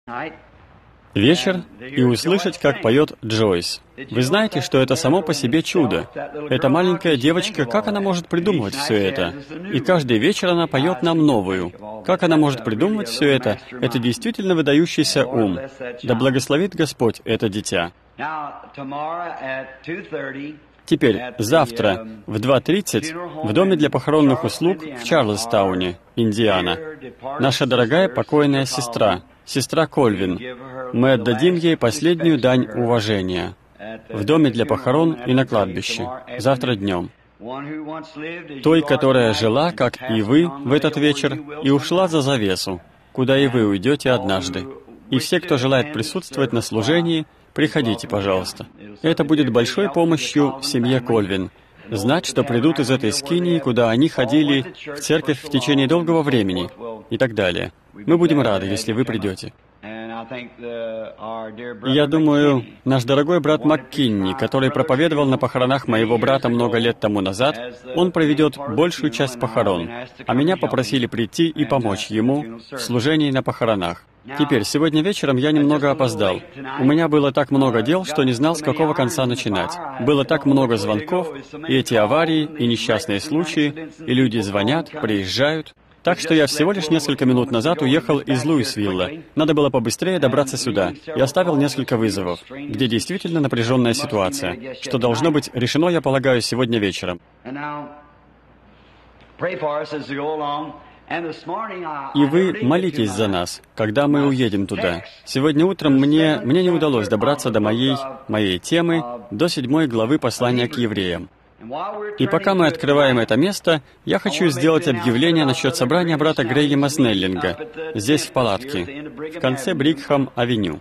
вечер и услышать, как поет Джойс. Вы знаете, что это само по себе чудо. Эта маленькая девочка, как она может придумывать все это? И каждый вечер она поет нам новую. Как она может придумывать все это? Это действительно выдающийся ум. Да благословит Господь это дитя. Теперь, завтра в 2:30 в Доме для похоронных услуг в Чарльстауне, Индиана, наша дорогая покойная сестра Кольвин, мы отдадим ей последнюю дань уважения в Доме для похорон и на кладбище, завтра днем. Той, которая жила, как и вы, в этот вечер, и ушла за завесу, куда и вы уйдете однажды. И все, кто желает присутствовать на служении, приходите, пожалуйста. Это будет большой помощью семье Кольвин. Знать, что придут из этой скинии, куда они ходили в церковь в течение долгого времени, и так далее. Мы будем рады, если вы придете. Я думаю, наш дорогой брат МакКинни, который проповедовал на похоронах моего брата много лет тому назад, он проведет большую часть похорон, а меня попросили прийти и помочь ему в служении на похоронах. Теперь, сегодня вечером я немного опоздал. У меня было так много дел, что не знал, с какого конца начинать. Было так много звонков, и эти аварии, и несчастные случаи, и люди звонят, приезжают. Так что я всего лишь несколько минут назад уехал из Луисвилла. Надо было побыстрее добраться сюда. И оставил несколько вызовов, где действительно напряженная ситуация, что должно быть решено, я полагаю, сегодня вечером. И вы молитесь за нас, когда мы уедем туда. Сегодня утром мне не удалось добраться до моей темы, до 7 главы послания к евреям. И пока мы открываем это место, я хочу сделать объявление насчет собрания брата Грэйема Снеллинга, здесь в палатке, в конце Брикхам-авеню.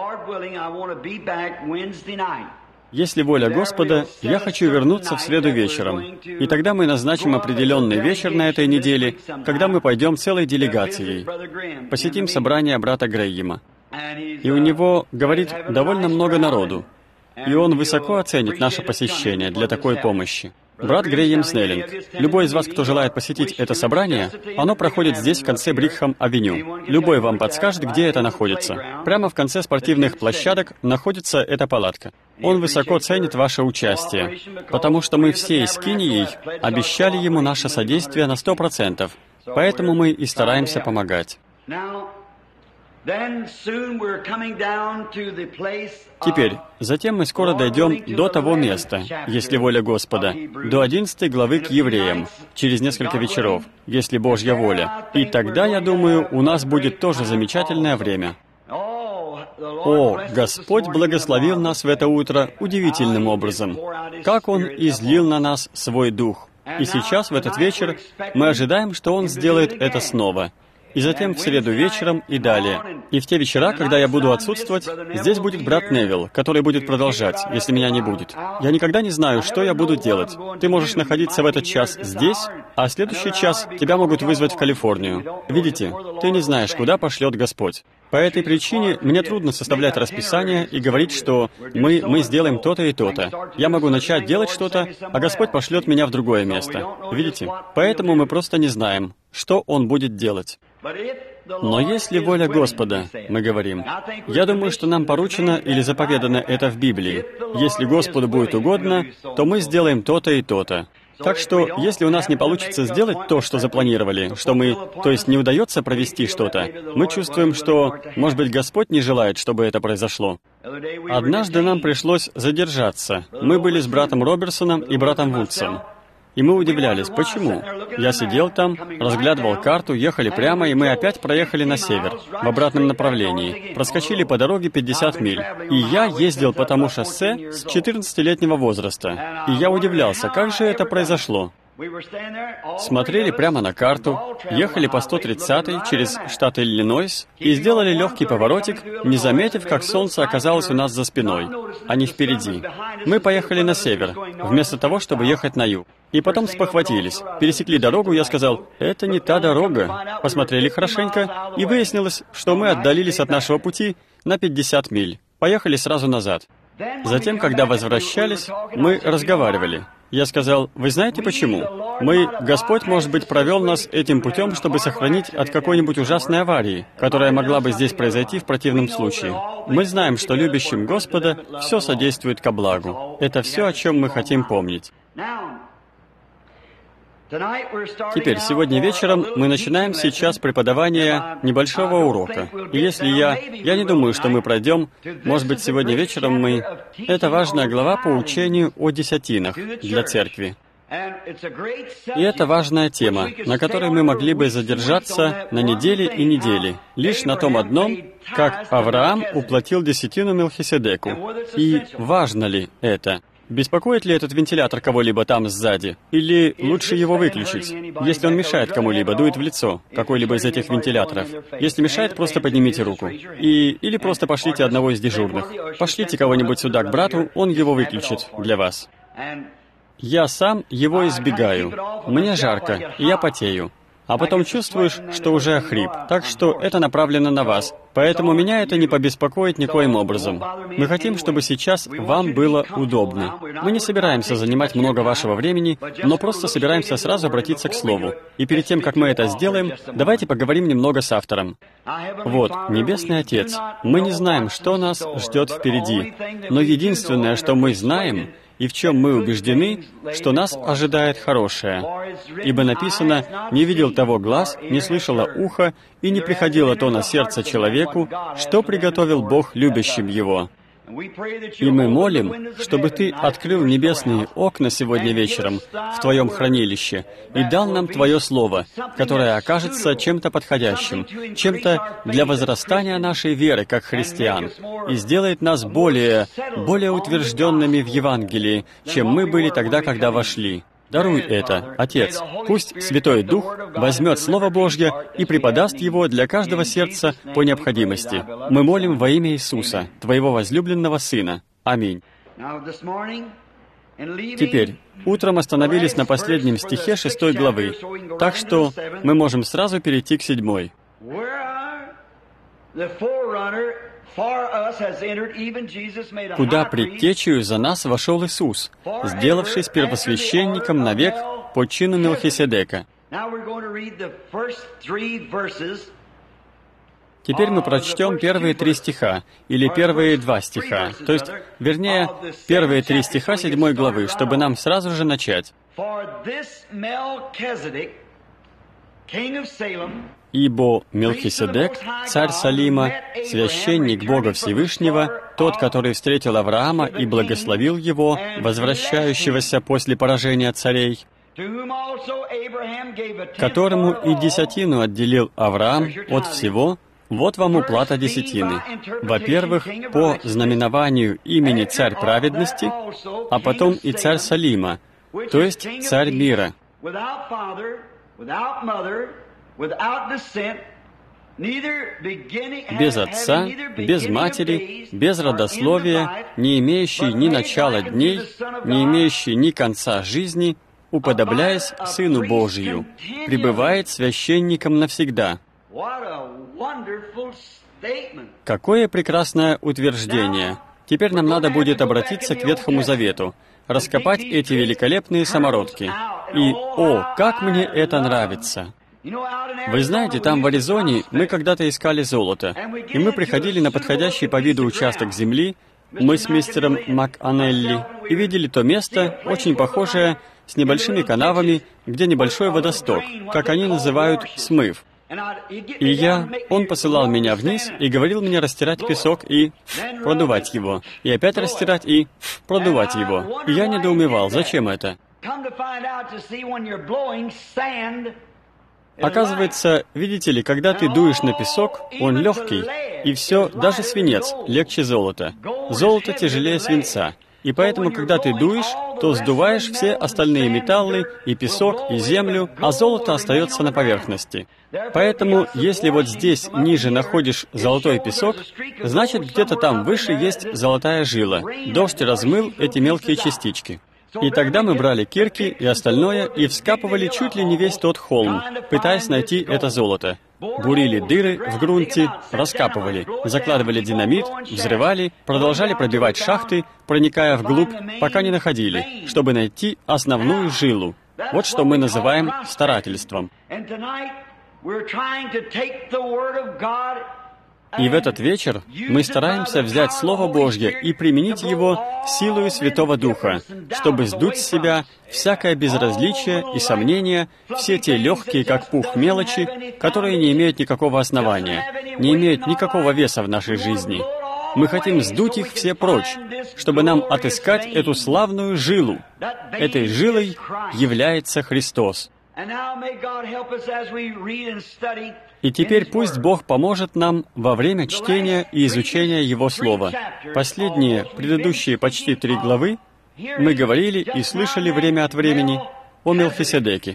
Если воля Господа, я хочу вернуться в среду вечером, и тогда мы назначим определенный вечер на этой неделе, когда мы пойдем целой делегацией, посетим собрание брата Грэйема. И у него, говорит, довольно много народу. И он высоко оценит наше посещение для такой помощи. Брат Грэйем Снеллинг, любой из вас, кто желает посетить это собрание, оно проходит здесь, в конце Брикхам-авеню. Любой вам подскажет, где это находится. Прямо в конце спортивных площадок находится эта палатка. Он высоко ценит ваше участие, потому что мы всей скинией обещали ему наше содействие на 100%. Поэтому мы и стараемся помогать. Теперь, затем мы скоро дойдем до того места, если воля Господа, до 11 главы к евреям, через несколько вечеров, если Божья воля. И тогда, я думаю, у нас будет тоже замечательное время. О, Господь благословил нас в это утро удивительным образом. Как Он излил на нас свой Дух. И сейчас, в этот вечер, мы ожидаем, что Он сделает это снова. И затем в среду вечером и далее. И в те вечера, когда я буду отсутствовать, здесь будет брат Невилл, который будет продолжать, если меня не будет. Я никогда не знаю, что я буду делать. Ты можешь находиться в этот час здесь, а в следующий час тебя могут вызвать в Калифорнию. Видите, ты не знаешь, куда пошлет Господь. По этой причине мне трудно составлять расписание и говорить, что мы сделаем то-то и то-то. Я могу начать делать что-то, а Господь пошлет меня в другое место. Видите? Поэтому мы просто не знаем, что Он будет делать. Но если воля Господа, мы говорим, я думаю, что нам поручено или заповедано это в Библии. Если Господу будет угодно, то мы сделаем то-то и то-то. Так что, если у нас не получится сделать то, что запланировали, то есть не удается провести что-то, мы чувствуем, что, может быть, Господь не желает, чтобы это произошло. Однажды нам пришлось задержаться. Мы были с братом Роберсоном и братом Вудсом. И мы удивлялись, почему. Я сидел там, разглядывал карту, ехали прямо, и мы опять проехали на север, в обратном направлении. Проскочили по дороге 50 миль. И я ездил по тому шоссе с 14-летнего возраста. И я удивлялся, как же это произошло. Смотрели прямо на карту, ехали по 130-й через штат Иллинойс и сделали легкий поворотик, не заметив, как солнце оказалось у нас за спиной, а не впереди. Мы поехали на север, вместо того, чтобы ехать на юг. И потом спохватились. Пересекли дорогу, я сказал, это не та дорога. Посмотрели хорошенько, и выяснилось, что мы отдалились от нашего пути на 50 миль. Поехали сразу назад. Затем, когда возвращались, мы разговаривали. Я сказал, вы знаете почему? Господь, может быть, провел нас этим путем, чтобы сохранить от какой-нибудь ужасной аварии, которая могла бы здесь произойти в противном случае. Мы знаем, что любящим Господа все содействует ко благу. Это все, о чем мы хотим помнить. Теперь, сегодня вечером мы начинаем сейчас преподавание небольшого урока. И если я не думаю, что мы пройдем, может быть, сегодня вечером Это важная глава по учению о десятинах для церкви. И это важная тема, на которой мы могли бы задержаться на недели и недели, лишь на том одном, как Авраам уплатил десятину Мелхиседеку. И важно ли это? Беспокоит ли этот вентилятор кого-либо там сзади? Или лучше его выключить? Если он мешает кому-либо, дует в лицо, какой-либо из этих вентиляторов. Если мешает, просто поднимите руку. Или просто пошлите одного из дежурных. Пошлите кого-нибудь сюда к брату, он его выключит для вас. Я сам его избегаю. Мне жарко, и я потею. А потом чувствуешь, что уже охрип. Так что это направлено на вас. Поэтому меня это не побеспокоит никоим образом. Мы хотим, чтобы сейчас вам было удобно. Мы не собираемся занимать много вашего времени, но просто собираемся сразу обратиться к Слову. И перед тем, как мы это сделаем, давайте поговорим немного с автором. Вот, Небесный Отец, мы не знаем, что нас ждет впереди, но единственное, что мы знаем, и в чем мы убеждены, что нас ожидает хорошее. Ибо написано, «Не видел того глаз, не слышало ухо, и не приходило то на сердце человеку, что приготовил Бог любящим его». И мы молим, чтобы Ты открыл небесные окна сегодня вечером в Твоем хранилище и дал нам Твое Слово, которое окажется чем-то подходящим, чем-то для возрастания нашей веры как христиан, и сделает нас более утвержденными в Евангелии, чем мы были тогда, когда вошли. Даруй это, Отец. Пусть Святой Дух возьмет Слово Божье и преподаст его для каждого сердца по необходимости. Мы молим во имя Иисуса, Твоего возлюбленного Сына. Аминь. Теперь, утром остановились на последнем стихе 6 главы, так что мы можем сразу перейти к 7. Куда предтечею за нас вошел Иисус, сделавшись первосвященником навек по чину Мелхиседека. Теперь мы прочтем первые 3 стиха, или первые 2 стиха, то есть, вернее, первые 3 стиха 7 главы, чтобы нам сразу же начать. «Ибо Мелхиседек, царь Салима, священник Бога Всевышнего, тот, который встретил Авраама и благословил его, возвращающегося после поражения царей, которому и десятину отделил Авраам от всего, вот вам уплата десятины. Во-первых, по знаменованию имени царь праведности, а потом и царь Салима, то есть царь мира. Без отца, без матери, без родословия, не имеющий ни начала дней, не имеющий ни конца жизни, уподобляясь Сыну Божию, пребывает священником навсегда». Какое прекрасное утверждение! Теперь нам надо будет обратиться к Ветхому Завету, раскопать эти великолепные самородки. И, как мне это нравится! Вы знаете, там в Аризоне мы когда-то искали золото, и мы приходили на подходящий по виду участок земли, мы с мистером МакАнелли, и видели то место, очень похожее, с небольшими канавами, где небольшой водосток, как они называют смыв. И он посылал меня вниз и говорил мне растирать песок и продувать его, и опять растирать и продувать его. И я недоумевал, зачем это? Оказывается, видите ли, когда ты дуешь на песок, он легкий, и все, даже свинец, легче золота. Золото тяжелее свинца. И поэтому, когда ты дуешь, то сдуваешь все остальные металлы, и песок, и землю, а золото остается на поверхности. Поэтому, если вот здесь ниже находишь золотой песок, значит, где-то там выше есть золотая жила. Дождь размыл эти мелкие частички. И тогда мы брали кирки и остальное и вскапывали чуть ли не весь тот холм, пытаясь найти это золото. Бурили дыры в грунте, раскапывали, закладывали динамит, взрывали, продолжали пробивать шахты, проникая вглубь, пока не находили, чтобы найти основную жилу. Вот что мы называем старательством. И в этот вечер мы стараемся взять Слово Божье и применить его силою Святого Духа, чтобы сдуть с себя всякое безразличие и сомнение, все те легкие, как пух, мелочи, которые не имеют никакого основания, не имеют никакого веса в нашей жизни. Мы хотим сдуть их все прочь, чтобы нам отыскать эту славную жилу. Этой жилой является Христос. И теперь пусть Бог поможет нам во время чтения и изучения Его Слова. Последние, предыдущие почти 3 главы, мы говорили и слышали время от времени о Мелхиседеке.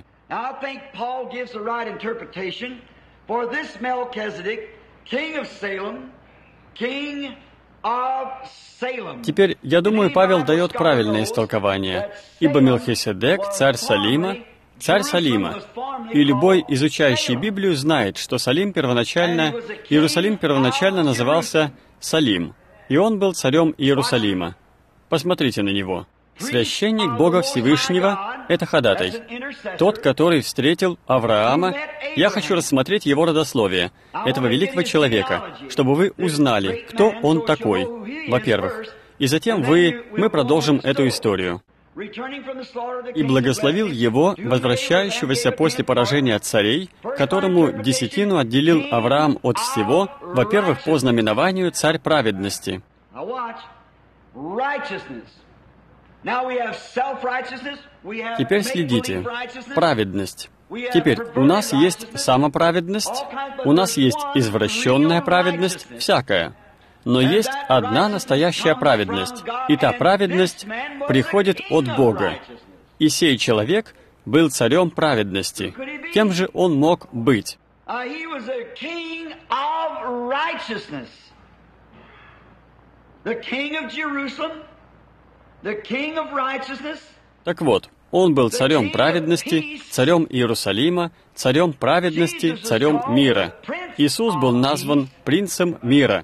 Теперь, я думаю, Павел дает правильное истолкование, ибо Мелхиседек, царь Салима, и любой, изучающий Библию, знает, что Иерусалим первоначально назывался Салим, и он был царем Иерусалима. Посмотрите на него. Священник Бога Всевышнего — это ходатай. Тот, который встретил Авраама. Я хочу рассмотреть его родословие, этого великого человека, чтобы вы узнали, кто он такой, во-первых. И затем мы продолжим эту историю. «И благословил его, возвращающегося после поражения царей, которому десятину отделил Авраам от всего, во-первых, по знаменованию царь праведности». Теперь следите. Праведность. Теперь у нас есть самоправедность, у нас есть извращенная праведность, всякая. Но есть одна настоящая праведность, и та праведность приходит от Бога. И сей человек был царем праведности. Кем же он мог быть? Так вот, он был царем праведности, царем Иерусалима, царем праведности, царем мира. Иисус был назван принцем мира.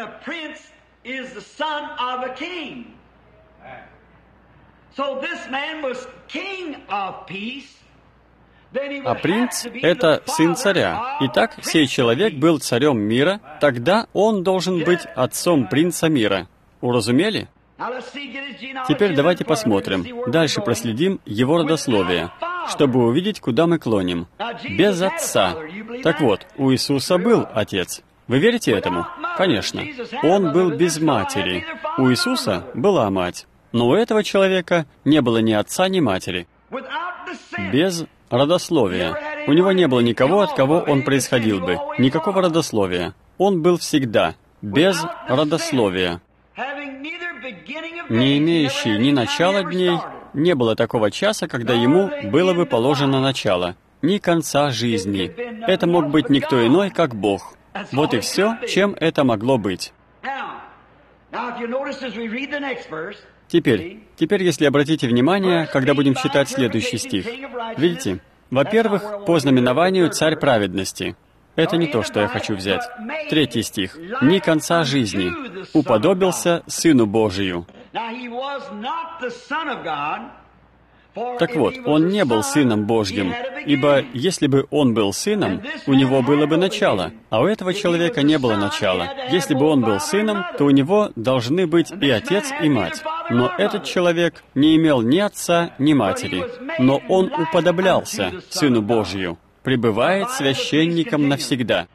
А принц — это сын царя. Итак, сей человек был царем мира, тогда он должен быть отцом принца мира. Уразумели? Теперь давайте посмотрим. Дальше проследим его родословие, чтобы увидеть, куда мы клоним. Без отца. Так вот, у Иисуса был отец. Вы верите этому? Конечно. Он был без матери. У Иисуса была мать. Но у этого человека не было ни отца, ни матери. Без родословия. У него не было никого, от кого он происходил бы. Никакого родословия. Он был всегда без родословия. Не имеющий ни начала дней, не было такого часа, когда ему было бы положено начало, ни конца жизни. Это мог быть никто иной, как Бог. Вот и все, чем это могло быть. Теперь, если обратите внимание, когда будем читать следующий стих. Видите? Во-первых, по знаменованию царь праведности. Это не то, что я хочу взять. 3 стих. «Ни конца жизни уподобился Сыну Божию». Так вот, он не был Сыном Божьим, ибо если бы он был Сыном, у него было бы начало, а у этого человека не было начала. Если бы он был Сыном, то у него должны быть и отец, и мать. Но этот человек не имел ни отца, ни матери, но он уподоблялся Сыну Божию, пребывает священником навсегда.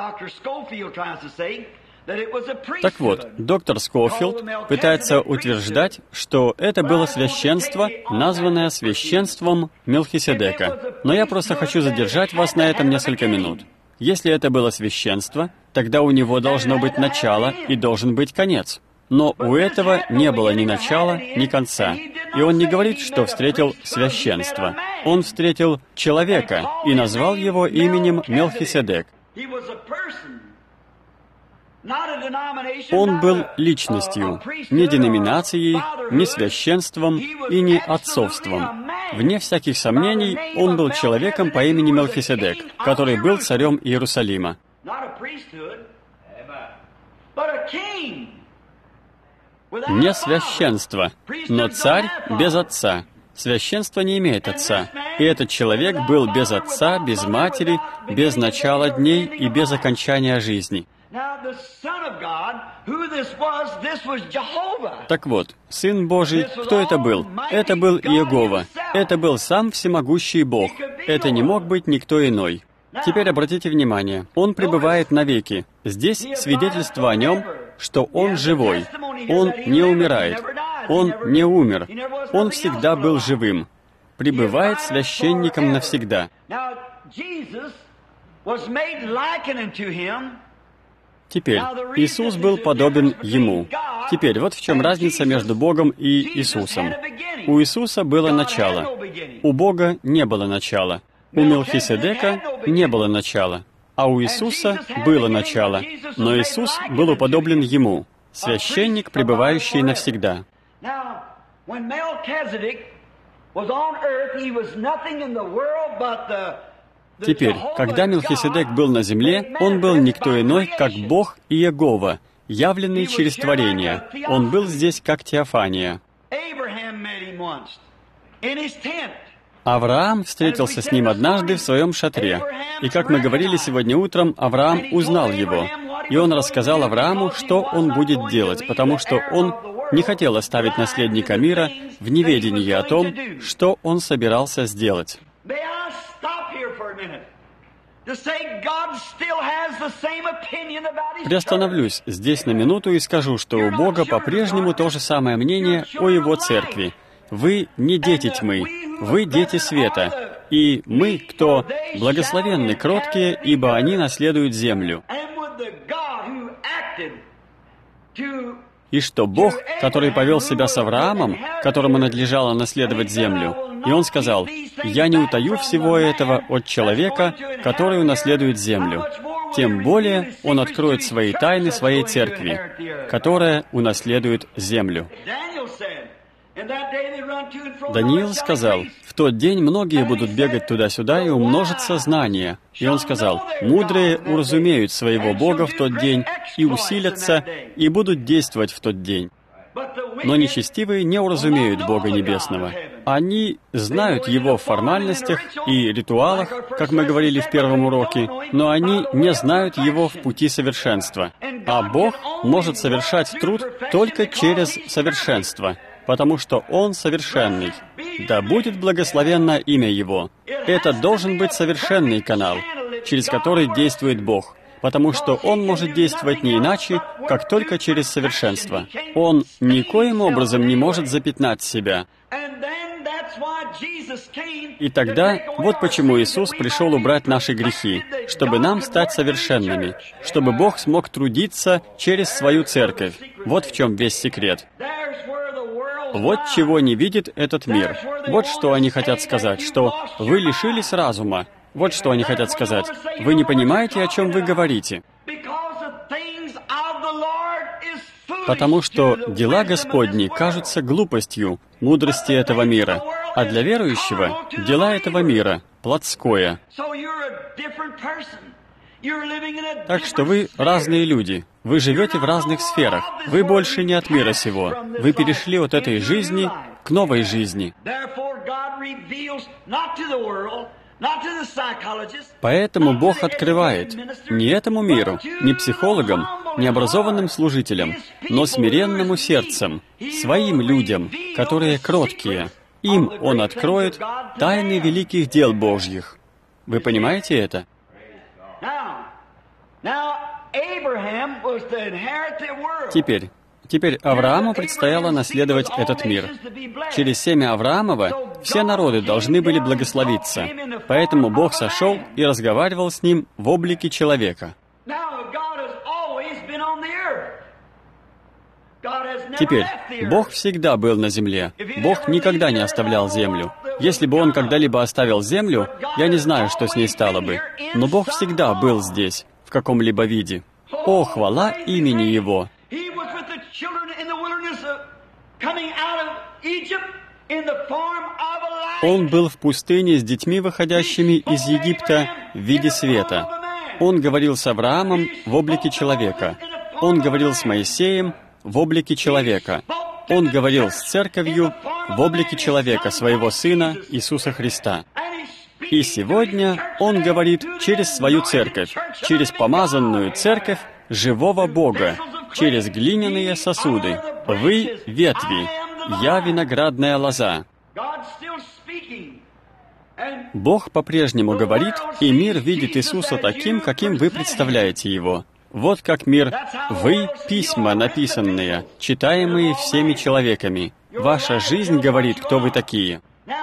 Так вот, доктор Скофилд пытается утверждать, что это было священство, названное священством Мелхиседека. Но я просто хочу задержать вас на этом несколько минут. Если это было священство, тогда у него должно быть начало и должен быть конец. Но у этого не было ни начала, ни конца. И он не говорит, что встретил священство. Он встретил человека и назвал его именем Мелхиседек. Он был личностью, не деноминацией, не священством и не отцовством. Вне всяких сомнений, он был человеком по имени Мелхиседек, который был царем Иерусалима. Не священство, но царь без отца. Священство не имеет отца. И этот человек был без отца, без матери, без начала дней и без окончания жизни. Так вот, Сын Божий, кто это был? Это был Иегова. Это был сам всемогущий Бог. Это не мог быть никто иной. Теперь обратите внимание, Он пребывает навеки. Здесь свидетельство о Нем, что Он живой. Он не умирает. Он не умер. Он всегда был живым. Пребывает священником навсегда. Теперь, Иисус был подобен Ему. Теперь, вот в чем разница между Богом и Иисусом. У Иисуса было начало. У Бога не было начала. У Мелхиседека не было начала. А у Иисуса было начало. Но Иисус был уподоблен Ему. Священник, пребывающий навсегда. Теперь, когда Мелхиседек был на земле, он был никто иной, как Бог Иегова, явленный через творение. Он был здесь как теофания. Авраам встретился с ним однажды в своем шатре. И как мы говорили сегодня утром, Авраам узнал его. И он рассказал Аврааму, что он будет делать, потому что он не хотел оставить наследника мира в неведении о том, что он собирался сделать. Приостановлюсь здесь на минуту и скажу, что у Бога по-прежнему то же самое мнение о Его церкви. Вы не дети тьмы, вы дети света, и мы, кто благословенны кроткие, ибо они наследуют землю. И что Бог, который повел себя с Авраамом, которому надлежало наследовать землю, и Он сказал: «Я не утаю всего этого от человека, который унаследует землю». Тем более Он откроет свои тайны своей церкви, которая унаследует землю. Даниил сказал: «В тот день многие будут бегать туда-сюда, и умножится знание». И он сказал: «Мудрые уразумеют своего Бога в тот день, и усилятся, и будут действовать в тот день». Но нечестивые не уразумеют Бога Небесного. Они знают Его в формальностях и ритуалах, как мы говорили в первом уроке, но они не знают Его в пути совершенства. А Бог может совершать труд только через совершенство, потому что Он совершенный. Да будет благословенно имя Его. Это должен быть совершенный канал, через который действует Бог, потому что Он может действовать не иначе, как только через совершенство. Он никоим образом не может запятнать себя. И тогда, вот почему Иисус пришел убрать наши грехи, чтобы нам стать совершенными, чтобы Бог смог трудиться через свою церковь. Вот в чем весь секрет. Вот чего не видит этот мир. Вот что они хотят сказать, что вы лишились разума. Вот что они хотят сказать. Вы не понимаете, о чем вы говорите. Потому что дела Господни кажутся глупостью мудрости этого мира, а для верующего дела этого мира плотское. Так что вы разные люди. Вы живете в разных сферах. Вы больше не от мира сего. Вы перешли от этой жизни к новой жизни. Поэтому Бог открывает не этому миру, не психологам, не образованным служителям, но смиренному сердцем, своим людям, которые кроткие. Им Он откроет тайны великих дел Божьих. Вы понимаете это? Теперь Аврааму предстояло наследовать этот мир. Через семя Авраамова все народы должны были благословиться. Поэтому Бог сошел и разговаривал с ним в облике человека. Теперь, Бог всегда был на земле. Бог никогда не оставлял землю. Если бы Он когда-либо оставил землю, я не знаю, что с ней стало бы. Но Бог всегда был здесь, в каком-либо виде. О, хвала имени Его! Он был в пустыне с детьми, выходящими из Египта в виде света. Он говорил с Авраамом в облике человека. Он говорил с Моисеем в облике человека. Он говорил с церковью в облике человека, своего Сына Иисуса Христа. И сегодня Он говорит через свою церковь, через помазанную церковь живого Бога, через глиняные сосуды. Вы — ветви, я — виноградная лоза. Бог по-прежнему говорит, и мир видит Иисуса таким, каким вы представляете Его. Вот как мир. Вы — письма написанные, читаемые всеми человеками. Ваша жизнь говорит, кто вы такие.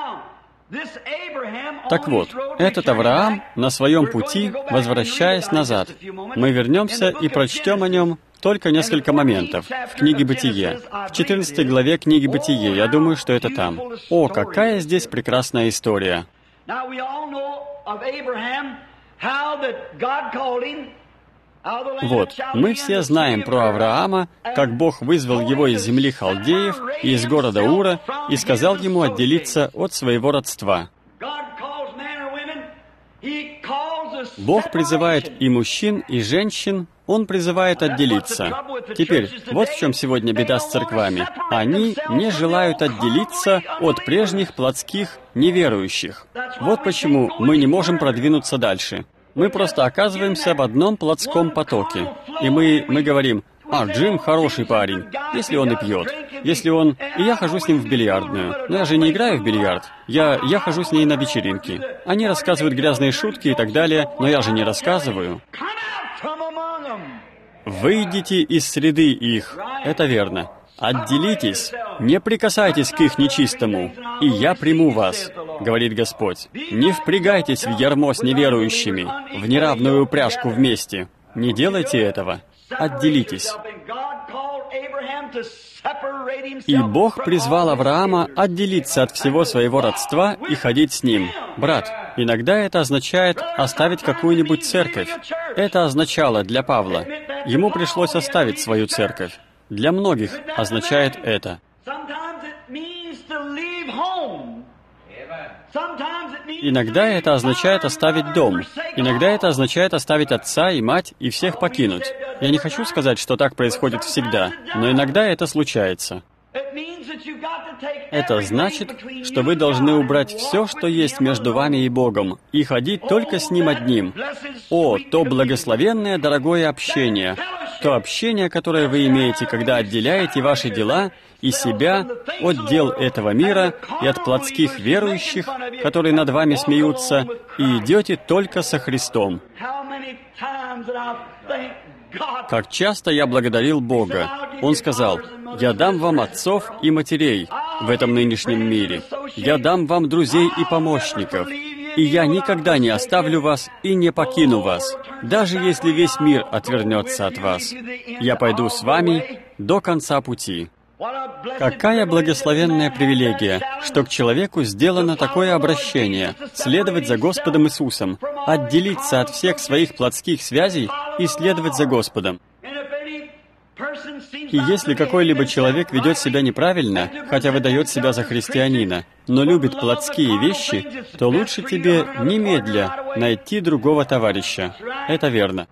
Так вот, этот Авраам на своем пути, возвращаясь назад. Мы вернемся и прочтем о нем только несколько моментов в книге «Бытие». В 14 главе книги «Бытие», я думаю, что это там. О, какая здесь прекрасная история! Вот, мы все знаем про Авраама, как Бог вызвал его из земли халдеев и из города Ура и сказал ему отделиться от своего родства. Бог призывает и мужчин, и женщин, Он призывает отделиться. Теперь, вот в чем сегодня беда с церквами. Они не желают отделиться от прежних плотских неверующих. Вот почему мы не можем продвинуться дальше. Мы просто оказываемся в одном плотском потоке. И мы говорим: Джим хороший парень, если он и пьет. Если он... И я хожу с ним в бильярдную. Но я же не играю в бильярд. Я хожу с ней на вечеринки. Они рассказывают грязные шутки и так далее, но я же не рассказываю. Выйдите из среды их. Это верно. Отделитесь, не прикасайтесь к их нечистому, и я приму вас, говорит Господь. Не впрягайтесь в ярмо с неверующими, в неравную упряжку вместе. Не делайте этого. Отделитесь. И Бог призвал Авраама отделиться от всего своего родства и ходить с ним. Брат, иногда это означает оставить какую-нибудь церковь. Это означало для Павла. Ему пришлось оставить свою церковь. Для многих означает это. Иногда это означает оставить дом. Иногда это означает оставить отца и мать и всех покинуть. Я не хочу сказать, что так происходит всегда, но иногда это случается. Это значит, что вы должны убрать все, что есть между вами и Богом, и ходить только с Ним одним. О, то благословенное, дорогое общение, то общение, которое вы имеете, когда отделяете ваши дела и себя от дел этого мира и от плотских верующих, которые над вами смеются, и идете только со Христом. Как часто я благодарил Бога. Он сказал: «Я дам вам отцов и матерей в этом нынешнем мире. Я дам вам друзей и помощников. И я никогда не оставлю вас и не покину вас, даже если весь мир отвернется от вас. Я пойду с вами до конца пути». Какая благословенная привилегия, что к человеку сделано такое обращение, следовать за Господом Иисусом, отделиться от всех своих плотских связей и следовать за Господом. И если какой-либо человек ведет себя неправильно, хотя выдает себя за христианина, но любит плотские вещи, то лучше тебе немедля найти другого товарища. Это верно.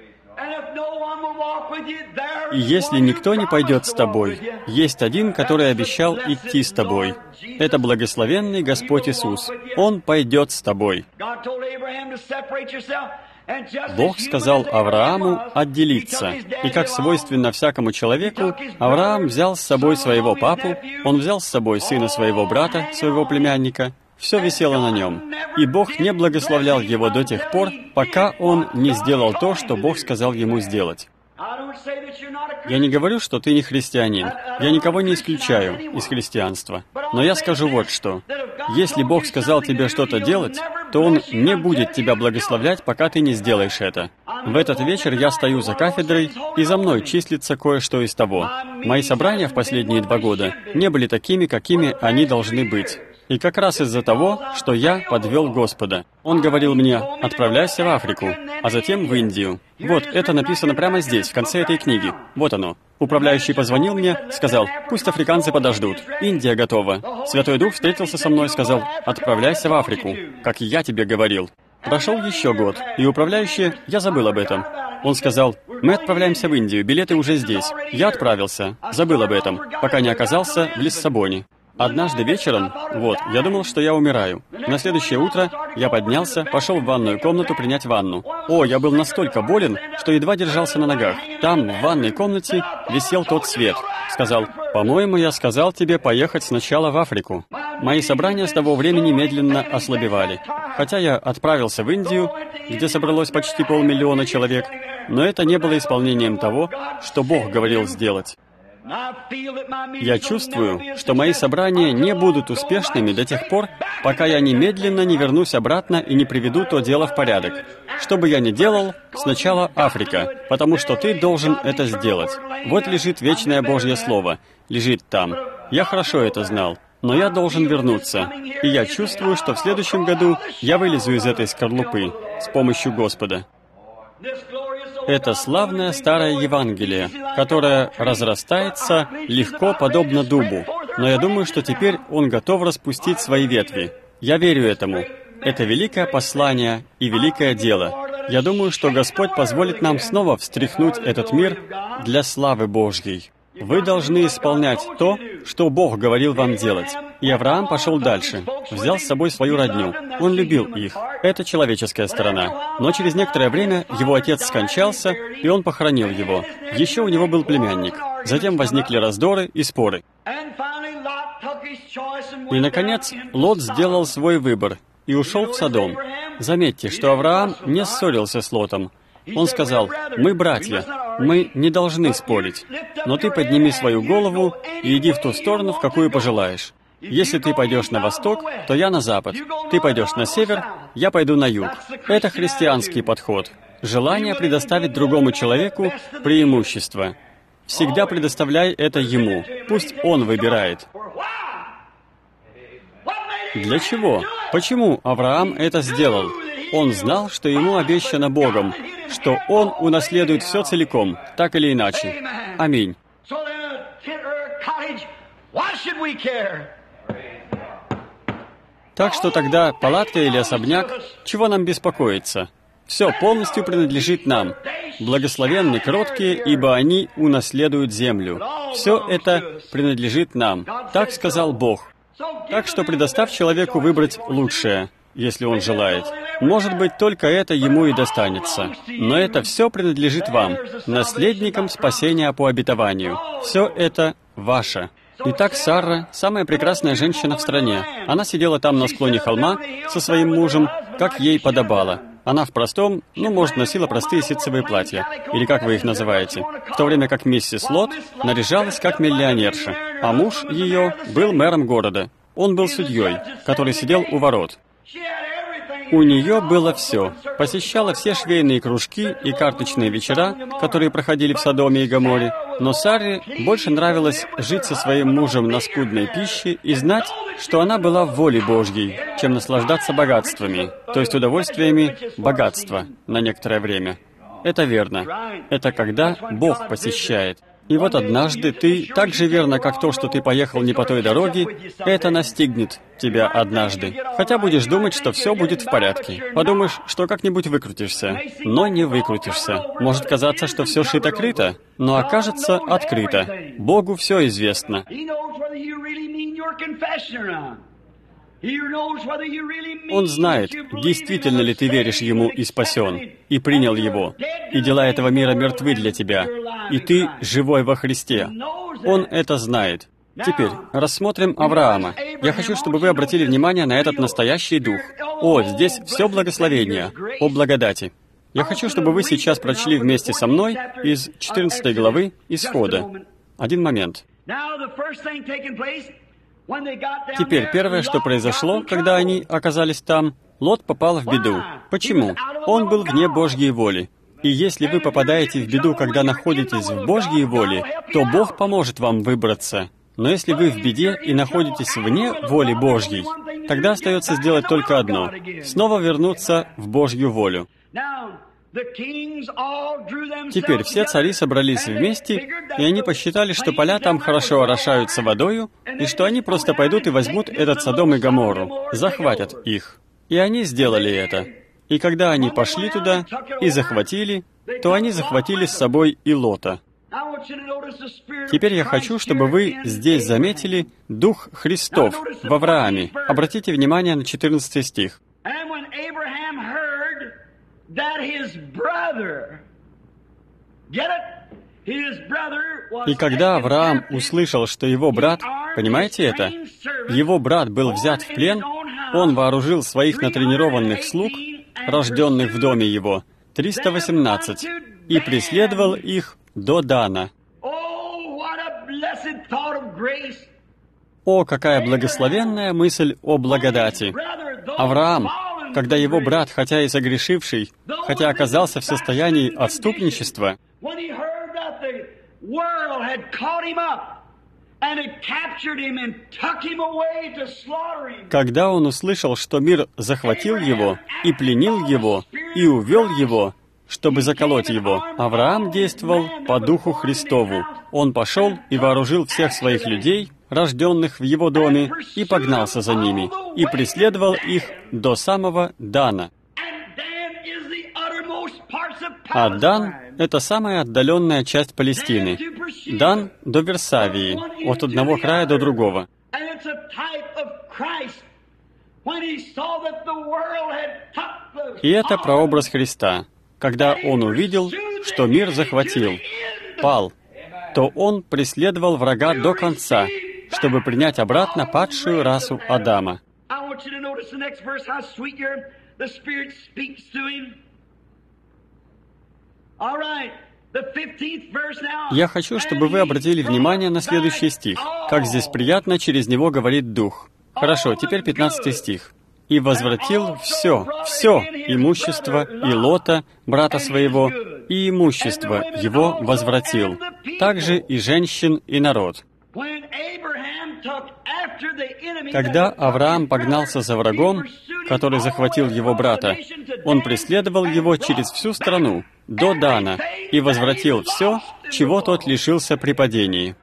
И если никто не пойдет с тобой, есть один, который обещал идти с тобой. Это благословенный Господь Иисус. Он пойдет с тобой. Бог сказал Аврааму отделиться. И как свойственно всякому человеку, Авраам взял с собой своего папу, он взял с собой сына своего брата, своего племянника. Все висело на нем. И Бог не благословлял его до тех пор, пока он не сделал то, что Бог сказал ему сделать. Я не говорю, что ты не христианин. Я никого не исключаю из христианства. Но я скажу вот что. Если Бог сказал тебе что-то делать, то Он не будет тебя благословлять, пока ты не сделаешь это. В этот вечер я стою за кафедрой, и за мной числится кое-что из того. Мои собрания в последние 2 года не были такими, какими они должны быть. И как раз из-за того, что я подвел Господа. Он говорил мне: отправляйся в Африку, а затем в Индию. Вот, это написано прямо здесь, в конце этой книги. Вот оно. Управляющий позвонил мне, сказал: пусть африканцы подождут. Индия готова. Святой Дух встретился со мной, сказал: отправляйся в Африку, как я тебе говорил. Прошел еще год, и управляющий, я забыл об этом. Он сказал: мы отправляемся в Индию, билеты уже здесь. Я отправился, забыл об этом, пока не оказался в Лиссабоне. Однажды вечером, я думал, что я умираю. На следующее утро я поднялся, пошел в ванную комнату принять ванну. Я был настолько болен, что едва держался на ногах. Там, в ванной комнате, висел тот свет. Сказал: по-моему, я сказал тебе поехать сначала в Африку. Мои собрания с того времени медленно ослабевали. Хотя я отправился в Индию, где собралось почти 500 000 человек, но это не было исполнением того, что Бог говорил сделать. Я чувствую, что мои собрания не будут успешными до тех пор, пока я немедленно не вернусь обратно и не приведу то дело в порядок. Что бы я ни делал, сначала Африка, потому что ты должен это сделать. Вот лежит вечное Божье Слово, лежит там. Я хорошо это знал, но я должен вернуться. И я чувствую, что в следующем году я вылезу из этой скорлупы с помощью Господа. Это славное старое Евангелие, которое разрастается легко, подобно дубу. Но я думаю, что теперь он готов распустить свои ветви. Я верю этому. Это великое послание и великое дело. Я думаю, что Господь позволит нам снова встряхнуть этот мир для славы Божьей. Вы должны исполнять то, что Бог говорил вам делать. И Авраам пошел дальше, взял с собой свою родню. Он любил их. Это человеческая сторона. Но через некоторое время его отец скончался, и он похоронил его. Еще у него был племянник. Затем возникли раздоры и споры. И, наконец, Лот сделал свой выбор и ушел в Содом. Заметьте, что Авраам не ссорился с Лотом. Он сказал: мы братья, мы не должны спорить, но ты подними свою голову и иди в ту сторону, в какую пожелаешь. Если ты пойдешь на восток, то я на запад. Ты пойдешь на север, я пойду на юг. Это христианский подход. Желание предоставить другому человеку преимущество. Всегда предоставляй это ему. Пусть он выбирает. Для чего? Почему Авраам это сделал? Он знал, что ему обещано Богом, что он унаследует все целиком, так или иначе. Аминь. Так что тогда палатка или особняк, чего нам беспокоиться? Все полностью принадлежит нам. Благословенны кроткие, ибо они унаследуют землю. Все это принадлежит нам. Так сказал Бог. Так что предоставь человеку выбрать лучшее, если он желает. Может быть, только это ему и достанется. Но это все принадлежит вам, наследникам спасения по обетованию. Все это ваше. Итак, Сара, самая прекрасная женщина в стране. Она сидела там на склоне холма со своим мужем, как ей подобало. Она в простом, может, носила простые ситцевые платья, или как вы их называете, в то время как миссис Лот наряжалась как миллионерша, а муж ее был мэром города. Он был судьей, который сидел у ворот. У нее было все. Посещала все швейные кружки и карточные вечера, которые проходили в Содоме и Гоморе. Но Саре больше нравилось жить со своим мужем на скудной пище и знать, что она была в воле Божьей, чем наслаждаться богатствами, то есть удовольствиями богатства на некоторое время. Это верно. Это когда Бог посещает. И вот однажды ты, так же верно, как то, что ты поехал не по той дороге, это настигнет тебя однажды. Хотя будешь думать, что все будет в порядке. Подумаешь, что как-нибудь выкрутишься. Но не выкрутишься. Может казаться, что все шито-крыто, но окажется открыто. Богу все известно. Он знает, действительно ли ты веришь Ему и спасен, и принял Его, и дела этого мира мертвы для тебя, и ты живой во Христе. Он это знает. Теперь рассмотрим Авраама. Я хочу, чтобы вы обратили внимание на этот настоящий дух. Здесь все благословение, о благодати. Я хочу, чтобы вы сейчас прочли вместе со мной из 14 главы Исхода. Один момент. Теперь первое, что произошло, когда они оказались там, Лот попал в беду. Почему? Он был вне Божьей воли. И если вы попадаете в беду, когда находитесь в Божьей воле, то Бог поможет вам выбраться Но если вы в беде и находитесь вне воли Божьей, тогда остается сделать только одно — снова вернуться в Божью волю. Теперь все цари собрались вместе, и они посчитали, что поля там хорошо орошаются водою, и что они просто пойдут и возьмут этот Содом и Гоморру, захватят их. И они сделали это. И когда они пошли туда и захватили, то они захватили с собой и Лота. Теперь я хочу, чтобы вы здесь заметили Дух Христов в Аврааме. Обратите внимание на 14 стих. И когда Авраам услышал, что его брат, понимаете это, его брат был взят в плен, он вооружил своих натренированных слуг, рожденных в доме его, 318, и преследовал их до Дана. О, какая благословенная мысль о благодати! Авраам, когда его брат, хотя и согрешивший, хотя оказался в состоянии отступничества, когда он услышал, что мир захватил его, и пленил его, и увел его, чтобы заколоть его, Авраам действовал по Духу Христову. Он пошел и вооружил всех своих людей, рожденных в его доме, и погнался за ними, и преследовал их до самого Дана. А Дан — это самая отдаленная часть Палестины. Дан до Версавии, от одного края до другого. И это прообраз Христа. Когда Он увидел, что мир захватил, пал, то Он преследовал врага до конца, чтобы принять обратно падшую расу Адама. Я хочу, чтобы вы обратили внимание на следующий стих. Как здесь приятно, через него говорит Дух. Хорошо, теперь 15 стих. «И возвратил все имущество и Лота, брата своего, и имущество его возвратил, также и женщин, и народ». Когда Авраам погнался за врагом, который захватил его брата, он преследовал его через всю страну, до Дана, и возвратил все, чего тот лишился при падении.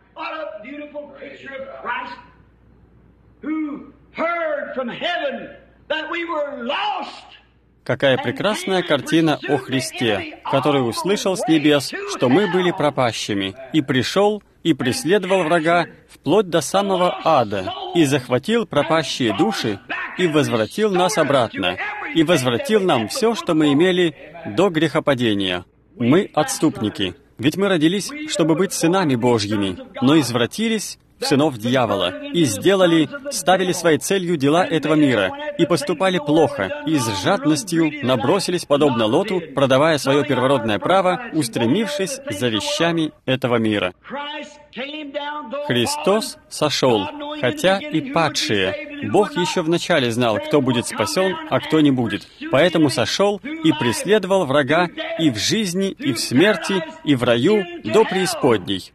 Какая прекрасная картина о Христе, который услышал с небес, что мы были пропащими, и пришел и преследовал врага вплоть до самого ада, и захватил пропащие души, и возвратил нас обратно, и возвратил нам все, что мы имели до грехопадения. Мы отступники, ведь мы родились, чтобы быть сынами Божьими, но извратились в сынов дьявола, и ставили своей целью дела этого мира, и поступали плохо, и с жадностью набросились, подобно Лоту, продавая свое первородное право, устремившись за вещами этого мира. Христос сошел, хотя и падшие. Бог еще вначале знал, кто будет спасен, а кто не будет. Поэтому сошел и преследовал врага и в жизни, и в смерти, и в раю до преисподней.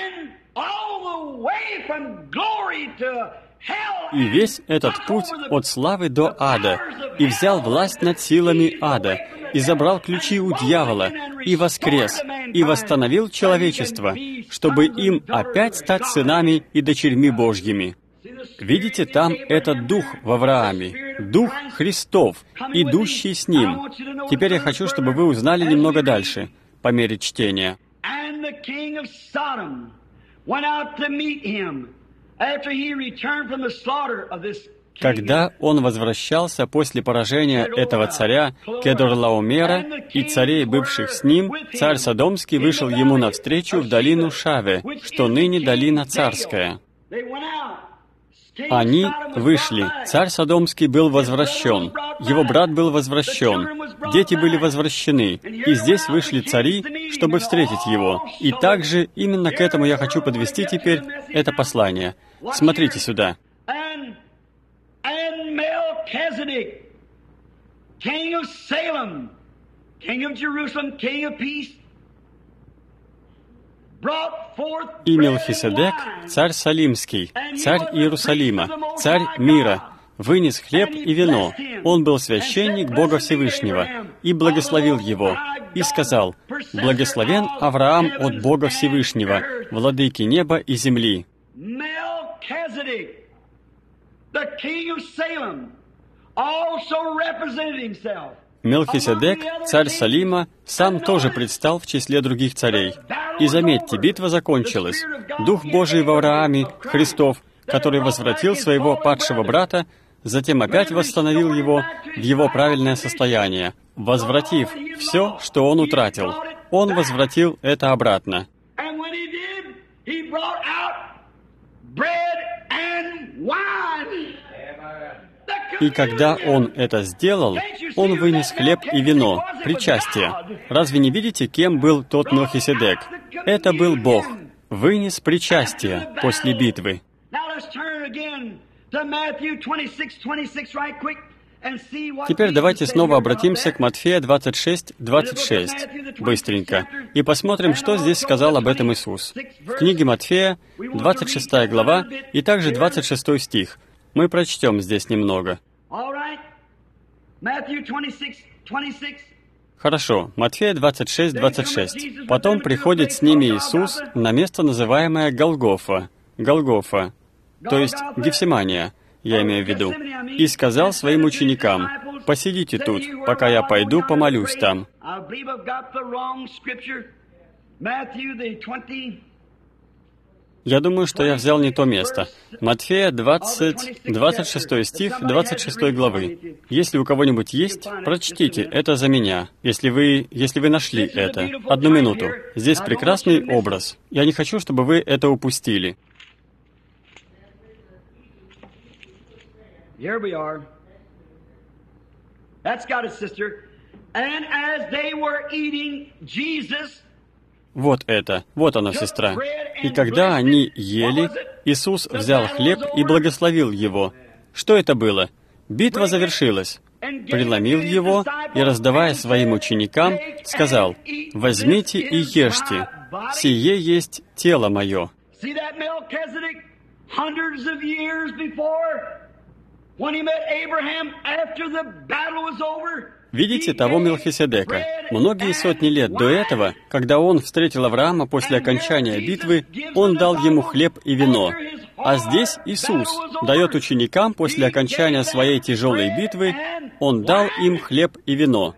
И весь этот путь от славы до ада, и взял власть над силами ада, и забрал ключи у дьявола, и воскрес, и восстановил человечество, чтобы им опять стать сынами и дочерьми Божьими. Видите, там этот Дух в Аврааме, Дух Христов, идущий с Ним. Теперь я хочу, чтобы вы узнали немного дальше, по мере чтения. Когда он возвращался после поражения этого царя Кедорлаомера и царей, бывших с ним, царь Содомский вышел ему навстречу в долину Шаве, что ныне долина царская. Они вышли. Царь Содомский был возвращен. Его брат был возвращен. Дети были возвращены. И здесь вышли цари, чтобы встретить его. И также именно к этому я хочу подвести теперь это послание. Смотрите сюда. King of Salem, King of Jerusalem, King of Peace, brought И Мелхиседек, царь Салимский, царь Иерусалима, царь мира, вынес хлеб и вино. Он был священник Бога Всевышнего, и благословил его, и сказал: «Благословен Авраам от Бога Всевышнего, владыки неба и земли». Мелхиседек, царь Салима, сам тоже предстал в числе других царей. И заметьте, битва закончилась. Дух Божий в Аврааме, Христов, который возвратил своего падшего брата, затем опять восстановил его в его правильное состояние, возвратив все, что он утратил. Он возвратил это обратно. И когда он это сделал, он вынес хлеб и вино, причастие. Разве не видите, кем был тот Мелхиседек? Это был Бог. Вынес причастие после битвы. Теперь давайте снова обратимся к Матфея 26:26, быстренько, и посмотрим, что здесь сказал об этом Иисус. В книге Матфея, 26 глава, и также 26 стих. Мы прочтем здесь немного. Хорошо, Матфея 26:26. «Потом приходит с ними Иисус на место, называемое Голгофа». Голгофа, то есть Гефсимания, я имею в виду. «И сказал своим ученикам: посидите тут, пока я пойду помолюсь там». Я думаю, что я взял не то место. Матфея 26 стих 26 главы. Если у кого-нибудь есть, прочтите это за меня, если вы нашли это. Одну минуту. Здесь прекрасный образ. Я не хочу, чтобы вы это упустили. Here we are. That's got it, sister. And as they were eating, Jesus... Вот это. Вот оно, сестра. «И когда они ели, Иисус взял хлеб и благословил его». Что это было? Битва завершилась. Преломил его и, раздавая своим ученикам, сказал: «Возьмите и ешьте, сие есть тело мое». Видите того Мелхиседека? Многие сотни лет до этого, когда он встретил Авраама после окончания битвы, он дал ему хлеб и вино. А здесь Иисус дает ученикам после окончания своей тяжелой битвы, он дал им хлеб и вино.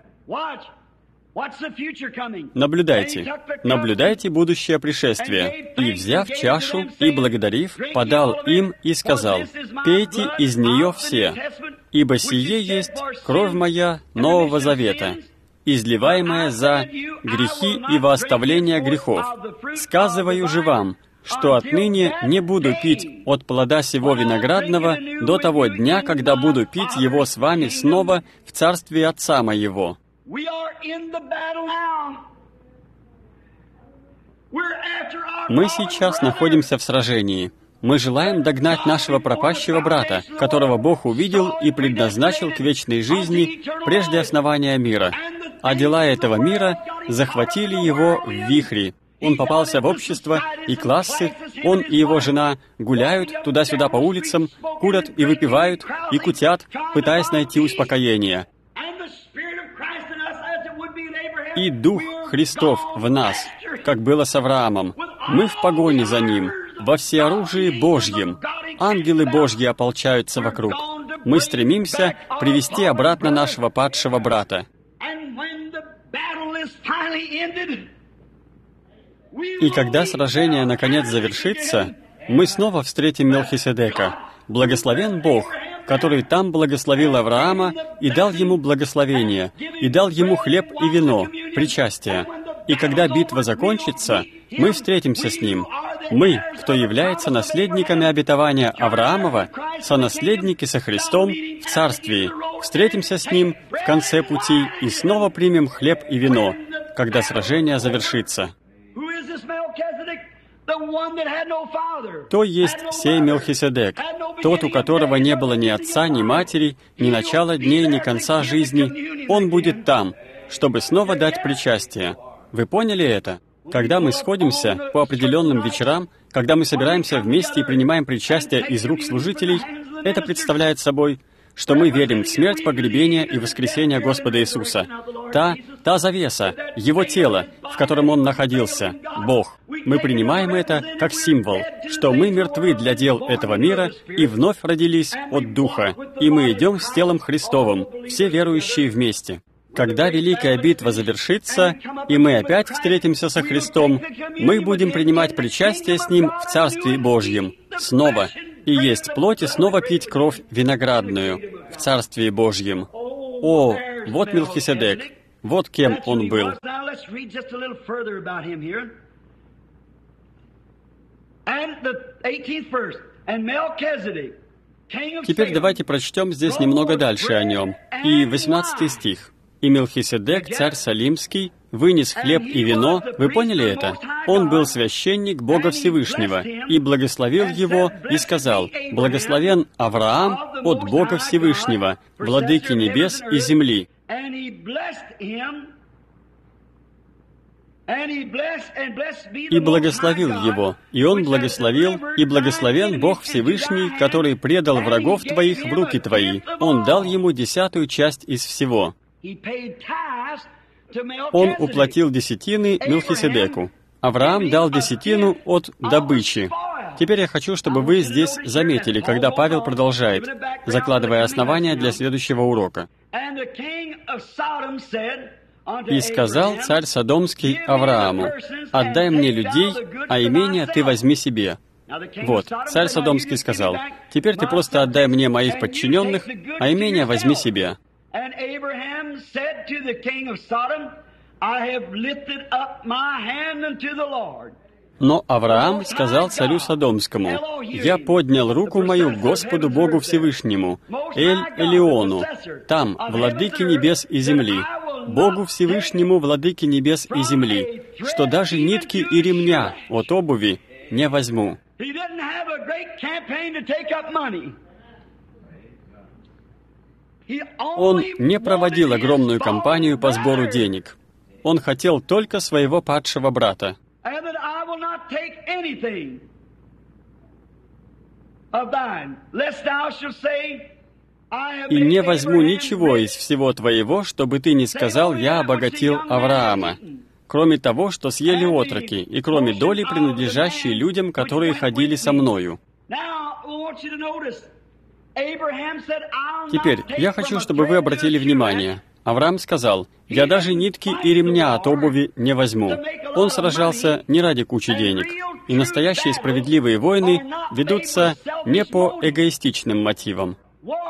Наблюдайте будущее пришествие. «И, взяв чашу и благодарив, подал им и сказал: пейте из нее все, ибо сие есть кровь моя Нового Завета, изливаемая за грехи и во оставление грехов. Сказываю же вам, что отныне не буду пить от плода сего виноградного до того дня, когда буду пить его с вами снова в царстве Отца моего». Мы сейчас находимся в сражении. Мы желаем догнать нашего пропащего брата, которого Бог увидел и предназначил к вечной жизни прежде основания мира. А дела этого мира захватили его в вихре. Он попался в общество и классы, он и его жена гуляют туда-сюда по улицам, курят и выпивают, и кутят, пытаясь найти успокоение. И Дух Христов в нас, как было с Авраамом. Мы в погоне за Ним, во всеоружии Божьем. Ангелы Божьи ополчаются вокруг. Мы стремимся привести обратно нашего падшего брата. И когда сражение наконец завершится, мы снова встретим Мелхиседека. Благословен Бог, который там благословил Авраама и дал ему благословение, и дал ему хлеб и вино, причастие. И когда битва закончится, мы встретимся с ним. Мы, кто является наследниками обетования Авраамова, сонаследники со Христом в Царствии, встретимся с ним в конце пути и снова примем хлеб и вино, когда сражение завершится. То есть сей Мелхиседек, тот, у которого не было ни отца, ни матери, ни начала дней, ни конца жизни. Он будет там, чтобы снова дать причастие. Вы поняли это? Когда мы сходимся по определенным вечерам, когда мы собираемся вместе и принимаем причастие из рук служителей, это представляет собой, что мы верим в смерть, погребение и воскресение Господа Иисуса. Та завеса, Его тело, в котором Он находился, Бог. Мы принимаем это как символ, что мы мертвы для дел этого мира и вновь родились от Духа, и мы идем с телом Христовым, все верующие вместе. Когда Великая битва завершится, и мы опять встретимся со Христом, мы будем принимать причастие с Ним в Царстве Божьем снова, и есть плоть, и снова пить кровь виноградную в Царстве Божьем. О, вот Мелхиседек, вот кем он был. Теперь давайте прочтем здесь немного дальше о нем. И 18 стих. «И Мелхиседек, царь Салимский, вынес хлеб и вино». Вы поняли это? Он был священник Бога Всевышнего, и благословил его, и сказал: «Благословен Авраам от Бога Всевышнего, владыки небес и земли». И благословил его, и он благословил, и благословен Бог Всевышний, который предал врагов твоих в руки твои. Он дал ему 10-ю часть из всего. Он уплатил десятины Мелхиседеку. Авраам дал десятину от добычи. Теперь я хочу, чтобы вы здесь заметили, когда Павел продолжает, закладывая основания для следующего урока. «И сказал царь Содомский Аврааму: отдай мне людей, а имение ты возьми себе». Вот, царь Содомский сказал: теперь ты просто отдай мне моих подчиненных, а имение возьми себе. Но Авраам сказал царю Содомскому: «Я поднял руку мою к Господу Богу Всевышнему, Эль-Элиону, там, владыке небес и земли, Богу Всевышнему, владыке небес и земли, что даже нитки и ремня от обуви не возьму». Он не проводил огромную кампанию по сбору денег. Он хотел только своего падшего брата. «И не возьму ничего из всего твоего, чтобы ты не сказал: я обогатил Авраама, кроме того, что съели отроки, и кроме доли, принадлежащей людям, которые ходили со мною». Теперь я хочу, чтобы вы обратили внимание. Авраам сказал: «Я даже нитки и ремня от обуви не возьму». Он сражался не ради кучи денег. И настоящие справедливые войны ведутся не по эгоистичным мотивам.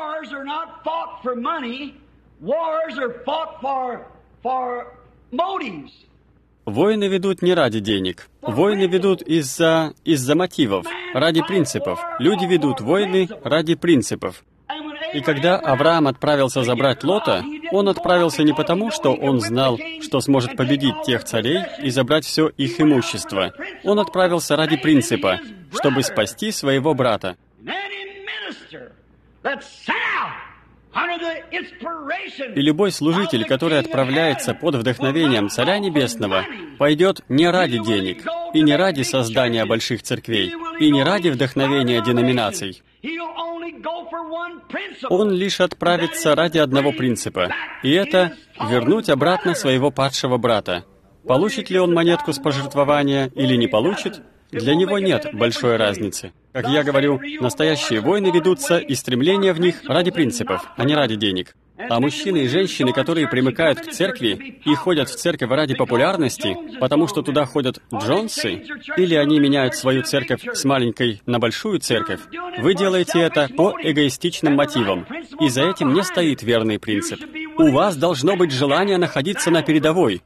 Войны ведут не ради денег. Войны ведут из-за мотивов, ради принципов. Люди ведут войны ради принципов. И когда Авраам отправился забрать Лота, он отправился не потому, что он знал, что сможет победить тех царей и забрать все их имущество. Он отправился ради принципа, чтобы спасти своего брата. И любой служитель, который отправляется под вдохновением Царя Небесного, пойдет не ради денег, и не ради создания больших церквей, и не ради вдохновения деноминаций. Он лишь отправится ради одного принципа, и это вернуть обратно своего падшего брата. Получит ли он монетку с пожертвования или не получит, для него нет большой разницы. Как я говорю, настоящие войны ведутся, и стремления в них ради принципов, а не ради денег. А мужчины и женщины, которые примыкают к церкви и ходят в церковь ради популярности, потому что туда ходят Джонсы, или они меняют свою церковь с маленькой на большую церковь, вы делаете это по эгоистичным мотивам, и за этим не стоит верный принцип. У вас должно быть желание находиться на передовой.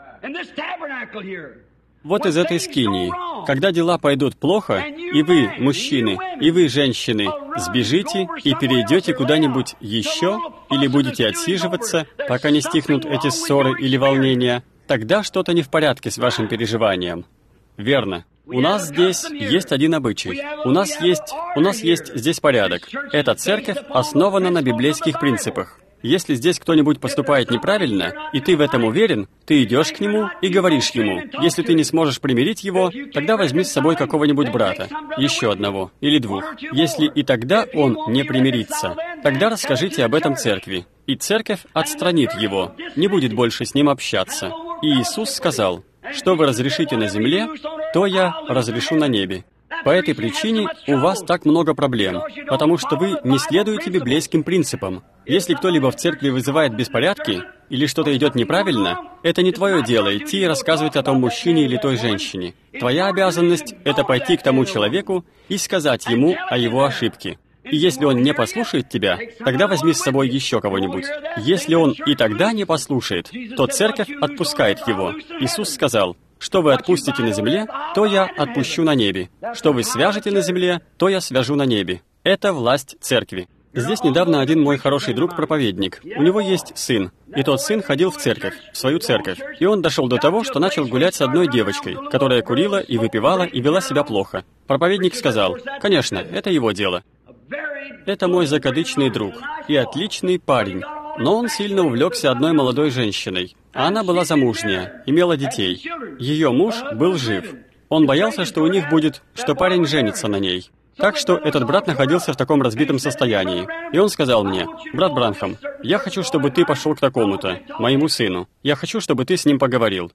Вот из этой скинии. Когда дела пойдут плохо, и вы, мужчины, и вы, женщины, сбежите и перейдете куда-нибудь еще, или будете отсиживаться, пока не стихнут эти ссоры или волнения, тогда что-то не в порядке с вашим переживанием. Верно. У нас здесь есть один обычай. У нас есть здесь порядок. Эта церковь основана на библейских принципах. Если здесь кто-нибудь поступает неправильно, и ты в этом уверен, ты идешь к нему и говоришь ему. Если ты не сможешь примирить его, тогда возьми с собой какого-нибудь брата, еще одного или двух. Если и тогда он не примирится, тогда расскажите об этом церкви, и церковь отстранит его, не будет больше с ним общаться. И Иисус сказал: «Что вы разрешите на земле, то я разрешу на небе». По этой причине у вас так много проблем, потому что вы не следуете библейским принципам. Если кто-либо в церкви вызывает беспорядки, или что-то идет неправильно, это не твое дело идти и рассказывать о том мужчине или той женщине. Твоя обязанность — это пойти к тому человеку и сказать ему о его ошибке. И если он не послушает тебя, тогда возьми с собой еще кого-нибудь. Если он и тогда не послушает, то церковь отпускает его. Иисус сказал: «Что вы отпустите на земле, то я отпущу на небе. Что вы свяжете на земле, то я свяжу на небе». Это власть церкви. Здесь недавно один мой хороший друг-проповедник. У него есть сын. И тот сын ходил в церковь, в свою церковь. И он дошел до того, что начал гулять с одной девочкой, которая курила и выпивала и вела себя плохо. Проповедник сказал: «Конечно, это его дело. Это мой закадычный друг и отличный парень. Но он сильно увлекся одной молодой женщиной. А она была замужняя, имела детей. Ее муж был жив. Он боялся, что у них будет, что парень женится на ней. Так что этот брат находился в таком разбитом состоянии. И он сказал мне: «Брат Бранхам, я хочу, чтобы ты пошел к такому-то, моему сыну. Я хочу, чтобы ты с ним поговорил».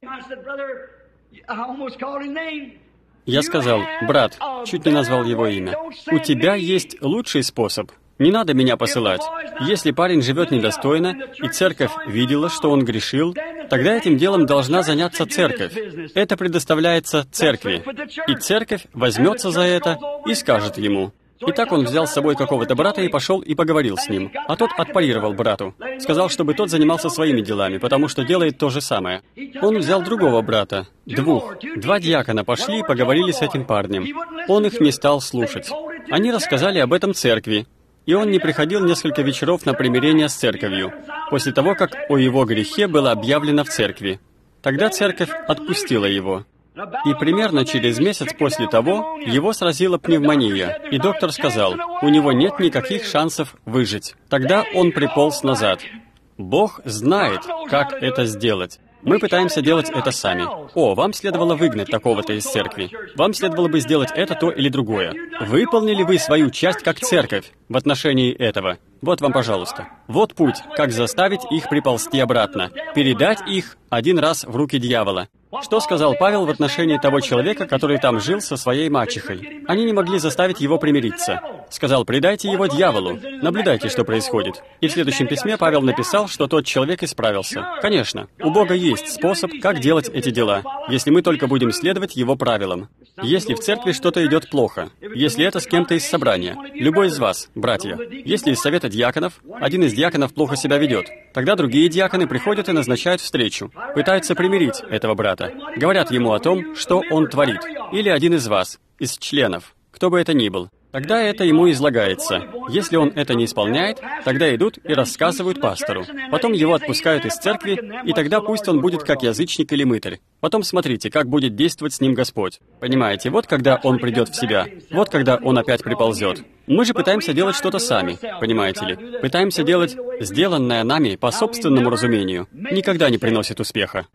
Я сказал: «Брат», чуть не назвал его имя, «у тебя есть лучший способ. Не надо меня посылать. Если парень живет недостойно, и церковь видела, что он грешил, тогда этим делом должна заняться церковь. Это предоставляется церкви. И церковь возьмется за это и скажет ему». И так он взял с собой какого-то брата и пошел и поговорил с ним. А тот отпарировал брату. Сказал, чтобы тот занимался своими делами, потому что делает то же самое. Он взял другого брата, двух. 2 диакона пошли и поговорили с этим парнем. Он их не стал слушать. Они рассказали об этом церкви. И он не приходил несколько вечеров на примирение с церковью, после того, как о его грехе было объявлено в церкви. Тогда церковь отпустила его. И примерно через месяц после того его сразила пневмония, и доктор сказал: у него нет никаких шансов выжить. Тогда он приполз назад. Бог знает, как это сделать. Мы пытаемся делать это сами. О, вам следовало выгнать такого-то из церкви. Вам следовало бы сделать это, то или другое. Выполнили вы свою часть как церковь в отношении этого? Вот вам, пожалуйста. Вот путь, как заставить их приползти обратно. Передать их один раз в руки дьявола. Что сказал Павел в отношении того человека, который там жил со своей мачехой? Они не могли заставить его примириться. Сказал: предайте его дьяволу. Наблюдайте, что происходит. И в следующем письме Павел написал, что тот человек исправился. Конечно, у Бога есть способ, как делать эти дела, если мы только будем следовать его правилам. Если в церкви что-то идет плохо, если это с кем-то из собрания, любой из вас, братья, если из совета диаконов, один из диаконов плохо себя ведет, тогда другие диаконы приходят и назначают встречу, пытаются примирить этого брата, говорят ему о том, что он творит, или один из вас, из членов, кто бы это ни был. Тогда это ему излагается. Если он это не исполняет, тогда идут и рассказывают пастору. Потом его отпускают из церкви, и тогда пусть он будет как язычник или мытарь. Потом смотрите, как будет действовать с ним Господь. Понимаете, вот когда он придет в себя, вот когда он опять приползет. Мы же пытаемся делать что-то сами, понимаете ли? Пытаемся делать сделанное нами по собственному разумению. Никогда не приносит успеха.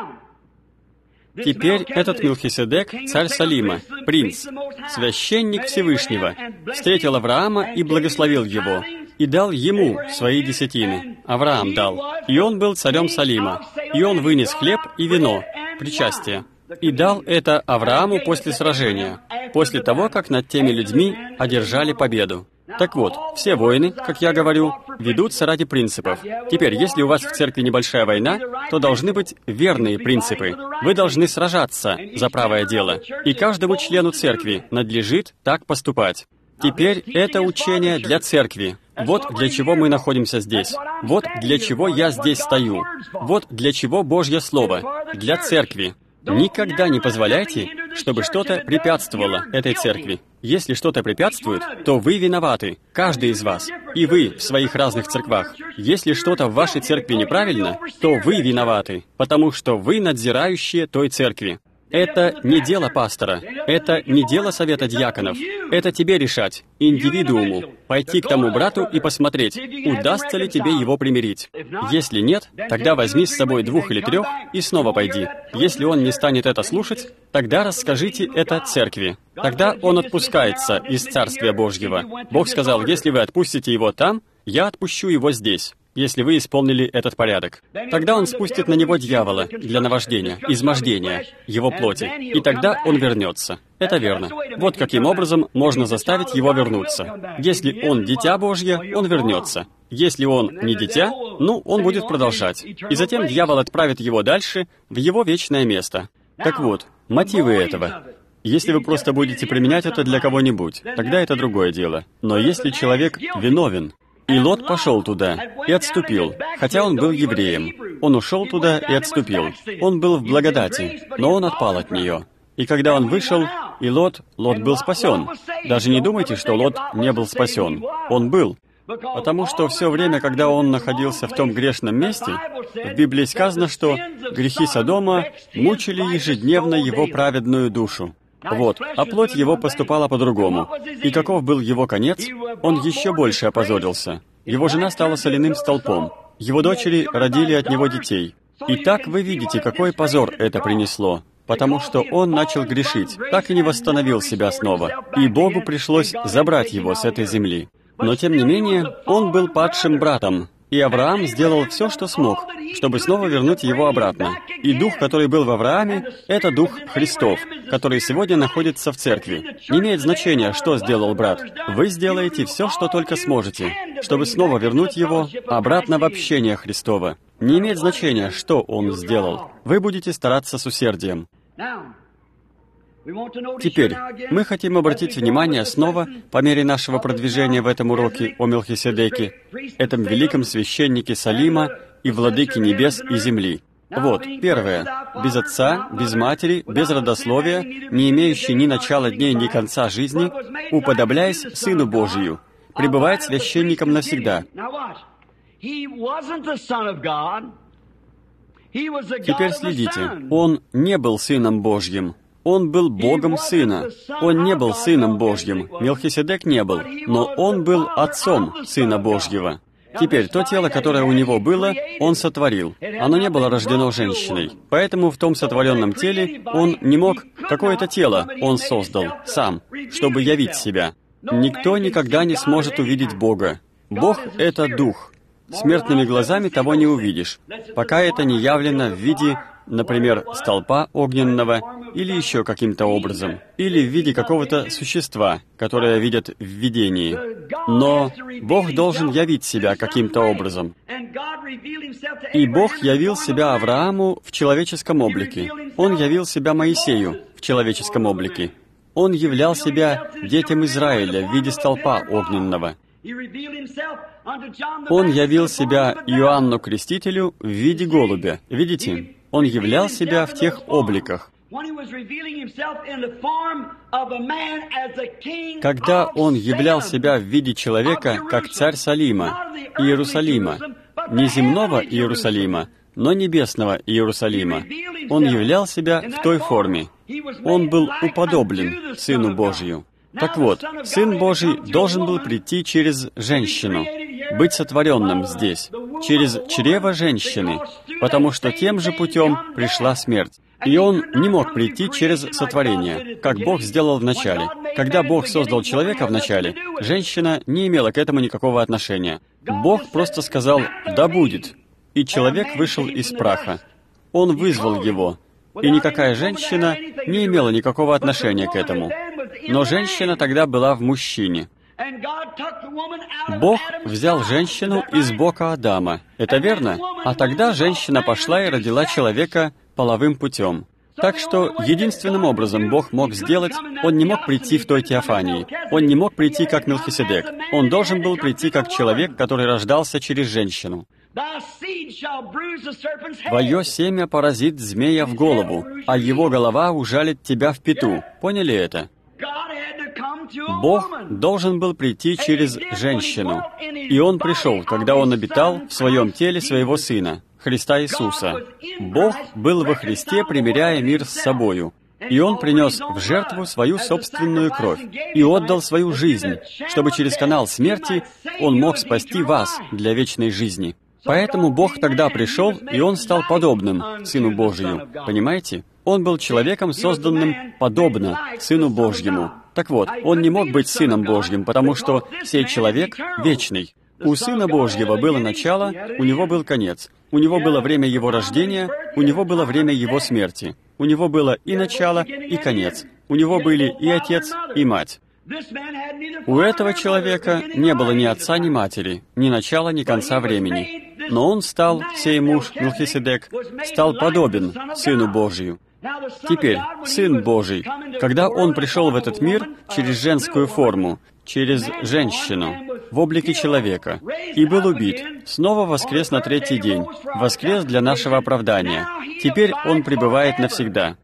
Теперь этот Мелхиседек, царь Салима, принц, священник Всевышнего, встретил Авраама и благословил его, и дал ему свои десятины. Авраам дал. И он был царем Салима. И он вынес хлеб и вино, причастие, и дал это Аврааму после сражения, после того, как над теми людьми одержали победу. Так вот, все войны, как я говорю, ведутся ради принципов. Теперь, если у вас в церкви небольшая война, то должны быть верные принципы. Вы должны сражаться за правое дело. И каждому члену церкви надлежит так поступать. Теперь это учение для церкви. Вот для чего мы находимся здесь. Вот для чего я здесь стою. Вот для чего Божье Слово. Для церкви. Никогда не позволяйте, чтобы что-то препятствовало этой церкви. Если что-то препятствует, то вы виноваты, каждый из вас, и вы в своих разных церквах. Если что-то в вашей церкви неправильно, то вы виноваты, потому что вы надзирающие той церкви. Это не дело пастора, это не дело совета диаконов. Это тебе решать, индивидууму, пойти к тому брату и посмотреть, удастся ли тебе его примирить. Если нет, тогда возьми с собой 2 или 3 и снова пойди. Если он не станет это слушать, тогда расскажите это церкви. Тогда он отпускается из Царствия Божьего. Бог сказал, если вы отпустите его там, я отпущу его здесь, если вы исполнили этот порядок. Тогда он спустит на него дьявола для наваждения, измождения его плоти, и тогда он вернется. Это верно. Вот каким образом можно заставить его вернуться. Если он дитя Божье, он вернется. Если он не дитя, он будет продолжать. И затем дьявол отправит его дальше, в его вечное место. Так вот, мотивы этого. Если вы просто будете применять это для кого-нибудь, тогда это другое дело. Но если человек виновен, и Лот пошел туда и отступил, хотя он был евреем. Он ушел туда и отступил. Он был в благодати, но он отпал от нее. И когда он вышел, и Лот был спасен. Даже не думайте, что Лот не был спасен. Он был. Потому что все время, когда он находился в том грешном месте, в Библии сказано, что грехи Содома мучили ежедневно его праведную душу. Вот, а плоть его поступала по-другому. И каков был его конец? Он еще больше опозорился. Его жена стала соляным столпом. Его дочери родили от него детей. И так вы видите, какой позор это принесло. Потому что он начал грешить, так и не восстановил себя снова. И Богу пришлось забрать его с этой земли. Но тем не менее, он был падшим братом. И Авраам сделал все, что смог, чтобы снова вернуть его обратно. И дух, который был в Аврааме, это дух Христов, который сегодня находится в церкви. Не имеет значения, что сделал брат. Вы сделаете все, что только сможете, чтобы снова вернуть его обратно в общение Христово. Не имеет значения, что он сделал. Вы будете стараться с усердием. Теперь, мы хотим обратить внимание снова, по мере нашего продвижения в этом уроке о Мелхиседеке, этом великом священнике Салима и владыке небес и земли. Вот, первое. Без отца, без матери, без родословия, не имеющий ни начала дней, ни конца жизни, уподобляясь Сыну Божию, пребывает священником навсегда. Теперь следите. Он не был Сыном Божьим. Он был Богом Сына. Он не был Сыном Божьим. Мелхиседек не был. Но он был Отцом Сына Божьего. Теперь, то тело, которое у него было, он сотворил. Оно не было рождено женщиной. Поэтому в том сотворенном теле он не мог... Какое-то тело он создал сам, чтобы явить себя. Никто никогда не сможет увидеть Бога. Бог — это Дух. Смертными глазами того не увидишь, пока это не явлено в виде, например, столпа огненного или еще каким-то образом, или в виде какого-то существа, которое видят в видении. Но Бог должен явить себя каким-то образом. И Бог явил себя Аврааму в человеческом облике. Он явил себя Моисею в человеческом облике. Он являл себя детям Израиля в виде столпа огненного. Он явил себя Иоанну Крестителю в виде голубя. Видите? Он являл себя в тех обликах. Когда он являл себя в виде человека, как царь Салима, Иерусалима, не земного Иерусалима, но небесного Иерусалима, он являл себя в той форме. Он был уподоблен Сыну Божию. Так вот, Сын Божий должен был прийти через женщину, быть сотворенным здесь, через чрево женщины, потому что тем же путем пришла смерть. И он не мог прийти через сотворение, как Бог сделал вначале. Когда Бог создал человека вначале, женщина не имела к этому никакого отношения. Бог просто сказал «да будет», и человек вышел из праха. Он вызвал его, и никакая женщина не имела никакого отношения к этому. Но женщина тогда была в мужчине. Бог взял женщину из бока Адама. Это верно? А тогда женщина пошла и родила человека половым путем. Так что единственным образом Бог мог сделать, Он не мог прийти в той теофании. Он не мог прийти как Мелхиседек. Он должен был прийти как человек, который рождался через женщину. «Твое семя поразит змея в голову, а его голова ужалит тебя в пяту». Поняли это? Бог должен был прийти через женщину. И Он пришел, когда Он обитал в своем теле своего Сына, Христа Иисуса. Бог был во Христе, примиряя мир с собою. И Он принес в жертву свою собственную кровь и отдал свою жизнь, чтобы через канал смерти Он мог спасти вас для вечной жизни. Поэтому Бог тогда пришел, и Он стал подобным Сыну Божию. Понимаете? Он был человеком, созданным подобно Сыну Божьему. Так вот, Он не мог быть Сыном Божьим, потому что сей человек вечный. У Сына Божьего было начало, у Него был конец. У Него было время Его рождения, у Него было время Его смерти. У Него было и начало, и конец. У Него были и отец, и мать. У этого человека не было ни отца, ни матери, ни начала, ни конца времени. Но он стал, сей муж Мелхиседек, стал подобен Сыну Божию. Теперь, Сын Божий, когда Он пришел в этот мир через женскую форму, через женщину, в облике человека, и был убит, снова воскрес на третий день, воскрес для нашего оправдания. Теперь Он пребывает навсегда.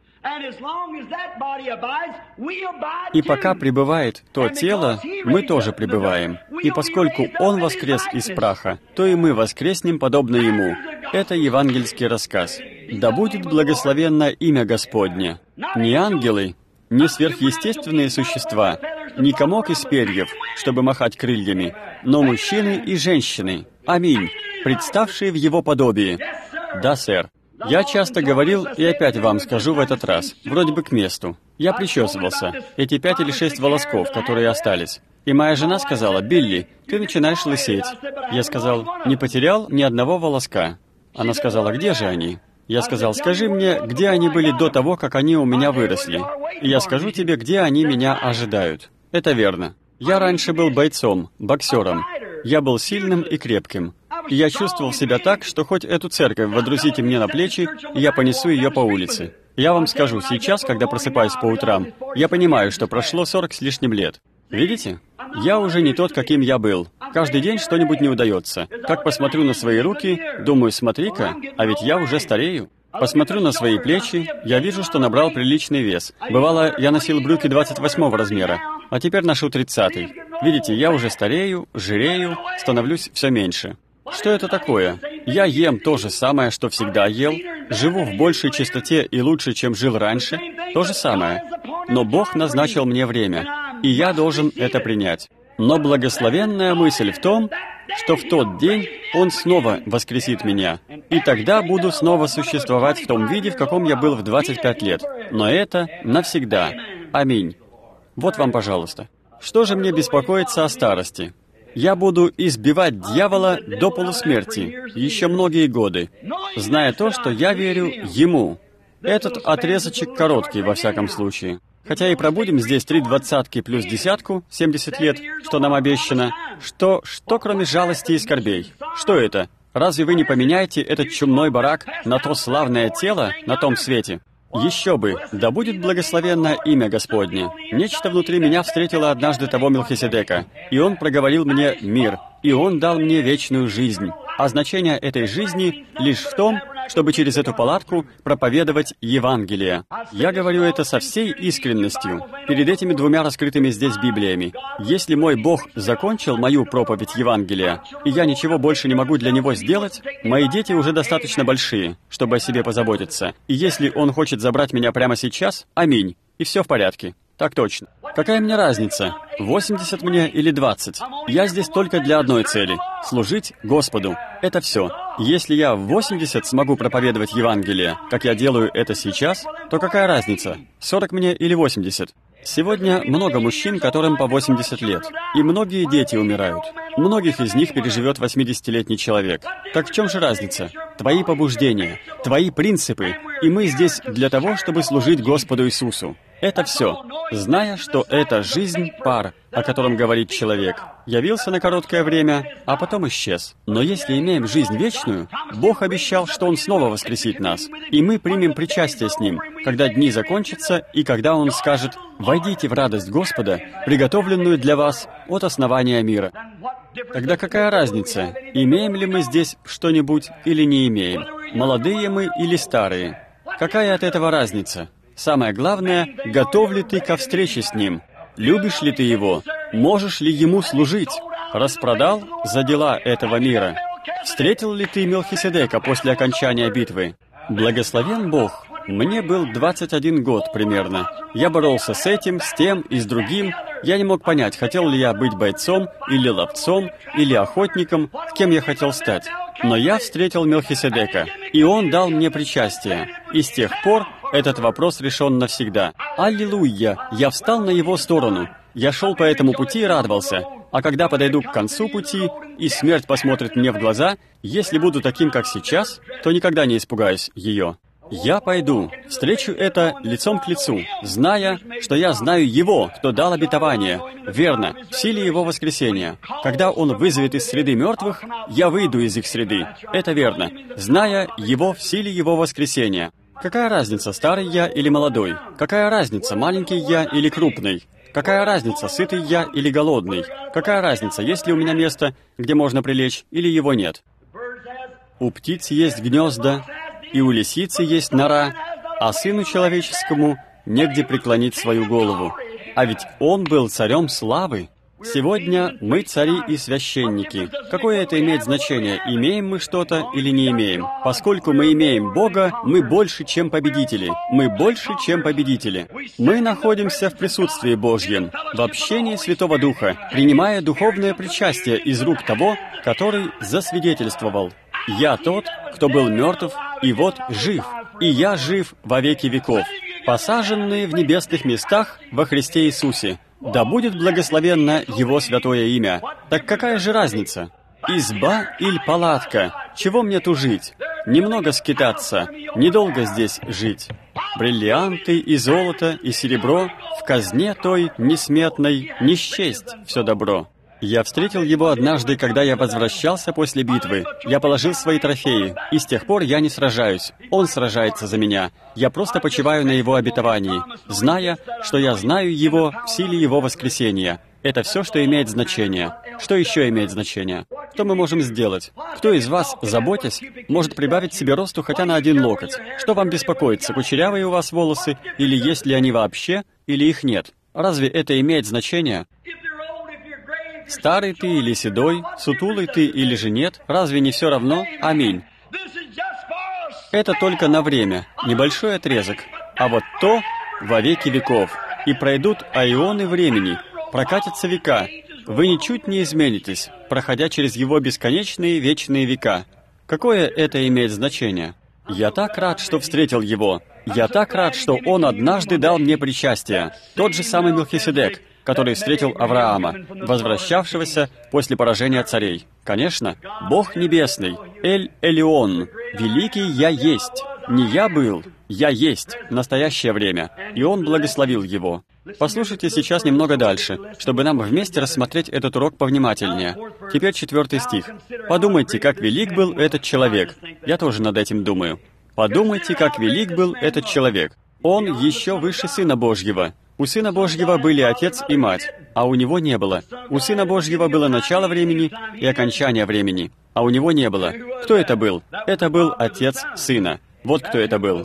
И пока пребывает то тело, мы тоже пребываем. И поскольку Он воскрес из праха, то и мы воскреснем подобно Ему. Это евангельский рассказ. Да будет благословенно имя Господне. Не ангелы, не сверхъестественные существа, не комок из перьев, чтобы махать крыльями, но мужчины и женщины. Аминь. Представшие в Его подобии. Да, сэр. Я часто говорил, и опять вам скажу в этот раз, вроде бы к месту. Я причесывался. Эти 5 или 6 волосков, которые остались. И моя жена сказала: «Билли, ты начинаешь лысеть». Я сказал: «Не потерял ни одного волоска». Она сказала: «Где же они?» Я сказал: «Скажи мне, где они были до того, как они у меня выросли. И я скажу тебе, где они меня ожидают». Это верно. Я раньше был бойцом, боксером. Я был сильным и крепким. И я чувствовал себя так, что хоть эту церковь водрузите мне на плечи, и я понесу ее по улице. Я вам скажу, сейчас, когда просыпаюсь по утрам, я понимаю, что прошло 40 с лишним лет. Видите? Я уже не тот, каким я был. Каждый день что-нибудь не удается. Как посмотрю на свои руки, думаю: смотри-ка, а ведь я уже старею. Посмотрю на свои плечи, я вижу, что набрал приличный вес. Бывало, я носил брюки 28 размера, а теперь ношу 30-й. Видите, я уже старею, жирею, становлюсь все меньше. Что это такое? Я ем то же самое, что всегда ел, живу в большей чистоте и лучше, чем жил раньше, то же самое. Но Бог назначил мне время, и я должен это принять. Но благословенная мысль в том, что в тот день Он снова воскресит меня, и тогда буду снова существовать в том виде, в каком я был в 25 лет. Но это навсегда. Аминь. Вот вам, пожалуйста. Что же мне беспокоиться о старости? Я буду избивать дьявола до полусмерти еще многие годы, зная то, что я верю Ему. Этот отрезочек короткий, во всяком случае. Хотя и пробудем здесь 3 двадцатки плюс десятку, 70 лет, что нам обещано. Что кроме жалости и скорбей? Что это? Разве вы не поменяете этот чумной барак на то славное тело на том свете? Еще бы, да будет благословенно имя Господне. Нечто внутри меня встретило однажды того Мелхиседека, и он проговорил мне мир, и он дал мне вечную жизнь. А значение этой жизни лишь в том, чтобы через эту палатку проповедовать Евангелие. Я говорю это со всей искренностью, перед этими 2 раскрытыми здесь Библиями. Если мой Бог закончил мою проповедь Евангелия, и я ничего больше не могу для Него сделать, мои дети уже достаточно большие, чтобы о себе позаботиться. И если Он хочет забрать меня прямо сейчас, аминь, и все в порядке. Так точно. Какая мне разница, 80 мне или 20? Я здесь только для одной цели — служить Господу. Это все. Если я в 80 смогу проповедовать Евангелие, как я делаю это сейчас, то какая разница, 40 мне или 80? Сегодня много мужчин, которым по 80 лет, и многие дети умирают. Многих из них переживет 80-летний человек. Так в чем же разница? Твои побуждения, твои принципы, и мы здесь для того, чтобы служить Господу Иисусу. Это все. Зная, что это жизнь пар, о котором говорит человек, явился на короткое время, а потом исчез. Но если имеем жизнь вечную, Бог обещал, что Он снова воскресит нас, и мы примем причастие с Ним, когда дни закончатся, и когда Он скажет: «Войдите в радость Господа, приготовленную для вас от основания мира». Тогда какая разница, имеем ли мы здесь что-нибудь или не имеем? Молодые мы или старые? Какая от этого разница? Самое главное, готов ли ты ко встрече с Ним? Любишь ли ты Его? Можешь ли Ему служить? Распродал за дела этого мира? Встретил ли ты Мелхиседека после окончания битвы? Благословен Бог, Мне был 21 год примерно. Я боролся с этим, с тем и с другим. Я не мог понять, хотел ли я быть бойцом, или ловцом, или охотником, кем я хотел стать. Но я встретил Мелхиседека, и он дал мне причастие. И с тех пор этот вопрос решен навсегда. Аллилуйя! Я встал на его сторону. Я шел по этому пути и радовался. А когда подойду к концу пути, и смерть посмотрит мне в глаза, если буду таким, как сейчас, то никогда не испугаюсь ее. Я пойду, встречу это лицом к лицу, зная, что я знаю Его, кто дал обетование, верно, в силе Его воскресения. Когда Он вызовет из среды мертвых, я выйду из их среды. Это верно, зная Его в силе Его воскресения. Какая разница, старый я или молодой? Какая разница, маленький я или крупный? Какая разница, сытый я или голодный? Какая разница, есть ли у меня место, где можно прилечь, или его нет? У птиц есть гнезда, и у лисицы есть нора, а сыну человеческому негде преклонить свою голову. А ведь он был царем славы. Сегодня мы цари и священники. Какое это имеет значение, имеем мы что-то или не имеем? Поскольку мы имеем Бога, мы больше, чем победители. Мы больше, чем победители. Мы находимся в присутствии Божьем, в общении Святого Духа, принимая духовное причастие из рук того, который засвидетельствовал: «Я тот, кто был мертв, и вот жив, и я жив во веки веков, посаженные в небесных местах во Христе Иисусе. Да будет благословенно Его святое имя». Так какая же разница? Изба или палатка? Чего мне тужить? Немного скитаться, недолго здесь жить. Бриллианты и золото и серебро в казне той несметной не счесть все добро. Я встретил его однажды, когда я возвращался после битвы. Я положил свои трофеи, и с тех пор я не сражаюсь. Он сражается за меня. Я просто почиваю на его обетовании, зная, что я знаю его в силе его воскресения. Это все, что имеет значение. Что еще имеет значение? Что мы можем сделать? Кто из вас, заботясь, может прибавить себе росту хотя на 1 локоть? Что вам беспокоится, кучерявые у вас волосы, или есть ли они вообще, или их нет? Разве это имеет значение? Старый ты или седой, сутулый ты или же нет, разве не все равно? Аминь. Это только на время, небольшой отрезок. А вот то во веки веков. И пройдут аионы времени, прокатятся века. Вы ничуть не изменитесь, проходя через его бесконечные вечные века. Какое это имеет значение? Я так рад, что встретил его. Я так рад, что он однажды дал мне причастие. Тот же самый Мелхиседек, который встретил Авраама, возвращавшегося после поражения царей. Конечно, Бог Небесный, Эль-Элион, Великий Я Есть. Не я был, я есть, настоящее время, и Он благословил его. Послушайте сейчас немного дальше, чтобы нам вместе рассмотреть этот урок повнимательнее. Теперь 4 стих. «Подумайте, как велик был этот человек». Я тоже над этим думаю. «Подумайте, как велик был этот человек. Он еще выше Сына Божьего». У Сына Божьего были Отец и Мать, а у Него не было. У Сына Божьего было начало времени и окончание времени, а у Него не было. Кто это был? Это был Отец Сына. Вот кто это был.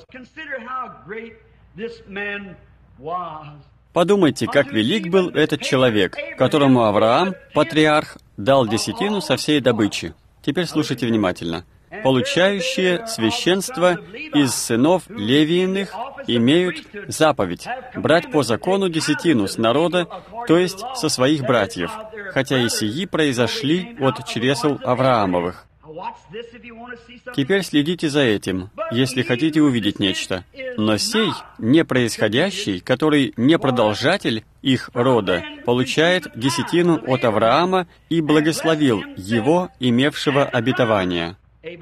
Подумайте, как велик был этот человек, которому Авраам, патриарх, дал десятину со всей добычи. Теперь слушайте внимательно. «Получающие священство из сынов Левииных имеют заповедь брать по закону десятину с народа, то есть со своих братьев, хотя и сии произошли от чресл Авраамовых». Теперь следите за этим, если хотите увидеть нечто. «Но сей, не происходящий, который не продолжатель их рода, получает десятину от Авраама и благословил его, имевшего обетование».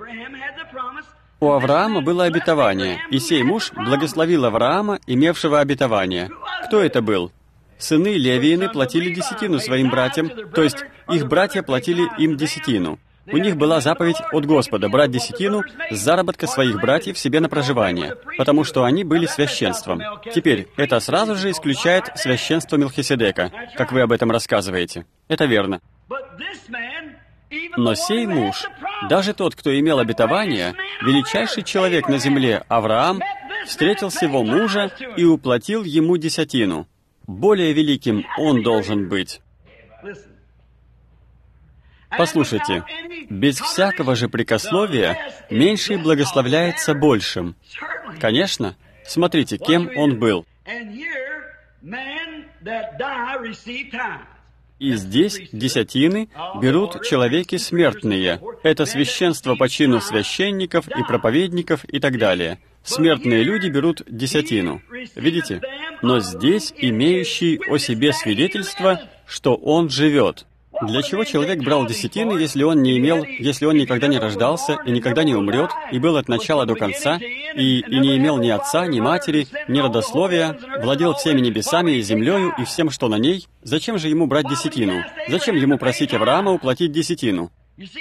У Авраама было обетование, и сей муж благословил Авраама, имевшего обетование. Кто это был? Сыны Левиины платили десятину своим братьям, то есть их братья платили им десятину. У них была заповедь от Господа брать десятину с заработка своих братьев себе на проживание, потому что они были священством. Теперь, это сразу же исключает священство Мелхиседека, как вы об этом рассказываете. Это верно. Но сей муж, даже тот, кто имел обетование, величайший человек на земле, Авраам, встретил сего мужа и уплатил ему десятину. Более великим он должен быть. Послушайте, без всякого же прикословия меньший благословляется большим. Конечно, Смотрите, кем он был. И здесь десятины берут человеки смертные. Это священство по чину священников и проповедников и так далее. Смертные люди берут десятину. Видите? Но здесь имеющий о себе свидетельство, что он живет. Для чего человек брал десятины, если он никогда не рождался и никогда не умрет, и был от начала до конца, и не имел ни отца, ни матери, ни родословия, владел всеми небесами и землею и всем, что на ней? Зачем же ему брать десятину? Зачем ему просить Авраама уплатить десятину?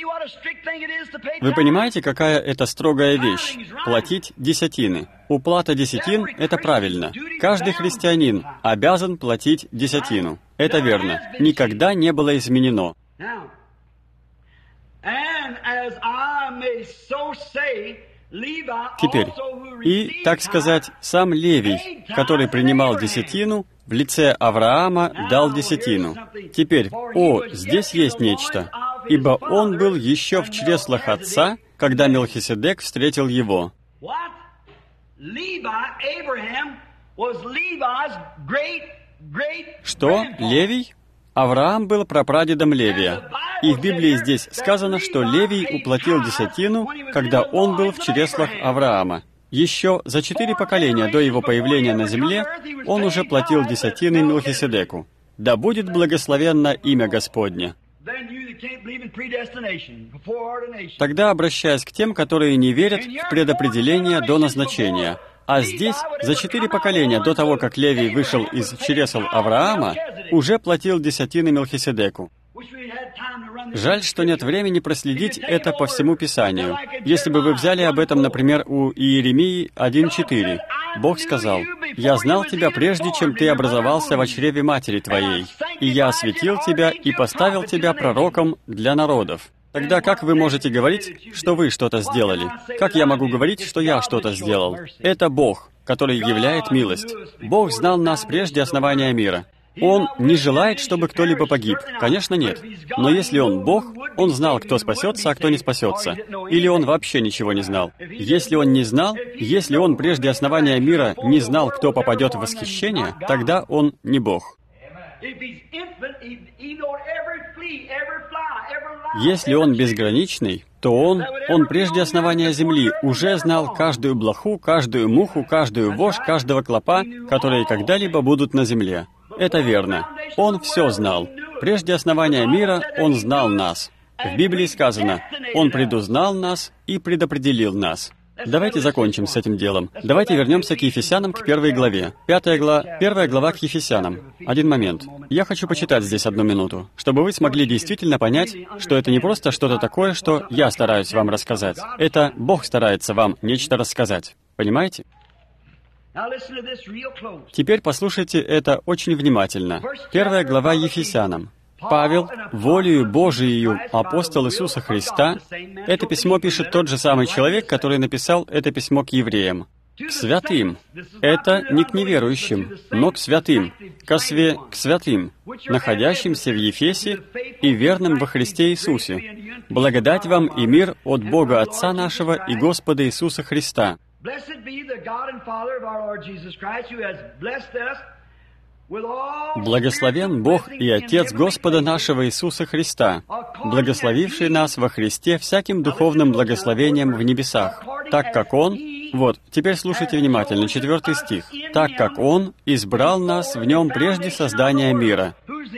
Вы понимаете, какая это строгая вещь — платить десятины? Уплата десятин — это правильно. Каждый христианин обязан платить десятину. Это верно. Никогда не было изменено. Теперь, и, так сказать, сам Левий, который принимал десятину, в лице Авраама дал десятину. Теперь, здесь есть нечто. Ибо он был еще в чреслах отца, когда Мелхиседек встретил его. Что? Левий? Авраам был прапрадедом Левия. И в Библии здесь сказано, что Левий уплатил десятину, когда он был в чреслах Авраама. Еще за 4 поколения до его появления на земле он уже платил десятины Мелхиседеку. Да будет благословенно имя Господне. Тогда, обращаясь к тем, которые не верят в предопределение до назначения, а здесь, за 4 поколения до того, как Левий вышел из чресл Авраама, уже платил десятины Мелхиседеку. Жаль, что нет времени проследить это по всему Писанию. Если бы вы взяли об этом, например, у Иеремии 1:4. Бог сказал: «Я знал тебя прежде, чем ты образовался в чреве матери твоей, и я осветил тебя и поставил тебя пророком для народов». Тогда как вы можете говорить, что вы что-то сделали? Как я могу говорить, что я что-то сделал? Это Бог, который являет милость. Бог знал нас прежде основания мира. Он не желает, чтобы кто-либо погиб. Конечно, нет. Но если Он Бог, Он знал, кто спасется, а кто не спасется. Или Он вообще ничего не знал. Если Он не знал, если Он прежде основания мира не знал, кто попадет в восхищение, тогда Он не Бог. Если Он безграничный, то Он прежде основания земли уже знал каждую блоху, каждую муху, каждую вошь, каждого клопа, которые когда-либо будут на земле. Это верно. Он все знал. Прежде основания мира Он знал нас. В Библии сказано: Он предузнал нас и предопределил нас. Давайте закончим с этим делом. Давайте вернемся к Ефесянам, к 1 главе. 1 глава к Ефесянам. Один момент. Я хочу почитать здесь 1 минуту, чтобы вы смогли действительно понять, что это не просто что-то такое, что я стараюсь вам рассказать. Это Бог старается вам нечто рассказать. Понимаете? Теперь послушайте это очень внимательно. 1 глава Ефесянам. Павел, волею Божией, апостол Иисуса Христа, это письмо пишет тот же самый человек, который написал это письмо к евреям. К святым. Это не к неверующим, но к святым, к святым, находящимся в Ефесе и верным во Христе Иисусе. Благодать вам и мир от Бога Отца нашего и Господа Иисуса Христа. Благословен Бог и Отец Господа нашего Иисуса Христа, благословивший нас во Христе всяким духовным благословением в небесах, так как Он, теперь слушайте внимательно, 4 стих, так как Он избрал нас в Нем прежде создания мира.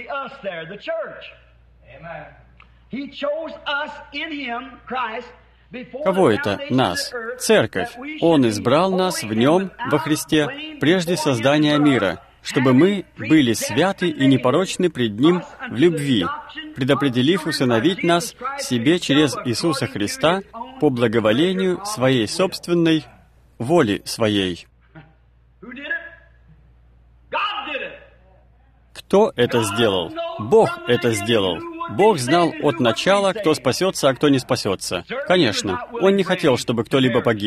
Кого это? Нас. Церковь. Он избрал нас в Нем, во Христе, прежде создания мира, чтобы мы были святы и непорочны пред Ним в любви, предопределив усыновить нас себе через Иисуса Христа по благоволению Своей собственной воли Своей. Кто это сделал? Бог это сделал. Бог знал от начала, кто спасется, а кто не спасется. Конечно, Он не хотел, чтобы кто-либо погиб.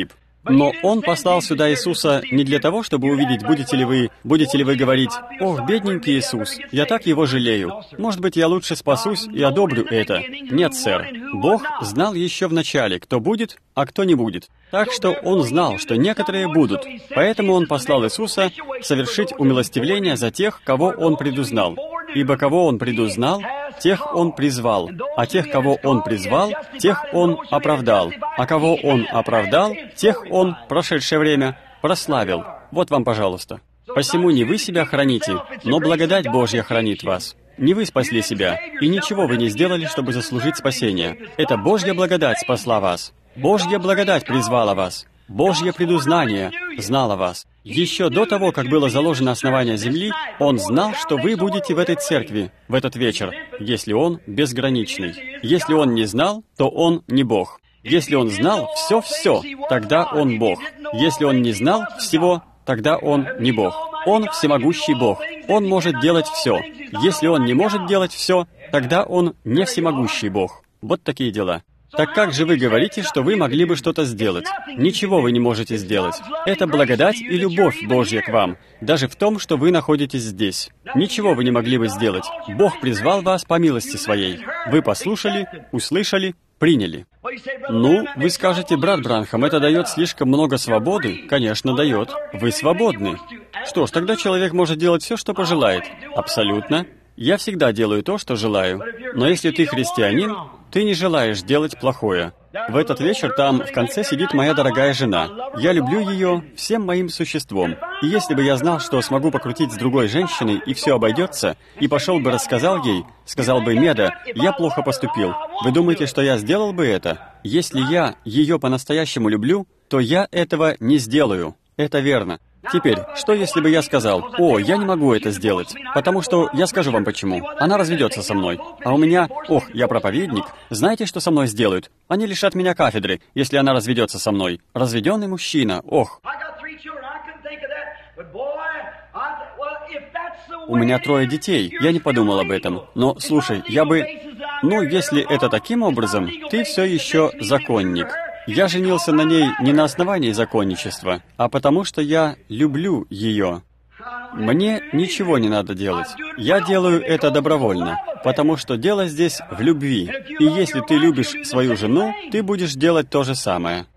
Но Он послал сюда Иисуса не для того, чтобы увидеть, будете ли вы говорить: «Ох, бедненький Иисус, я так Его жалею. Может быть, я лучше спасусь и одобрю это». Нет, сэр. Бог знал еще в начале, кто будет, а кто не будет. Так что Он знал, что некоторые будут. Поэтому Он послал Иисуса совершить умилостивление за тех, кого Он предузнал. Ибо кого Он предузнал, тех Он призвал, а тех, кого Он призвал, тех Он оправдал, а кого Он оправдал, тех Он, прошедшее время, прославил. Вот вам, пожалуйста. Посему не вы себя храните, но благодать Божья хранит вас. Не вы спасли себя, и ничего вы не сделали, чтобы заслужить спасение. Это Божья благодать спасла вас. Божья благодать призвала вас. Божье предузнание знало вас. Еще до того, как было заложено основание земли, Он знал, что вы будете в этой церкви в этот вечер, если Он безграничный. Если Он не знал, то Он не Бог. Если Он знал все-все, тогда Он Бог. Если Он не знал всего, тогда Он не Бог. Он всемогущий Бог. Он может делать все. Если Он не может делать все, тогда Он не всемогущий Бог. Вот такие дела. Так как же вы говорите, что вы могли бы что-то сделать? Ничего вы не можете сделать. Это благодать и любовь Божья к вам, даже в том, что вы находитесь здесь. Ничего вы не могли бы сделать. Бог призвал вас по милости Своей. Вы послушали, услышали, приняли. Ну, вы скажете: брат Бранхам, это дает слишком много свободы. Конечно, дает. Вы свободны. Что ж, тогда человек может делать все, что пожелает. Абсолютно. Я всегда делаю то, что желаю. Но если ты христианин, ты не желаешь делать плохое. В этот вечер там в конце сидит моя дорогая жена. Я люблю ее всем моим существом. И если бы я знал, что смогу покрутить с другой женщиной, и все обойдется, и пошел бы рассказал ей, сказал бы: «Меда, я плохо поступил». Вы думаете, что я сделал бы это? Если я ее по-настоящему люблю, то я этого не сделаю. Это верно. Теперь, что если бы я сказал: «О, я не могу это сделать, потому что я скажу вам почему. Она разведется со мной. А у меня, я проповедник. Знаете, что со мной сделают? Они лишат меня кафедры, если она разведется со мной. Разведенный мужчина, У меня 3 детей, я не подумал об этом. Но, слушай, если это таким образом, ты все еще законник. Я женился на ней не на основании законничества, а потому что я люблю ее. Мне ничего не надо делать. Я делаю это добровольно, потому что дело здесь в любви. И если ты любишь свою жену, ты будешь делать то же самое.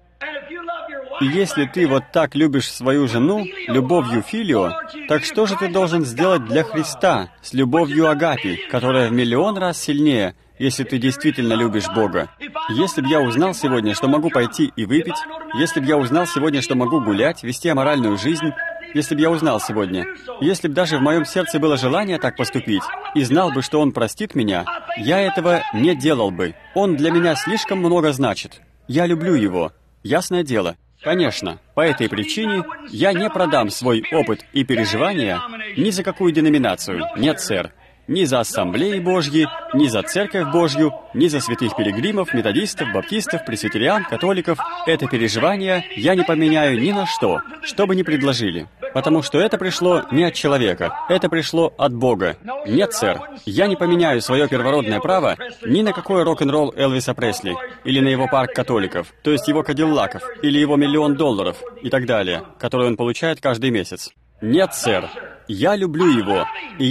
И если ты вот так любишь свою жену, любовью филио, так что же ты должен сделать для Христа с любовью агапи, которая в миллион раз сильнее, если ты действительно любишь Бога? Если бы я узнал сегодня, что могу пойти и выпить, если бы я узнал сегодня, что могу гулять, вести аморальную жизнь, если бы я узнал сегодня, если бы даже в моем сердце было желание так поступить, и знал бы, что Он простит меня, я этого не делал бы. Он для меня слишком много значит. Я люблю Его. Ясное дело. Конечно, по этой причине я не продам свой опыт и переживания ни за какую деноминацию. Нет, сэр. Ни за ассамблеи Божьи, ни за Церковь Божью, ни за святых пилигримов, методистов, баптистов, пресвитериан, католиков. Это переживание я не поменяю ни на что бы ни предложили. Потому что это пришло не от человека, это пришло от Бога. Нет, сэр, я не поменяю свое первородное право ни на какой рок-н-ролл Элвиса Пресли, или на его парк католиков, то есть его кадиллаков, или его $1 миллион и так далее, которые он получает каждый месяц. Нет, сэр. Я люблю Его.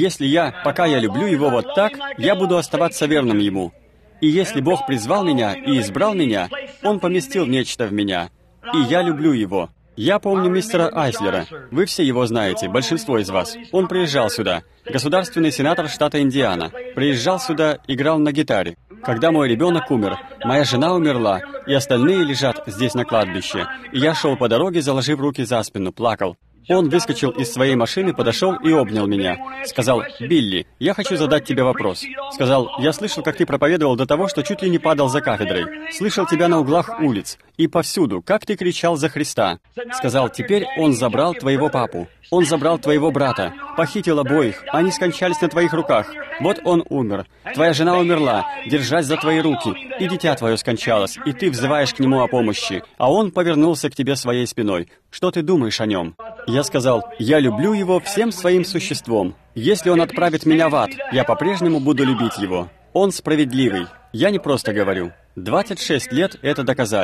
И пока я люблю Его вот так, я буду оставаться верным Ему. И если Бог призвал меня и избрал меня, Он поместил нечто в меня. И я люблю Его. Я помню мистера Айслера. Вы все его знаете, большинство из вас. Он приезжал сюда. Государственный сенатор штата Индиана. Приезжал сюда, играл на гитаре. Когда мой ребенок умер, моя жена умерла, и остальные лежат здесь на кладбище. И я шел по дороге, заложив руки за спину, плакал. Он выскочил из своей машины, подошел и обнял меня. Сказал: «Билли, я хочу задать тебе вопрос». Сказал: «Я слышал, как ты проповедовал до того, что чуть ли не падал за кафедрой. Слышал тебя на углах улиц. И повсюду, как ты кричал за Христа». Сказал: «Теперь он забрал твоего папу. Он забрал твоего брата. Похитил обоих. Они скончались на твоих руках. Вот он умер. Твоя жена умерла, держась за твои руки. И дитя твое скончалось. И ты взываешь к нему о помощи. А он повернулся к тебе своей спиной. Что ты думаешь о нем?» Я сказал: «Я люблю его всем своим существом. Если он отправит меня в ад, я по-прежнему буду любить его. Он справедливый. Я не просто говорю. 26 лет это доказали.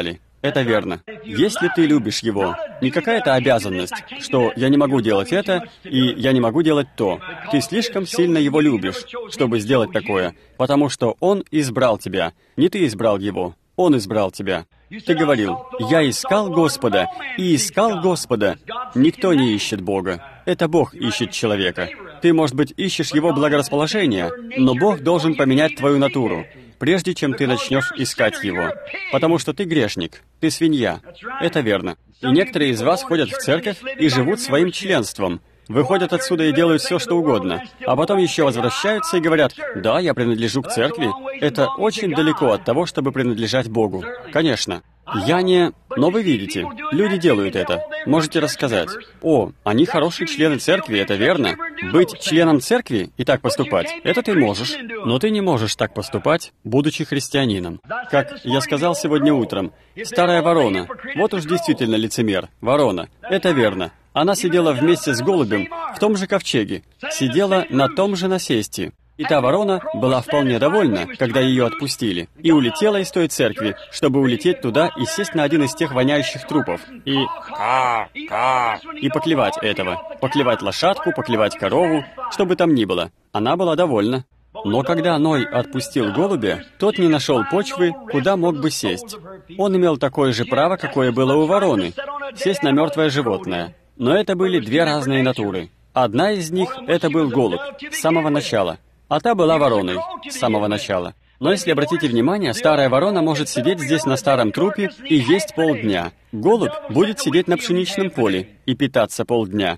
Это верно. Если ты любишь Его, не какая-то обязанность, что я не могу делать это, и я не могу делать то. Ты слишком сильно Его любишь, чтобы сделать такое, потому что Он избрал тебя. Не ты избрал Его, Он избрал тебя. Ты говорил, «Я искал Господа, и искал Господа». Никто не ищет Бога. Это Бог ищет человека. Ты, может быть, ищешь Его благорасположение, но Бог должен поменять твою натуру, прежде чем ты начнешь искать Его. Потому что ты грешник, ты свинья. Это верно. И некоторые из вас ходят в церковь и живут своим членством. Выходят отсюда и делают все, что угодно. А потом еще возвращаются и говорят, «Да, я принадлежу к церкви». Это очень далеко от того, чтобы принадлежать Богу. Конечно. Я не... Но вы видите, люди делают это. Можете рассказать, «О, они хорошие члены церкви, это верно. Быть членом церкви и так поступать, это ты можешь. Но ты не можешь так поступать, будучи христианином». Как я сказал сегодня утром, старая ворона, вот уж действительно лицемер, ворона, это верно. Она сидела вместе с голубем в том же ковчеге, сидела на том же насесте. И та ворона была вполне довольна, когда ее отпустили, и улетела из той церкви, чтобы улететь туда и сесть на один из тех воняющих трупов, и поклевать этого, поклевать лошадку, поклевать корову, что бы там ни было. Она была довольна. Но когда Ной отпустил голубя, тот не нашел почвы, куда мог бы сесть. Он имел такое же право, какое было у вороны, сесть на мертвое животное. Но это были две разные натуры. Одна из них — это был голубь с самого начала, а та была вороной с самого начала. Но если обратите внимание, старая ворона может сидеть здесь на старом трупе и есть полдня. Голубь будет сидеть на пшеничном поле и питаться полдня.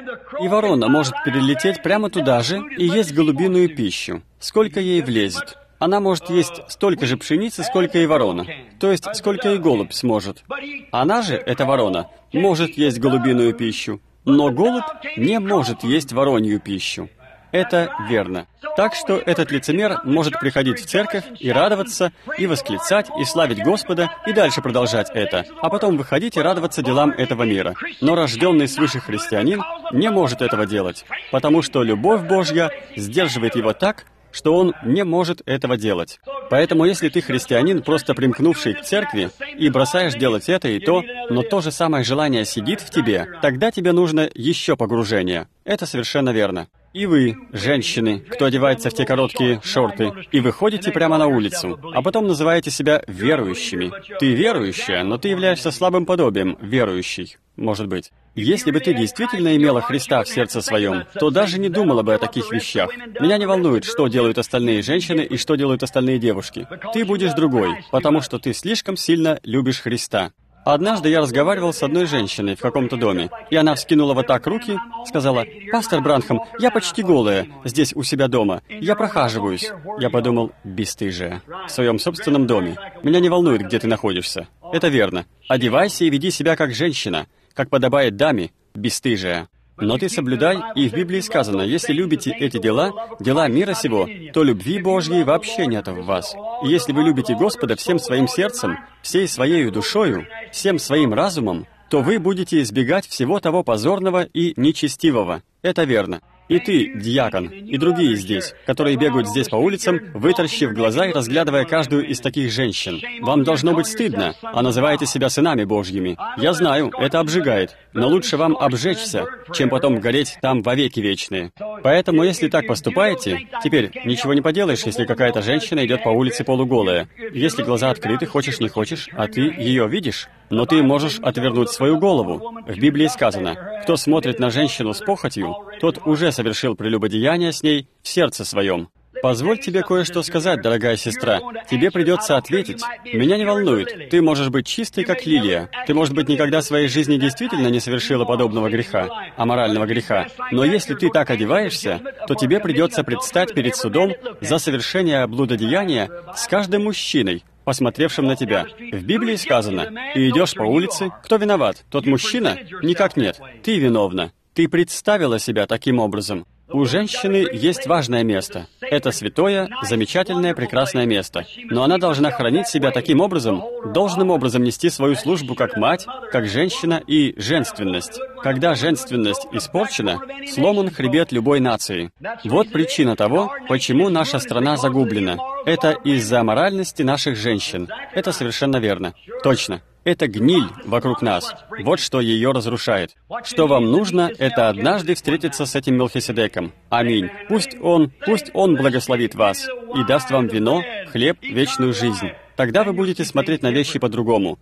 И ворона может перелететь прямо туда же и есть голубиную пищу, сколько ей влезет. Она может есть столько же пшеницы, сколько и ворона, то есть сколько и голубь сможет. Она же, эта ворона, может есть голубиную пищу, но голубь не может есть воронью пищу. Это верно. Так что этот лицемер может приходить в церковь и радоваться, и восклицать, и славить Господа, и дальше продолжать это, а потом выходить и радоваться делам этого мира. Но рожденный свыше христианин не может этого делать, потому что любовь Божья сдерживает его так, что он не может этого делать. Поэтому, если ты христианин, просто примкнувший к церкви, и бросаешь делать это и то, но то же самое желание сидит в тебе, тогда тебе нужно еще погружение. Это совершенно верно. И вы, женщины, кто одевается в те короткие шорты, и выходите прямо на улицу, а потом называете себя верующими. Ты верующая, но ты являешься слабым подобием верующей, может быть. Если бы ты действительно имела Христа в сердце своем, то даже не думала бы о таких вещах. Меня не волнует, что делают остальные женщины и что делают остальные девушки. Ты будешь другой, потому что ты слишком сильно любишь Христа. Однажды я разговаривал с одной женщиной в каком-то доме, и она вскинула вот так руки, сказала, «Пастор Бранхам, я почти голая, здесь у себя дома, я прохаживаюсь». Я подумал, бесстыжая, в своем собственном доме. Меня не волнует, где ты находишься. Это верно. Одевайся и веди себя как женщина, как подобает даме, бесстыжая. Но ты соблюдай, и в Библии сказано, если любите эти дела, дела мира сего, то любви Божьей вообще нет в вас. И если вы любите Господа всем своим сердцем, всей своею душою, всем своим разумом, то вы будете избегать всего того позорного и нечестивого. Это верно. И ты, диакон, и другие здесь, которые бегают здесь по улицам, вытаращив глаза и разглядывая каждую из таких женщин. Вам должно быть стыдно, а называете себя сынами Божьими. Я знаю, это обжигает, но лучше вам обжечься, чем потом гореть там вовеки вечные. Поэтому, если так поступаете, теперь ничего не поделаешь, если какая-то женщина идет по улице полуголая. Если глаза открыты, хочешь не хочешь, а ты ее видишь, но ты можешь отвернуть свою голову. В Библии сказано, кто смотрит на женщину с похотью, тот уже совершил прелюбодеяние с ней в сердце своем. Позволь тебе кое-что сказать, дорогая сестра. Тебе придется ответить. Меня не волнует. Ты можешь быть чистой, как лилия. Ты, может быть, никогда в своей жизни действительно не совершила подобного греха, аморального греха. Но если ты так одеваешься, то тебе придется предстать перед судом за совершение блудодеяния с каждым мужчиной, посмотревшим на тебя. В Библии сказано, ты идешь по улице, кто виноват? Тот мужчина? Никак нет. Ты виновна. Ты представила себя таким образом. У женщины есть важное место. Это святое, замечательное, прекрасное место. Но она должна хранить себя таким образом, должным образом нести свою службу как мать, как женщина и женственность. Когда женственность испорчена, сломан хребет любой нации. Вот причина того, почему наша страна загублена. Это из-за аморальности наших женщин. Это совершенно верно. Точно. Это гниль вокруг нас. Вот что ее разрушает. Что вам нужно, это однажды встретиться с этим Мелхиседеком. Аминь. Пусть он благословит вас и даст вам вино, хлеб, вечную жизнь. Тогда вы будете смотреть на вещи по-другому.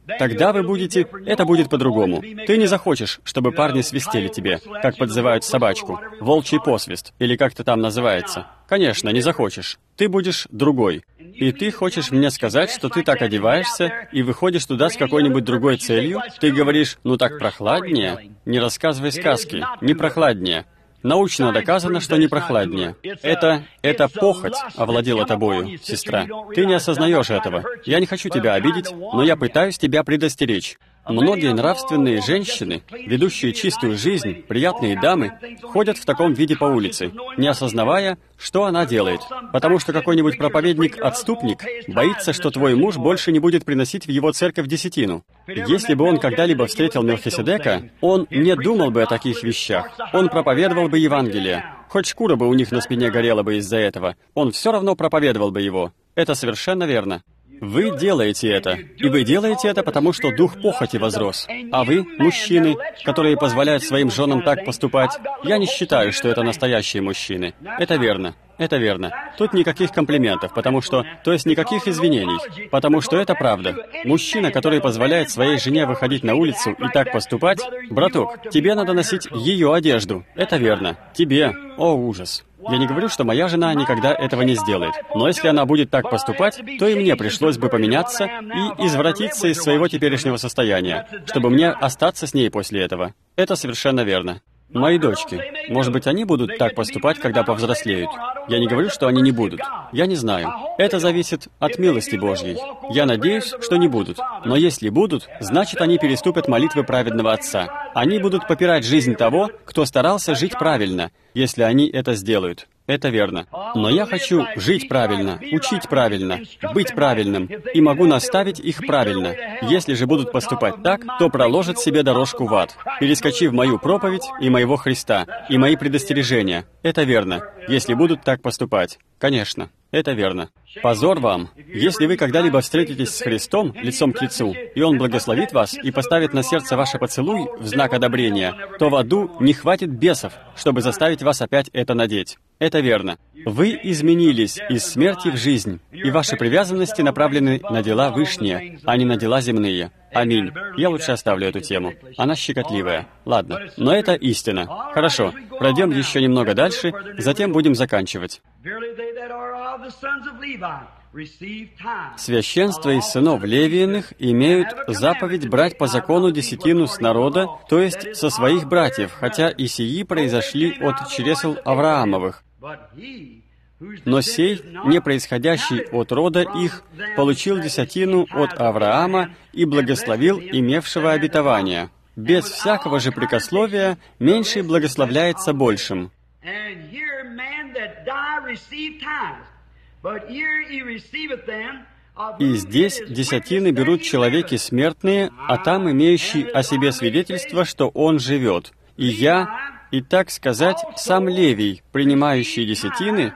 Это будет по-другому. Ты не захочешь, чтобы парни свистели тебе, как подзывают собачку. Волчий посвист, или как это там называется. Конечно, не захочешь. Ты будешь другой. И ты хочешь мне сказать, что ты так одеваешься и выходишь туда с какой-нибудь другой целью? Ты говоришь, ну так прохладнее? Не рассказывай сказки, не прохладнее. Научно доказано, что не прохладнее. Это похоть овладела тобою, сестра. Ты не осознаешь этого. Я не хочу тебя обидеть, но я пытаюсь тебя предостеречь. Многие нравственные женщины, ведущие чистую жизнь, приятные дамы, ходят в таком виде по улице, не осознавая, что она делает. Потому что какой-нибудь проповедник-отступник боится, что твой муж больше не будет приносить в его церковь десятину. Если бы он когда-либо встретил Мелхиседека, он не думал бы о таких вещах. Он проповедовал бы Евангелие. Хоть шкура бы у них на спине горела бы из-за этого, он все равно проповедовал бы его. Это совершенно верно. Вы делаете это. И вы делаете это, потому что дух похоти возрос. А вы, мужчины, которые позволяют своим женам так поступать, я не считаю, что это настоящие мужчины. Это верно. Это верно. Тут никаких комплиментов, то есть никаких извинений, потому что это правда. Мужчина, который позволяет своей жене выходить на улицу и так поступать, браток, тебе надо носить ее одежду. Это верно. Тебе. О, ужас. Я не говорю, что моя жена никогда этого не сделает. Но если она будет так поступать, то и мне пришлось бы поменяться и извратиться из своего теперешнего состояния, чтобы мне остаться с ней после этого. Это совершенно верно. Мои дочки, может быть, они будут так поступать, когда повзрослеют? Я не говорю, что они не будут. Я не знаю. Это зависит от милости Божьей. Я надеюсь, что не будут. Но если будут, значит, они переступят молитвы праведного Отца. Они будут попирать жизнь того, кто старался жить правильно, если они это сделают. Это верно. Но я хочу жить правильно, учить правильно, быть правильным, и могу наставить их правильно. Если же будут поступать так, то проложат себе дорожку в ад, перескочив мою проповедь и моего Христа, и мои предостережения. Это верно, если будут так поступать. Конечно, это верно. Позор вам, если вы когда-либо встретитесь с Христом лицом к лицу, и Он благословит вас и поставит на сердце ваше поцелуй в знак одобрения, то в аду не хватит бесов, чтобы заставить вас опять это надеть. Это верно. Вы изменились из смерти в жизнь, и ваши привязанности направлены на дела вышние, а не на дела земные. Аминь. Я лучше оставлю эту тему. Она щекотливая. Ладно, но это истина. Хорошо, пройдем еще немного дальше, затем будем заканчивать. Священство из сынов Левииных имеют заповедь брать по закону десятину с народа, то есть со своих братьев, хотя и сии произошли от чресл Авраамовых. Но сей, не происходящий от рода их, получил десятину от Авраама и благословил имевшего обетование. Без всякого же прикословия меньший благословляется большим. И здесь десятины берут человеки смертные, а там имеющий о себе свидетельство, что он живет. И я, и так сказать, сам Левий, принимающий десятины,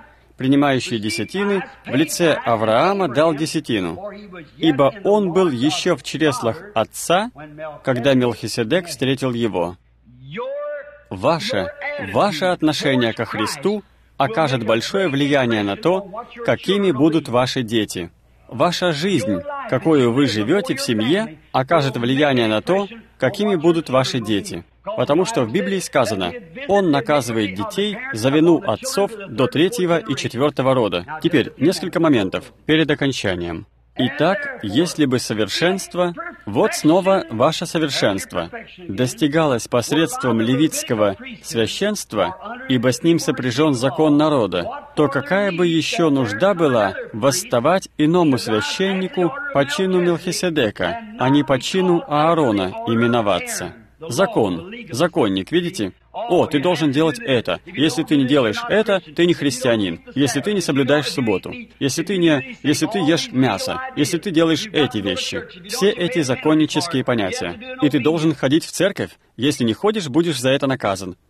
в лице Авраама дал десятину, ибо он был еще в чреслах отца, когда Мелхиседек встретил его. Ваше отношение ко Христу окажет большое влияние на то, какими будут ваши дети. Ваша жизнь, какую вы живете в семье, окажет влияние на то, какими будут ваши дети. Потому что в Библии сказано, Он наказывает детей за вину отцов до 3-го и 4-го рода. Теперь несколько моментов перед окончанием. Итак, если бы совершенство, вот снова ваше совершенство, достигалось посредством левитского священства, ибо с ним сопряжен закон народа, то какая бы еще нужда была восставать иному священнику по чину Мелхиседека, а не по чину Аарона именоваться? Закон, законник, видите? О, ты должен делать это. Если ты не делаешь это, ты не христианин. Если ты не соблюдаешь субботу. Если ты ешь мясо. Если ты делаешь эти вещи. Все эти законнические понятия. И ты должен ходить в церковь. Если не ходишь, будешь за это наказан.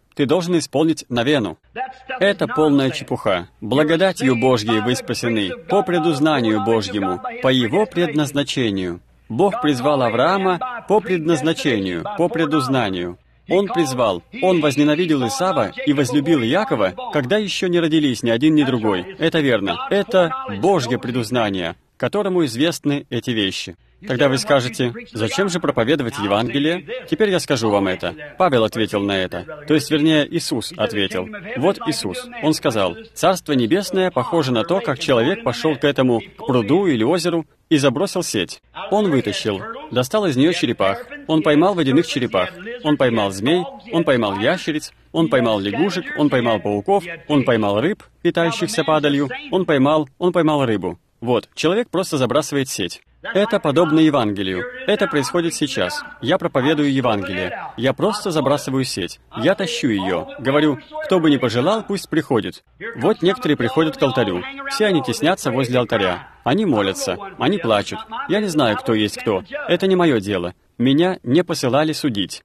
ты должен исполнить новену. Это полная чепуха. Благодатью Божьей вы спасены, по предузнанию Божьему, по Его предназначению. Бог призвал Авраама по предназначению, по предузнанию. Он призвал. Он возненавидел Исава и возлюбил Иакова, когда еще не родились ни один, ни другой. Это верно. Это Божье предузнание, которому известны эти вещи. Тогда вы скажете, зачем же проповедовать Евангелие? Теперь я скажу вам это. Павел ответил на это. То есть, вернее, Иисус ответил. Вот Иисус. Он сказал, «Царство Небесное похоже на то, как человек пошел к этому пруду или озеру и забросил сеть. Он вытащил, достал из нее черепах. Он поймал водяных черепах. Он поймал змей, он поймал ящериц, он поймал лягушек, он поймал пауков, он поймал рыб, питающихся падалью, он поймал рыбу». Вот, человек просто забрасывает сеть. Это подобно Евангелию. Это происходит сейчас. Я проповедую Евангелие. Я просто забрасываю сеть. Я тащу ее. Говорю, кто бы ни пожелал, пусть приходит. Вот некоторые приходят к алтарю. Все они теснятся возле алтаря. Они молятся. Они плачут. Я не знаю, кто есть кто. Это не мое дело. Меня не посылали судить.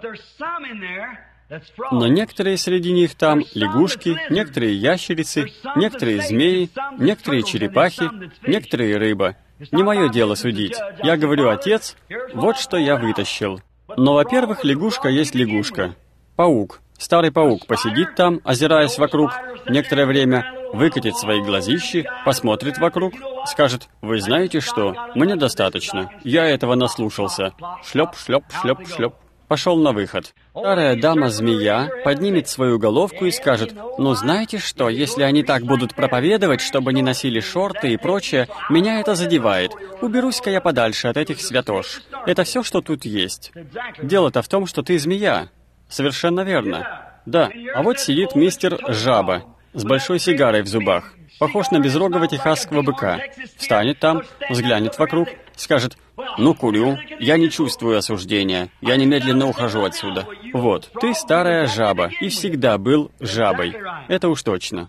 Но некоторые среди них там лягушки, некоторые ящерицы, некоторые змеи, некоторые черепахи, некоторые рыба. Не мое дело судить. Я говорю, Отец, вот что я вытащил. Но, во-первых, лягушка есть лягушка. Паук. Старый паук посидит там, озираясь вокруг, некоторое время, выкатит свои глазищи, посмотрит вокруг, скажет, «Вы знаете что? Мне достаточно. Я этого наслушался». Шлеп, шлеп, шлеп, шлеп. Пошел на выход. Старая дама-змея поднимет свою головку и скажет, «Ну знаете что, если они так будут проповедовать, чтобы не носили шорты и прочее, меня это задевает. Уберусь-ка я подальше от этих святош». Это все, что тут есть. Дело-то в том, что ты змея. Совершенно верно. Да, а вот сидит мистер Жаба с большой сигарой в зубах. Похож на безрогого техасского быка. Встанет там, взглянет вокруг, скажет, «Ну, курю, я не чувствую осуждения, я немедленно ухожу отсюда». Вот, ты старая жаба, и всегда был жабой. Это уж точно.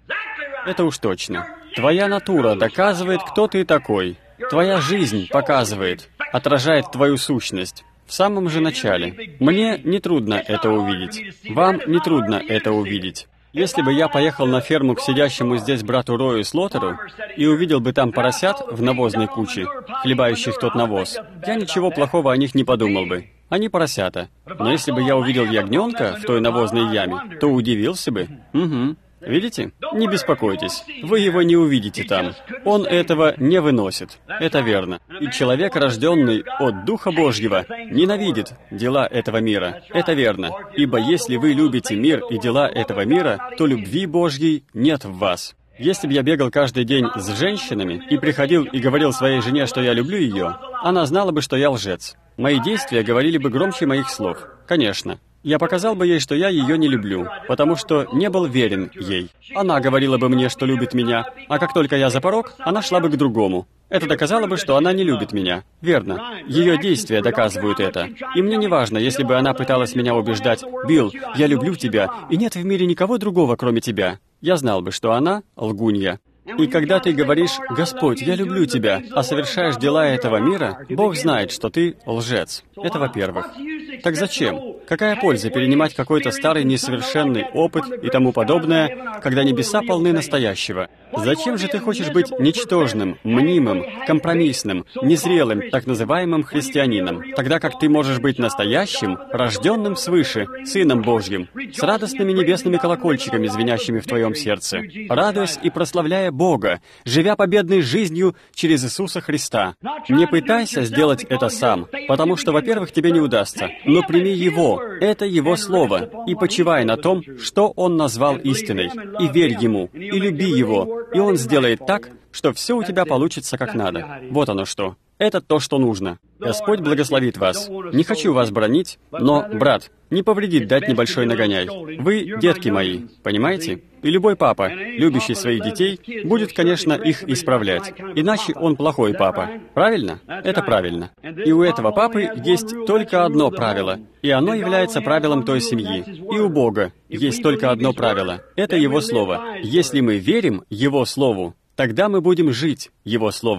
Это уж точно. Твоя натура доказывает, кто ты такой. Твоя жизнь показывает, отражает твою сущность. В самом же начале. Мне нетрудно это увидеть. Вам нетрудно это увидеть. Если бы я поехал на ферму к сидящему здесь брату Рою Слотеру и увидел бы там поросят в навозной куче, хлебающих тот навоз, я ничего плохого о них не подумал бы. Они поросята. Но если бы я увидел ягненка в той навозной яме, то удивился бы. Угу. Видите? Не беспокойтесь. Вы его не увидите там. Он этого не выносит. Это верно. И человек, рожденный от Духа Божьего, ненавидит дела этого мира. Это верно. Ибо если вы любите мир и дела этого мира, то любви Божьей нет в вас. Если бы я бегал каждый день с женщинами и приходил и говорил своей жене, что я люблю ее, она знала бы, что я лжец. Мои действия говорили бы громче моих слов. Конечно. Я показал бы ей, что я ее не люблю, потому что не был верен ей. Она говорила бы мне, что любит меня, а как только я за порог, она шла бы к другому. Это доказало бы, что она не любит меня. Верно. Ее действия доказывают это. И мне не важно, если бы она пыталась меня убеждать, «Билл, я люблю тебя, и нет в мире никого другого, кроме тебя». Я знал бы, что она лгунья. И когда ты говоришь, «Господь, я люблю тебя», а совершаешь дела этого мира, Бог знает, что ты лжец. Это во-первых. Так зачем? Какая польза перенимать какой-то старый несовершенный опыт и тому подобное, когда небеса полны настоящего? Зачем же ты хочешь быть ничтожным, мнимым, компромиссным, незрелым, так называемым христианином, тогда как ты можешь быть настоящим, рожденным свыше, Сыном Божьим, с радостными небесными колокольчиками, звенящими в твоем сердце, радуясь и прославляя Бога, живя победной жизнью через Иисуса Христа? Не пытайся сделать это сам, потому что, во-первых, тебе не удастся, но прими Его, это Его Слово, и почивай на том, что Он назвал истиной, и верь Ему, и люби Его, и Он сделает так, что все у тебя получится как надо. Вот оно что. Это то, что нужно. Господь благословит вас. Не хочу вас бранить, но, брат, не повредит дать небольшой нагоняй. Вы детки мои, понимаете? И любой папа, любящий своих детей, будет, конечно, их исправлять. Иначе он плохой папа. Правильно? Это правильно. И у этого папы есть только одно правило, и оно является правилом той семьи. И у Бога есть только одно правило. Это Его Слово. Если мы верим Его Слову, тогда мы будем жить Его Словом.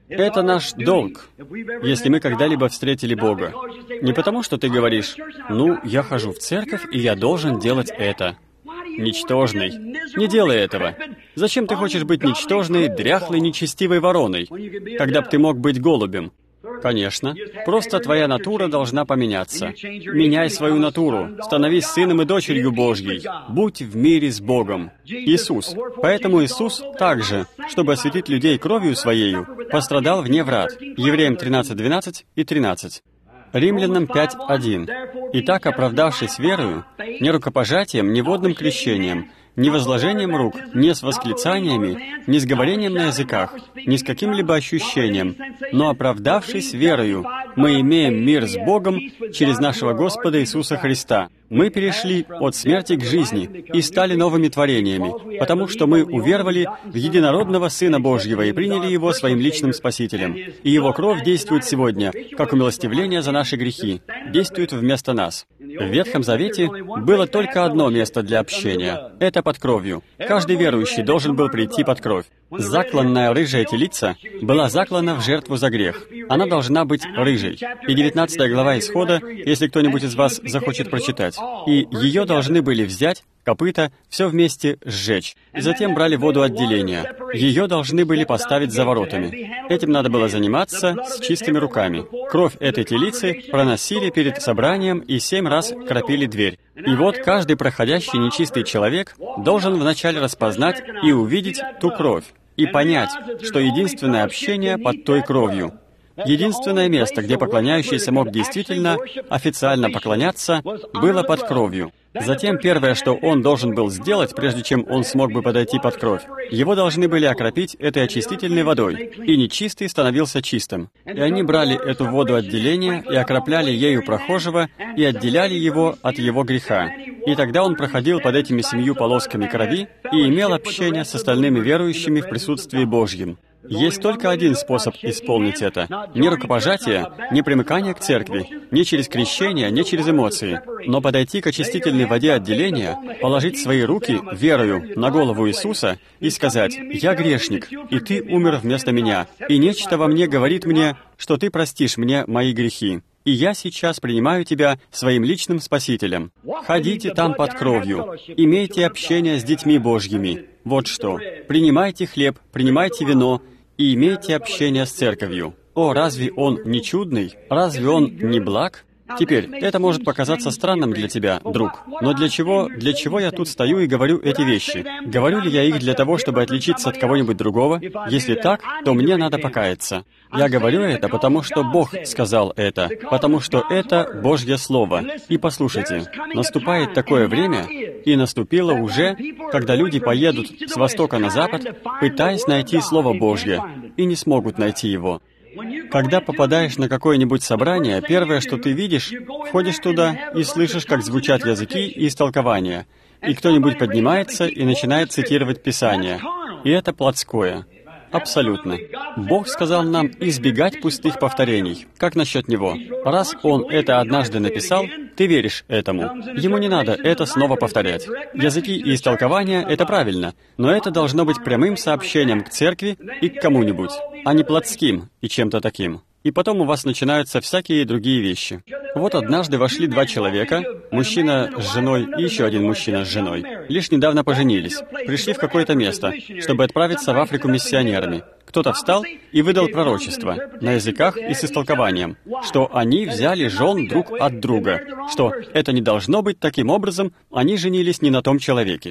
Это наш долг, если мы когда-либо встретили Бога. Не потому, что ты говоришь, «Ну, я хожу в церковь, и я должен делать это». Ничтожный. Не делай этого. Зачем ты хочешь быть ничтожной, дряхлой, нечестивой вороной, когда бы ты мог быть голубем? Конечно. Просто твоя натура должна поменяться. Меняй свою натуру. Становись сыном и дочерью Божьей. Будь в мире с Богом. Иисус. Поэтому Иисус также, чтобы осветить людей кровью Своею, пострадал вне врат. Евреям 13:12 и 13. Римлянам 5:1. «Итак, оправдавшись верою, не рукопожатием, не водным крещением, ни возложением рук, ни с восклицаниями, ни с говорением на языках, ни с каким-либо ощущением, но оправдавшись верою, мы имеем мир с Богом через нашего Господа Иисуса Христа. Мы перешли от смерти к жизни и стали новыми творениями, потому что мы уверовали в единородного Сына Божьего и приняли Его своим личным Спасителем. И Его кровь действует сегодня, как умилостивление за наши грехи, действует вместо нас. В Ветхом Завете было только одно место для общения. Это под кровью. Каждый верующий должен был прийти под кровь. Закланная рыжая телица была заклана в жертву за грех. Она должна быть рыжей. И 19 глава Исхода, если кто-нибудь из вас захочет прочитать. И ее должны были взять, копыта, все вместе сжечь. И затем брали воду отделения. Ее должны были поставить за воротами. Этим надо было заниматься с чистыми руками. Кровь этой телицы проносили перед собранием и 7 раз кропили дверь. И вот каждый проходящий нечистый человек должен вначале распознать и увидеть ту кровь, и понять, что единственное общение под той кровью. Единственное место, где поклоняющийся мог действительно, официально поклоняться, было под кровью. Затем первое, что он должен был сделать, прежде чем он смог бы подойти под кровь, его должны были окропить этой очистительной водой, и нечистый становился чистым. И они брали эту воду отделения и окропляли ею прохожего и отделяли его от его греха. И тогда он проходил под этими 7 полосками крови и имел общение с остальными верующими в присутствии Божьем. Есть только один способ исполнить это. Не рукопожатие, не примыкание к церкви, не через крещение, не через эмоции, но подойти к очистительной воде отделения, положить свои руки верою на голову Иисуса и сказать: «Я грешник, и Ты умер вместо меня, и нечто во мне говорит мне, что Ты простишь мне мои грехи. И я сейчас принимаю Тебя своим личным Спасителем. Ходите там под кровью, имейте общение с детьми Божьими. Вот что. Принимайте хлеб, принимайте вино и имейте общение с церковью. О, разве он не чудный? Разве он не благ? Теперь, это может показаться странным для тебя, друг, но для чего я тут стою и говорю эти вещи? Говорю ли я их для того, чтобы отличиться от кого-нибудь другого? Если так, то мне надо покаяться. Я говорю это, потому что Бог сказал это, потому что это Божье Слово. И послушайте, наступает такое время, и наступило уже, когда люди поедут с востока на запад, пытаясь найти Слово Божье, и не смогут найти его. Когда попадаешь на какое-нибудь собрание, первое, что ты видишь, входишь туда и слышишь, как звучат языки и истолкования, и кто-нибудь поднимается и начинает цитировать Писание. И это плотское. Абсолютно. Бог сказал нам избегать пустых повторений. Как насчет Него? Раз Он это однажды написал, ты веришь этому. Ему не надо это снова повторять. Языки и истолкования — это правильно, но это должно быть прямым сообщением к церкви и к кому-нибудь, а не плотским и чем-то таким. И потом у вас начинаются всякие другие вещи. Вот однажды вошли 2 человека, мужчина с женой и еще один мужчина с женой. Лишь недавно поженились, пришли в какое-то место, чтобы отправиться в Африку миссионерами. Кто-то встал и выдал пророчество на языках и с истолкованием, что они взяли жен друг от друга, что это не должно быть таким образом, они женились не на том человеке.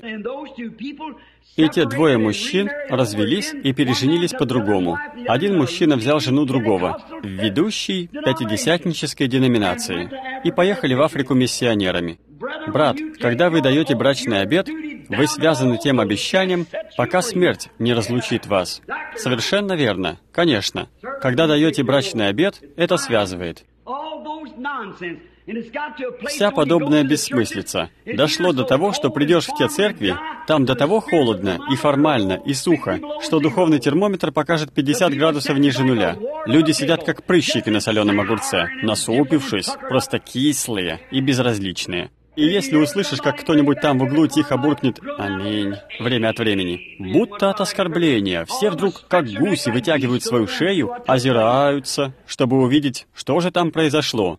И те 2 мужчин развелись и переженились по-другому. Один мужчина взял жену другого, в ведущей пятидесятнической деноминации, и поехали в Африку миссионерами. Брат, когда вы даете брачный обет, вы связаны тем обещанием, пока смерть не разлучит вас. Совершенно верно, конечно. Когда даете брачный обет, это связывает. Вся подобная бессмыслица. Дошло до того, что придешь в те церкви, там до того холодно и формально и сухо, что духовный термометр покажет 50 градусов ниже нуля. Люди сидят как прыщики на соленом огурце, насупившись, просто кислые и безразличные. И если услышишь, как кто-нибудь там в углу тихо буркнет «Аминь» время от времени, будто от оскорбления, все вдруг, как гуси, вытягивают свою шею, озираются, чтобы увидеть, что же там произошло.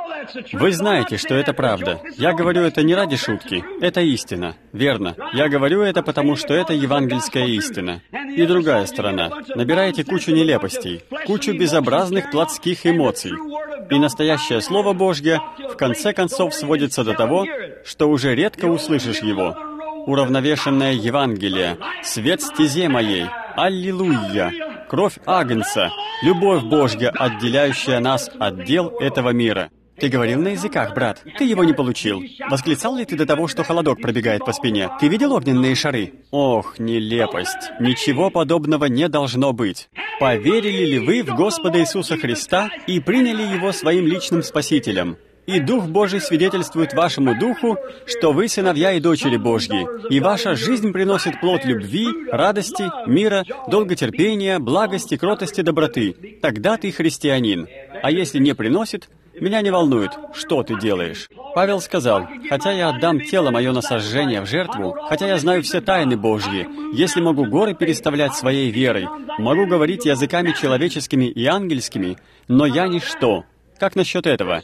Вы знаете, что это правда. Я говорю это не ради шутки. Это истина. Верно. Я говорю это потому, что это евангельская истина. И другая сторона. Набираете кучу нелепостей, кучу безобразных плотских эмоций. И настоящее Слово Божье в конце концов сводится до того, что уже редко услышишь его. Уравновешенное Евангелие, свет стезе моей, аллилуйя, кровь Агнца, любовь Божья, отделяющая нас от дел этого мира. Ты говорил на языках, брат. Ты его не получил. Восклицал ли ты до того, что холодок пробегает по спине? Ты видел огненные шары? Ох, нелепость. Ничего подобного не должно быть. Поверили ли вы в Господа Иисуса Христа и приняли Его своим личным Спасителем? И Дух Божий свидетельствует вашему духу, что вы сыновья и дочери Божьи, и ваша жизнь приносит плод любви, радости, мира, долготерпения, благости, кротости, доброты. Тогда ты христианин. А если не приносит, меня не волнует, что ты делаешь. Павел сказал, хотя я отдам тело мое на сожжение в жертву, хотя я знаю все тайны Божьи, если могу горы переставлять своей верой, могу говорить языками человеческими и ангельскими, но я ничто. Как насчет этого?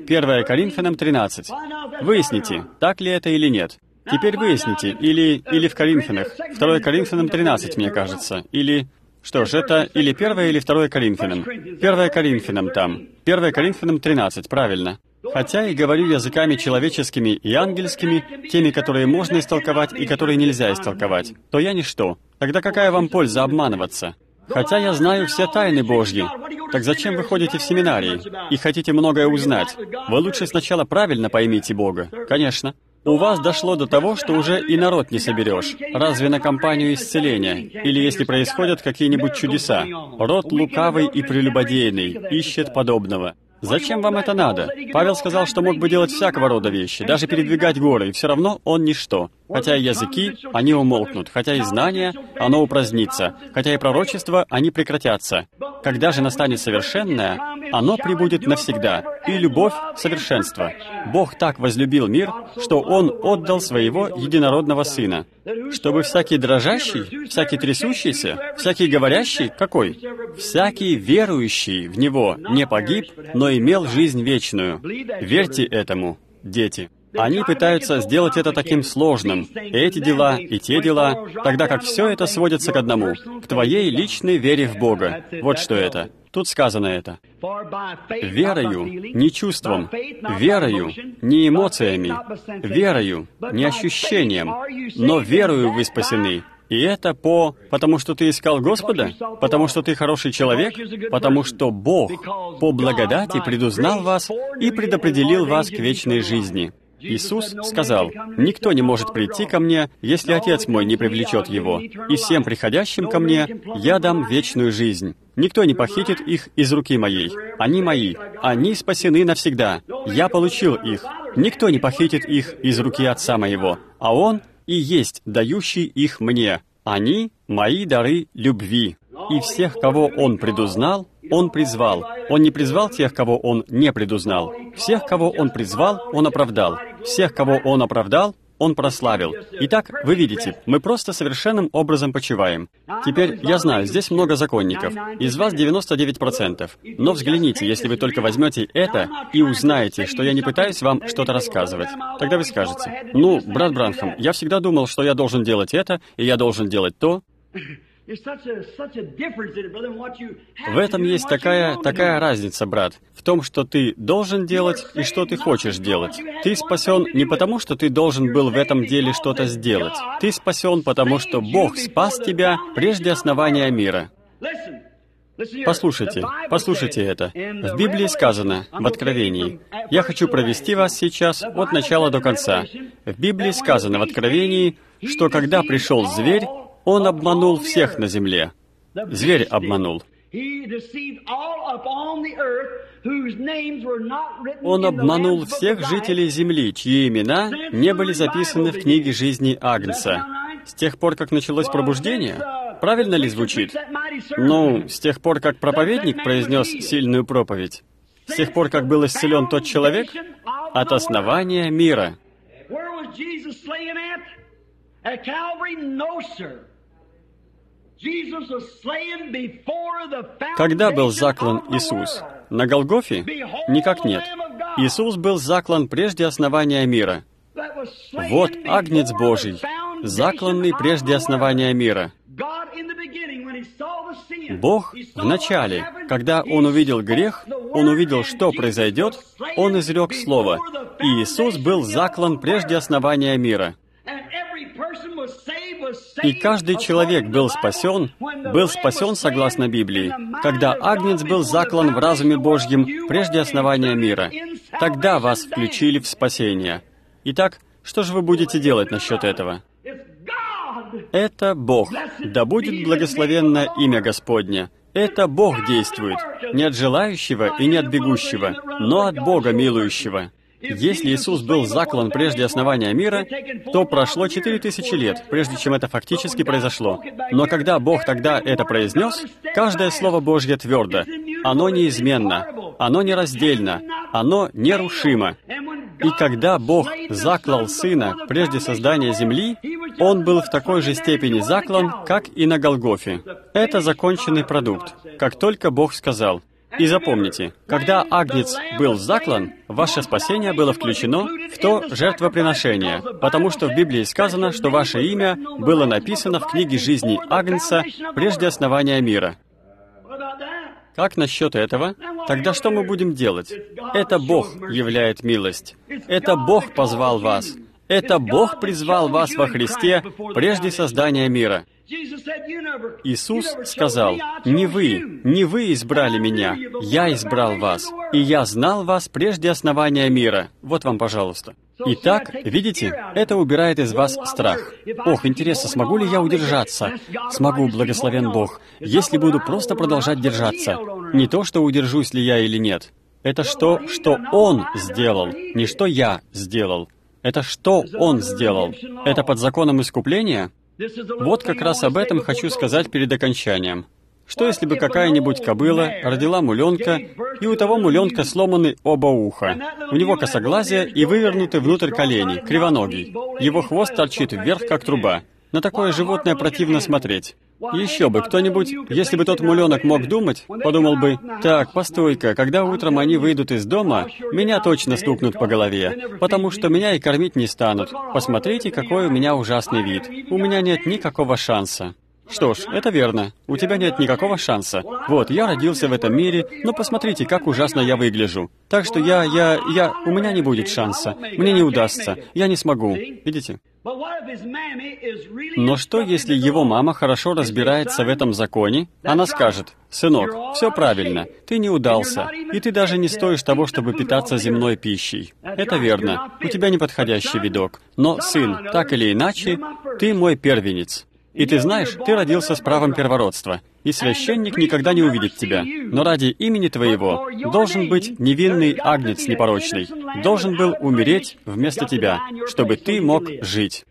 1 Коринфянам 13. Выясните, так ли это или нет. Теперь выясните, или в Коринфянах. 2 Коринфянам 13, мне кажется. Или... Что ж, это или 1 или 2 Коринфянам. 1 Коринфянам там. 1 Коринфянам 13, правильно. Хотя и говорю языками человеческими и ангельскими, теми, которые можно истолковать и которые нельзя истолковать, то я ничто. Тогда какая вам польза обманываться? Хотя я знаю все тайны Божьи. Так зачем вы ходите в семинарии и хотите многое узнать? Вы лучше сначала правильно поймите Бога. Конечно. У вас дошло до того, что уже и народ не соберешь. Разве на кампанию исцеления? Или если происходят какие-нибудь чудеса? Род лукавый и прелюбодейный ищет подобного. Зачем вам это надо? Павел сказал, что мог бы делать всякого рода вещи, даже передвигать горы, и все равно он ничто. Хотя и языки, они умолкнут, хотя и знания, оно упразднится, хотя и пророчества, они прекратятся. Когда же настанет совершенное, оно пребудет навсегда, и любовь — совершенство. Бог так возлюбил мир, что Он отдал Своего единородного Сына, чтобы всякий дрожащий, всякий трясущийся, всякий говорящий, какой? Всякий верующий в Него не погиб, но имел жизнь вечную. Верьте этому, дети. Они пытаются сделать это таким сложным. Эти дела и те дела, тогда как все это сводится к одному, к твоей личной вере в Бога. Вот что это. Тут сказано это. Верою, не чувством, верою, не эмоциями, верою, не ощущением, но верою вы спасены. И это потому что ты искал Господа? Потому что ты хороший человек? Потому что Бог по благодати предузнал вас и предопределил вас к вечной жизни. Иисус сказал, «Никто не может прийти ко мне, если Отец мой не привлечет его, и всем приходящим ко мне я дам вечную жизнь. Никто не похитит их из руки моей. Они мои. Они спасены навсегда. Я получил их. Никто не похитит их из руки Отца моего, а Он и есть дающий их мне. Они — мои дары любви. И всех, кого Он предузнал, Он призвал. Он не призвал тех, кого Он не предузнал. Всех, кого Он призвал, Он оправдал. Всех, кого Он оправдал, Он прославил. Итак, вы видите, мы просто совершенным образом почиваем. Теперь, я знаю, здесь много законников. Из вас 99%. Но взгляните, если вы только возьмете это и узнаете, что я не пытаюсь вам что-то рассказывать. Тогда вы скажете, «Ну, брат Бранхам, я всегда думал, что я должен делать это, и я должен делать то». В этом есть такая разница, брат, в том, что ты должен делать и что ты хочешь делать. Ты спасен не потому, что ты должен был в этом деле что-то сделать. Ты спасен потому, что Бог спас тебя прежде основания мира. Послушайте это. В Библии сказано, в Откровении. Я хочу провести вас сейчас от начала до конца. В Библии сказано в Откровении, что когда пришел зверь, он обманул всех на земле. Зверь обманул. Он обманул всех жителей земли, чьи имена не были записаны в книге жизни Агнца. С тех пор, как началось пробуждение, правильно ли звучит? Ну, с тех пор, как проповедник произнес сильную проповедь, с тех пор, как был исцелен тот человек, от основания мира. slain at Calvary? No, sir. Jesus was slain before the Когда был foundation заклан of the Иисус? world. На Голгофе? Никак нет. Иисус был заклан прежде основания мира. That was slain Вот before Агнец the Божий, foundation закланный of прежде the основания world. мира. God in the beginning, when he saw the sin, Бог he в saw начале, what happened, когда he Он увидел spoke грех, the word, Он увидел, and что Jesus произойдет, was slain Он изрек before Слово. the И Иисус был foundation of заклан the прежде world. основания мира. And every person was saved И каждый человек according to был the Bible, спасен, when the был Lamb спасен was согласно slain Библии, in the mind когда of Агнец God был before the заклан в разуме foundation of the Божьем world, you прежде were основания included мира. in Тогда вас salvation включили then. в спасение. Итак, что же вы будете делать насчет этого? It's God. Это Бог. Да будет благословенно имя Господне. Это Бог действует, не от желающего и не от бегущего, но от Бога милующего. Если Иисус был заклан прежде основания мира, то прошло 4000 лет, прежде чем это фактически произошло. Но когда Бог тогда это произнес, каждое Слово Божье твердо. Оно неизменно, оно нераздельно, оно нерушимо. И когда Бог заклал Сына прежде создания земли, Он был в такой же степени заклан, как и на Голгофе. Это законченный продукт, как только Бог сказал. И запомните, когда Агнец был заклан, ваше спасение было включено в то жертвоприношение, потому что в Библии сказано, что ваше имя было написано в книге жизни Агнца прежде основания мира. Как насчет этого? Тогда что мы будем делать? Это Бог являет милость. Это Бог позвал вас. Это Бог призвал вас во Христе прежде создания мира. Иисус сказал, не вы избрали меня, я избрал вас, и я знал вас прежде основания мира. Вот вам, пожалуйста. Итак, видите, это убирает из вас страх. Ох, интересно, смогу ли я удержаться? Смогу, благословен Бог, если буду просто продолжать держаться. Не то, что удержусь ли я или нет. Это что Он сделал, не что я сделал. Это что Он сделал. Это под законом искупления? Вот как раз об этом хочу сказать перед окончанием. Что если бы какая-нибудь кобыла родила муленка, и у того муленка сломаны оба уха? У него косоглазие и вывернуты внутрь колени, кривоногий. Его хвост торчит вверх, как труба. На такое животное противно смотреть. Еще бы кто-нибудь, если бы тот муленок мог думать, подумал бы, «Так, постой-ка, когда утром они выйдут из дома, меня точно стукнут по голове, потому что меня и кормить не станут. Посмотрите, какой у меня ужасный вид. У меня нет никакого шанса». Что ж, это верно. У тебя нет никакого шанса. Вот, я родился в этом мире, но посмотрите, как ужасно я выгляжу. Так что у меня не будет шанса. Мне не удастся. Я не смогу. Видите? Но что, если его мама хорошо разбирается в этом законе? Она скажет, «Сынок, все правильно, ты не удался, и ты даже не стоишь того, чтобы питаться земной пищей». Это верно. У тебя неподходящий видок. Но, сын, так или иначе, ты мой первенец. И ты знаешь, ты родился с правом первородства, и священник никогда не увидит тебя. Но ради имени твоего должен быть невинный агнец непорочный, должен был умереть вместо тебя, чтобы ты мог жить.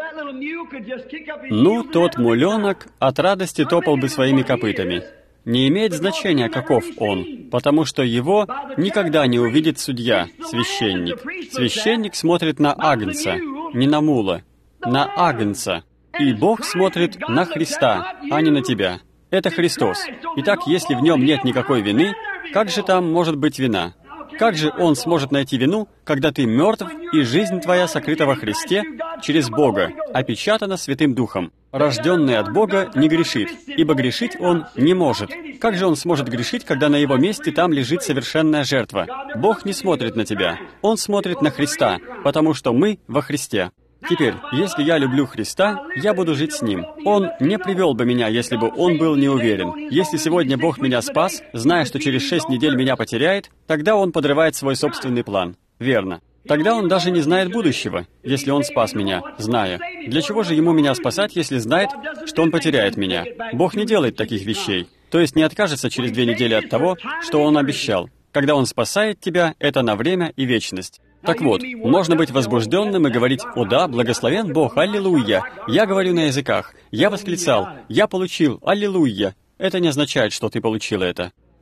Ну, тот муленок от радости топал бы своими копытами. Не имеет значения, каков он, потому что его никогда не увидит судья, священник. Священник смотрит на агнца, не на мула, на агнца. И Бог смотрит на Христа, а не на тебя. Это Христос. Итак, если в нем нет никакой вины, как же там может быть вина? Как же Он сможет найти вину, когда ты мертв, и жизнь твоя сокрыта во Христе через Бога, опечатана Святым Духом? Рожденный от Бога не грешит, ибо грешить он не может. Как же он сможет грешить, когда на его месте там лежит совершенная жертва? Бог не смотрит на тебя. Он смотрит на Христа, потому что мы во Христе. Теперь, если я люблю Христа, я буду жить с Ним. Он не привел бы меня, если бы Он был не уверен. Если сегодня Бог меня спас, зная, что через 6 недель меня потеряет, тогда Он подрывает свой собственный план. Верно. Тогда Он даже не знает будущего, если Он спас меня, зная. Для чего же Ему меня спасать, если знает, что Он потеряет меня? Бог не делает таких вещей. То есть не откажется через 2 недели от того, что Он обещал. Когда Он спасает тебя, это на время и вечность. Так вот, можно быть возбужденным и говорить, «О да, благословен Бог, аллилуйя! Я говорю на языках, я восклицал, я получил, аллилуйя!» Это не означает, что ты получил это.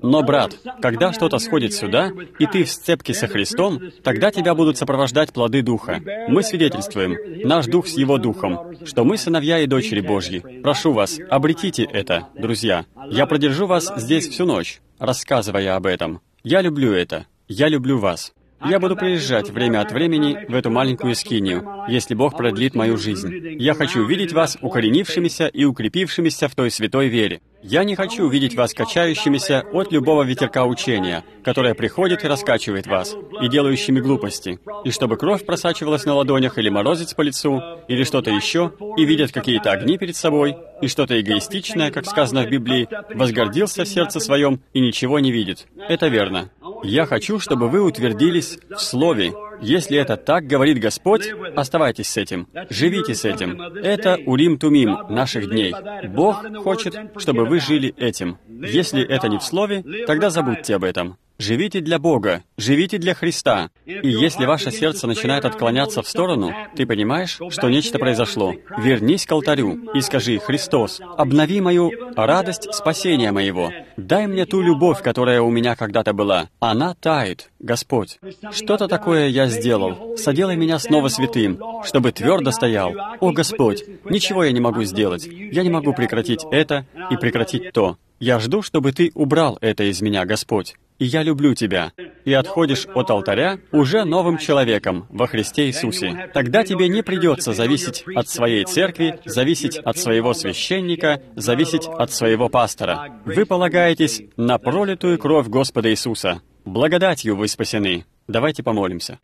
Но, брат, когда что-то сходит сюда, и ты в сцепке со Христом, тогда тебя будут сопровождать плоды Духа. Мы свидетельствуем, наш Дух с Его Духом, что мы сыновья и дочери Божьи. Прошу вас, обретите это, друзья. Я продержу вас здесь всю ночь, рассказывая об этом. Я люблю это. Я люблю вас. Я буду приезжать время от времени в эту маленькую скинию, если Бог продлит мою жизнь. Я хочу видеть вас укоренившимися и укрепившимися в той святой вере. Я не хочу видеть вас качающимися от любого ветерка учения, которое приходит и раскачивает вас, и делающими глупости, и чтобы кровь просачивалась на ладонях или морозец по лицу, или что-то еще, и видят какие-то огни перед собой, и что-то эгоистичное, как сказано в Библии, возгордился в сердце своем и ничего не видит. Это верно. Я хочу, чтобы вы утвердились в Слове. Если это так говорит Господь, оставайтесь с этим, живите с этим. Это Урим-Тумим наших дней. Бог хочет, чтобы вы жили этим. Если это не в Слове, тогда забудьте об этом. Живите для Бога, живите для Христа. И если ваше сердце начинает отклоняться в сторону, ты понимаешь, что нечто произошло. Вернись к алтарю и скажи: «Христос, обнови мою радость спасения моего. Дай мне ту любовь, которая у меня когда-то была. Она тает, Господь. Что-то такое я сделал. Соделай меня снова святым, чтобы твердо стоял. О, Господь, ничего я не могу сделать. Я не могу прекратить это и прекратить то. Я жду, чтобы Ты убрал это из меня, Господь. И я люблю Тебя». И отходишь от алтаря уже новым человеком во Христе Иисусе. Тогда тебе не придется зависеть от своей церкви, зависеть от своего священника, зависеть от своего пастора. Вы полагаетесь на пролитую кровь Господа Иисуса. Благодатью вы спасены. Давайте помолимся.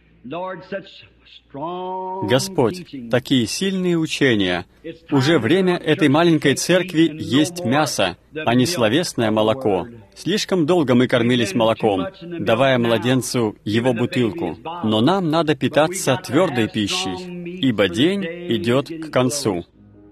Господь, такие сильные учения. Уже время этой маленькой церкви есть мясо, а не словесное молоко. Слишком долго мы кормились молоком, давая младенцу его бутылку. Но нам надо питаться твердой пищей, ибо день идет к концу.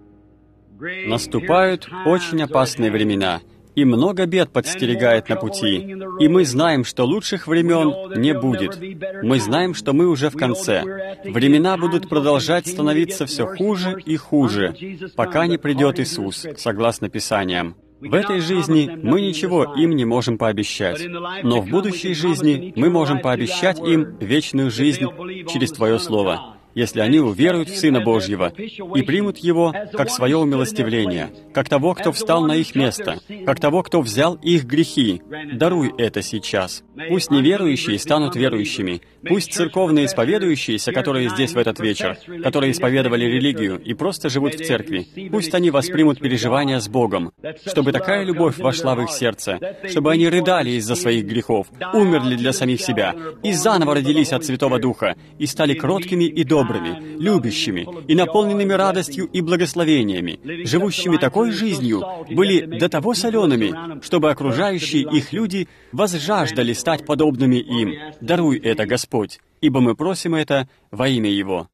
Наступают очень опасные времена, и много бед подстерегает на пути, и мы знаем, что лучших времен не будет. Мы знаем, что мы уже в конце. Времена будут продолжать становиться все хуже и хуже, пока не придет Иисус, согласно Писаниям. В этой жизни мы ничего им не можем пообещать, но в будущей жизни мы можем пообещать им вечную жизнь через Твое Слово, если они уверуют в Сына Божьего и примут Его как свое умилостивление, как того, кто встал на их место, как того, кто взял их грехи. Даруй это сейчас. Пусть неверующие станут верующими. Пусть церковные исповедующиеся, которые здесь в этот вечер, которые исповедовали религию и просто живут в церкви, пусть они воспримут переживания с Богом, чтобы такая любовь вошла в их сердце, чтобы они рыдали из-за своих грехов, умерли для самих себя и заново родились от Святого Духа и стали кроткими и добрыми, любящими и наполненными радостью и благословениями, живущими такой жизнью, были до того солеными, чтобы окружающие их люди возжаждали стать подобными им. Даруй это, Господь, ибо мы просим это во имя Его.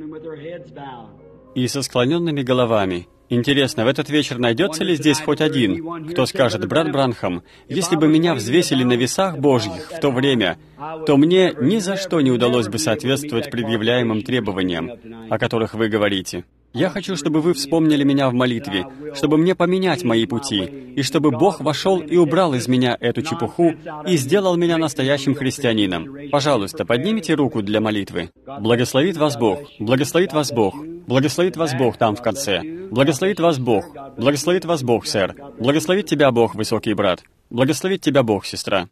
И со склоненными головами. Интересно, в этот вечер найдется ли здесь хоть один, кто скажет: «Брат Бранхам, если бы меня взвесили на весах Божьих в то время, то мне ни за что не удалось бы соответствовать предъявляемым требованиям, о которых вы говорите. Я хочу, чтобы вы вспомнили меня в молитве, чтобы мне поменять мои пути, и чтобы Бог вошел и убрал из меня эту чепуху и сделал меня настоящим христианином. Пожалуйста, поднимите руку для молитвы. Благословит вас Бог, благословит вас Бог, благословит вас Бог там в конце. Благословит вас Бог, благословит вас Бог, сэр. Благословит тебя Бог, высокий брат. Благословит тебя Бог, сестра.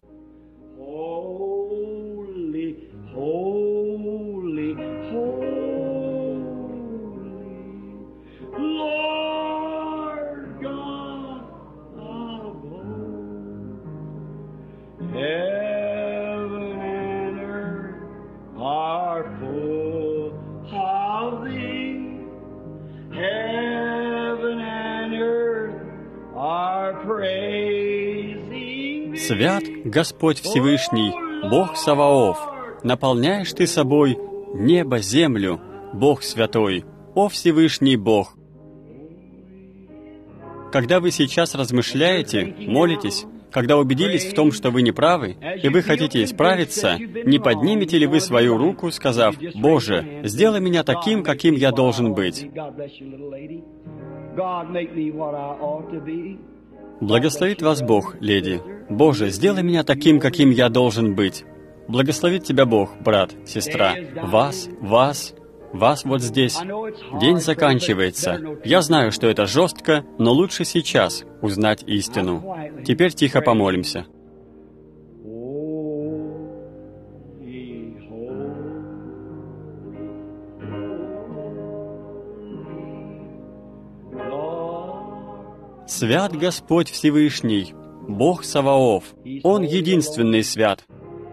Свят Господь Всевышний, Бог Саваоф, наполняешь Ты собой небо, землю, Бог Святой, о Всевышний Бог. Когда вы сейчас размышляете, молитесь, когда убедились в том, что вы не правы, и вы хотите исправиться, не поднимете ли вы свою руку, сказав: «Боже, сделай меня таким, каким я должен быть». Благословит вас Бог, леди. Боже, сделай меня таким, каким я должен быть. Благословит тебя Бог, брат, сестра. Вас вот здесь. День заканчивается. Я знаю, что это жестко, но лучше сейчас узнать истину. Теперь тихо помолимся. Свят Господь Всевышний, Бог Саваоф. Он единственный свят.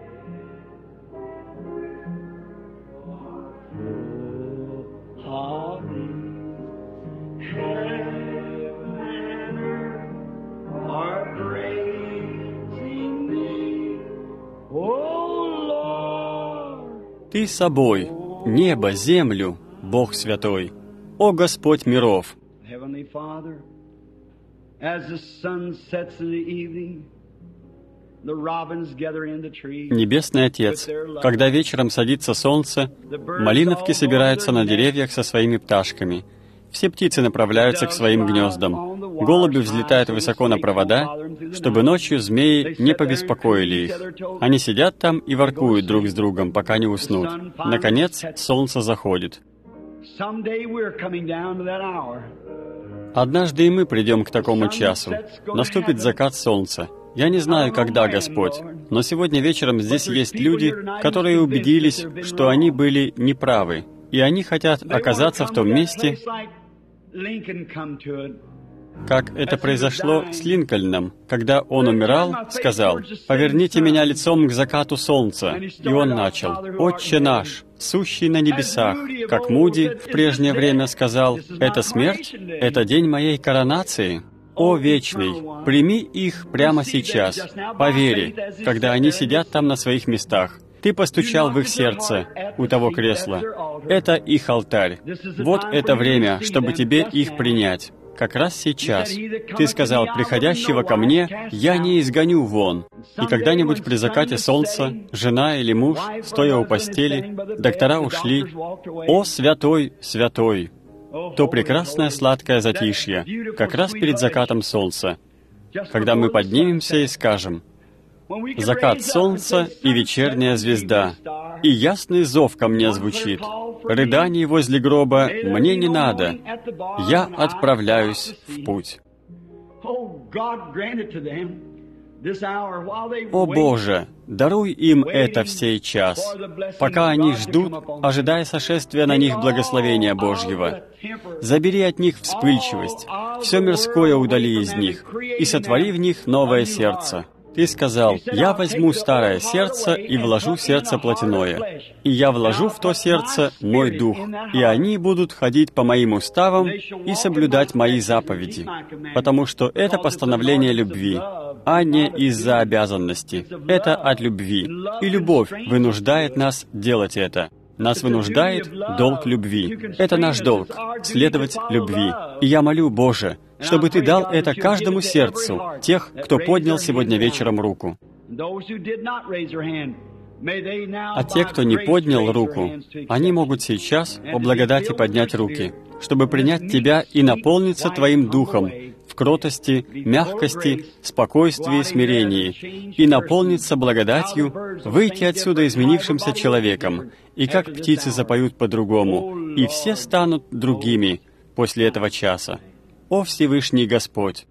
Ты собой, небо, землю, Бог святой, о Господь миров. Небесный Отец, когда вечером садится солнце, малиновки собираются на деревьях со своими пташками. Все птицы направляются к своим гнездам. Голуби взлетают высоко на провода, чтобы ночью змеи не побеспокоили их. Они сидят там и воркуют друг с другом, пока не уснут. Наконец, солнце заходит. Однажды и мы придем к такому часу. Наступит закат солнца. Я не знаю, когда, Господь, но сегодня вечером здесь есть люди, которые убедились, что они были неправы, и они хотят оказаться в том месте, как это произошло с Линкольном, когда он умирал, сказал: «Поверните меня лицом к закату солнца». И он начал: «Отче наш, сущий на небесах». Как Муди в прежнее время сказал: «Это смерть? Это день моей коронации». О, Вечный, прими их прямо сейчас, по вере, когда они сидят там на своих местах. Ты постучал в их сердце у того кресла. Это их алтарь. Вот это время, чтобы тебе их принять. Как раз сейчас. Ты сказал: «Приходящего ко мне я не изгоню вон». И когда-нибудь при закате солнца жена или муж, стоя у постели, доктора ушли. О, святой, святой! То прекрасное сладкое затишье, как раз перед закатом солнца, когда мы поднимемся и скажем: «Закат солнца и вечерняя звезда, и ясный зов ко мне звучит. Рыданий возле гроба мне не надо, я отправляюсь в путь». О Боже, даруй им это в сей час, пока они ждут, ожидая сошествия на них благословения Божьего. Забери от них вспыльчивость, все мирское удали из них, и сотвори в них новое сердце. Ты сказал: «Я возьму старое сердце и вложу сердце плотяное, и я вложу в то сердце мой дух, и они будут ходить по моим уставам и соблюдать мои заповеди, потому что это постановление любви, а не из-за обязанности. Это от любви, и любовь вынуждает нас делать это. Нас вынуждает долг любви. Это наш долг — следовать любви. И я молю, Боже, чтобы Ты дал это каждому сердцу тех, кто поднял сегодня вечером руку. А те, кто не поднял руку, они могут сейчас по благодати поднять руки, чтобы принять Тебя и наполниться Твоим Духом в кротости, мягкости, спокойствии и смирении, и наполниться благодатью, выйти отсюда изменившимся человеком, и как птицы запоют по-другому, и все станут другими после этого часа. О Всевышний Господь!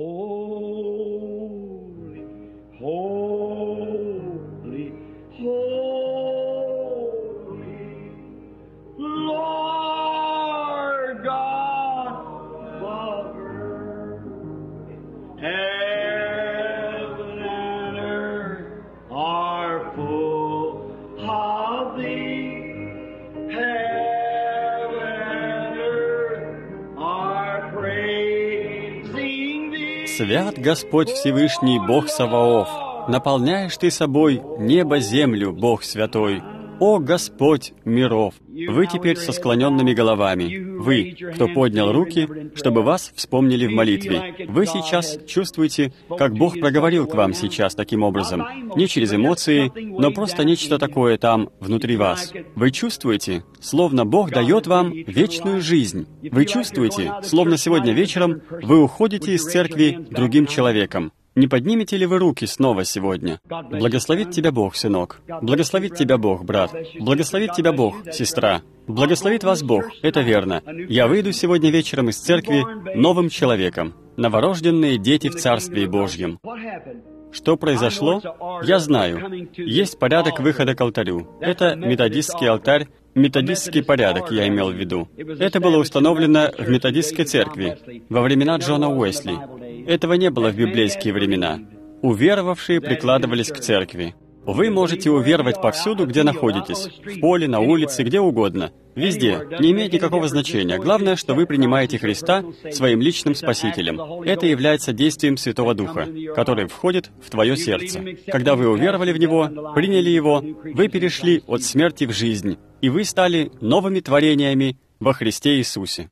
Свят Господь Всевышний, Бог Саваоф, наполняешь Ты собой небо, землю, Бог святой. О Господь миров! Вы теперь со склоненными головами. Вы, кто поднял руки, чтобы вас вспомнили в молитве. Вы сейчас чувствуете, как Бог проговорил к вам сейчас таким образом. Не через эмоции, но просто нечто такое там, внутри вас. Вы чувствуете, словно Бог дает вам вечную жизнь. Вы чувствуете, словно сегодня вечером вы уходите из церкви другим человеком. Не поднимете ли вы руки снова сегодня? Благословит тебя Бог, сынок. Благословит тебя Бог, брат. Благословит тебя Бог, сестра. Благословит вас Бог, это верно. Я выйду сегодня вечером из церкви новым человеком. Новорожденные дети в Царстве Божьем. Что произошло? Я знаю. Есть порядок выхода к алтарю. Это методистский алтарь, методистский порядок, я имел в виду. Это было установлено в методистской церкви во времена Джона Уэсли. Этого не было в библейские времена. Уверовавшие прикладывались к церкви. Вы можете уверовать повсюду, где находитесь. В поле, на улице, где угодно. Везде. Не имеет никакого значения. Главное, что вы принимаете Христа своим личным Спасителем. Это является действием Святого Духа, который входит в твое сердце. Когда вы уверовали в Него, приняли Его, вы перешли от смерти в жизнь, и вы стали новыми творениями во Христе Иисусе.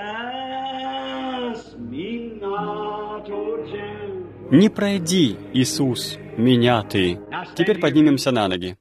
Не пройди, Иисус, меня Ты. Теперь поднимемся на ноги.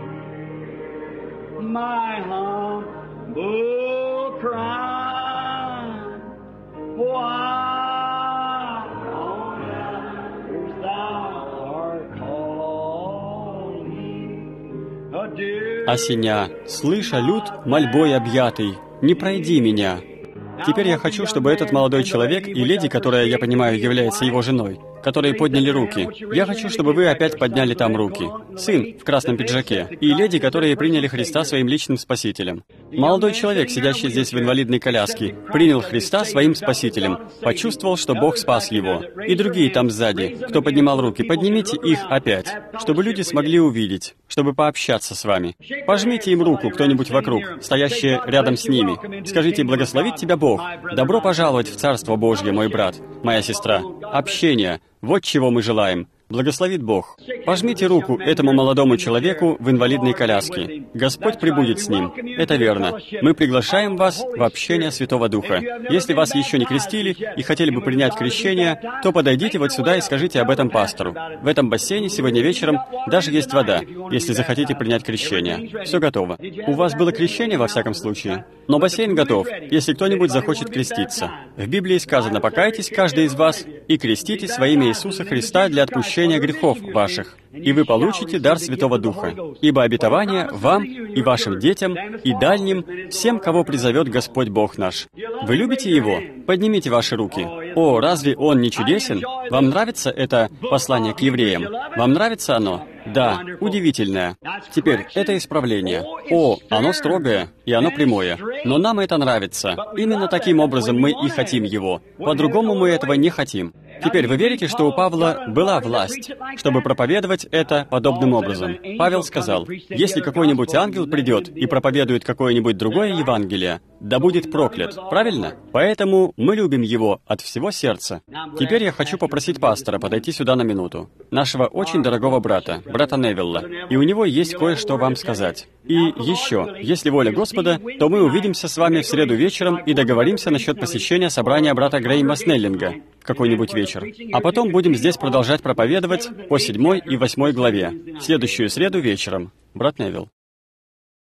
Осеня, слыша люд мольбой объятый, не пройди меня. Теперь я хочу, чтобы этот молодой человек и леди, которая, я понимаю, является его женой, которые подняли руки. Я хочу, чтобы вы опять подняли там руки. Сын в красном пиджаке и леди, которые приняли Христа своим личным Спасителем. Молодой человек, сидящий здесь в инвалидной коляске, принял Христа своим Спасителем, почувствовал, что Бог спас его. И другие там сзади, кто поднимал руки, поднимите их опять, чтобы люди смогли увидеть, чтобы пообщаться с вами. Пожмите им руку, кто-нибудь вокруг, стоящий рядом с ними. Скажите: «Благословит тебя Бог! Добро пожаловать в Царство Божье, мой брат, моя сестра!» Общение. Вот чего мы желаем. Благословит Бог. Пожмите руку этому молодому человеку в инвалидной коляске. Господь пребудет с ним. Это верно. Мы приглашаем вас в общение Святого Духа. Если вас еще не крестили и хотели бы принять крещение, то подойдите вот сюда и скажите об этом пастору. В этом бассейне сегодня вечером даже есть вода, если захотите принять крещение. Все готово. У вас было крещение, во всяком случае? Но бассейн готов, если кто-нибудь захочет креститься. В Библии сказано: «Покайтесь, каждый из вас, и креститесь во имя Иисуса Христа для отпущения грехов ваших, и вы получите дар Святого Духа, ибо обетование вам и вашим детям, и дальним, всем, кого призовет Господь Бог наш». Вы любите Его? Поднимите ваши руки. О, разве Он не чудесен? Вам нравится это послание к евреям? Вам нравится оно? Да, удивительное. Теперь, это исправление. О, оно строгое, и оно прямое. Но нам это нравится. Именно таким образом мы и хотим его. По-другому мы этого не хотим. Теперь, вы верите, что у Павла была власть, чтобы проповедовать это подобным образом? Павел сказал: «Если какой-нибудь ангел придет и проповедует какое-нибудь другое Евангелие, да будет проклят». Правильно? Поэтому мы любим его от всего сердца. Теперь я хочу попросить пастора подойти сюда на минуту. Нашего очень дорогого брата Невилла. И у него есть кое-что вам сказать. И еще, если воля Господа, то мы увидимся с вами в среду вечером и договоримся насчет посещения собрания брата Грейма Снеллинга какой-нибудь вечер. А потом будем здесь продолжать проповедовать по 7 и 8 главе. В следующую среду вечером. Брат Невилл.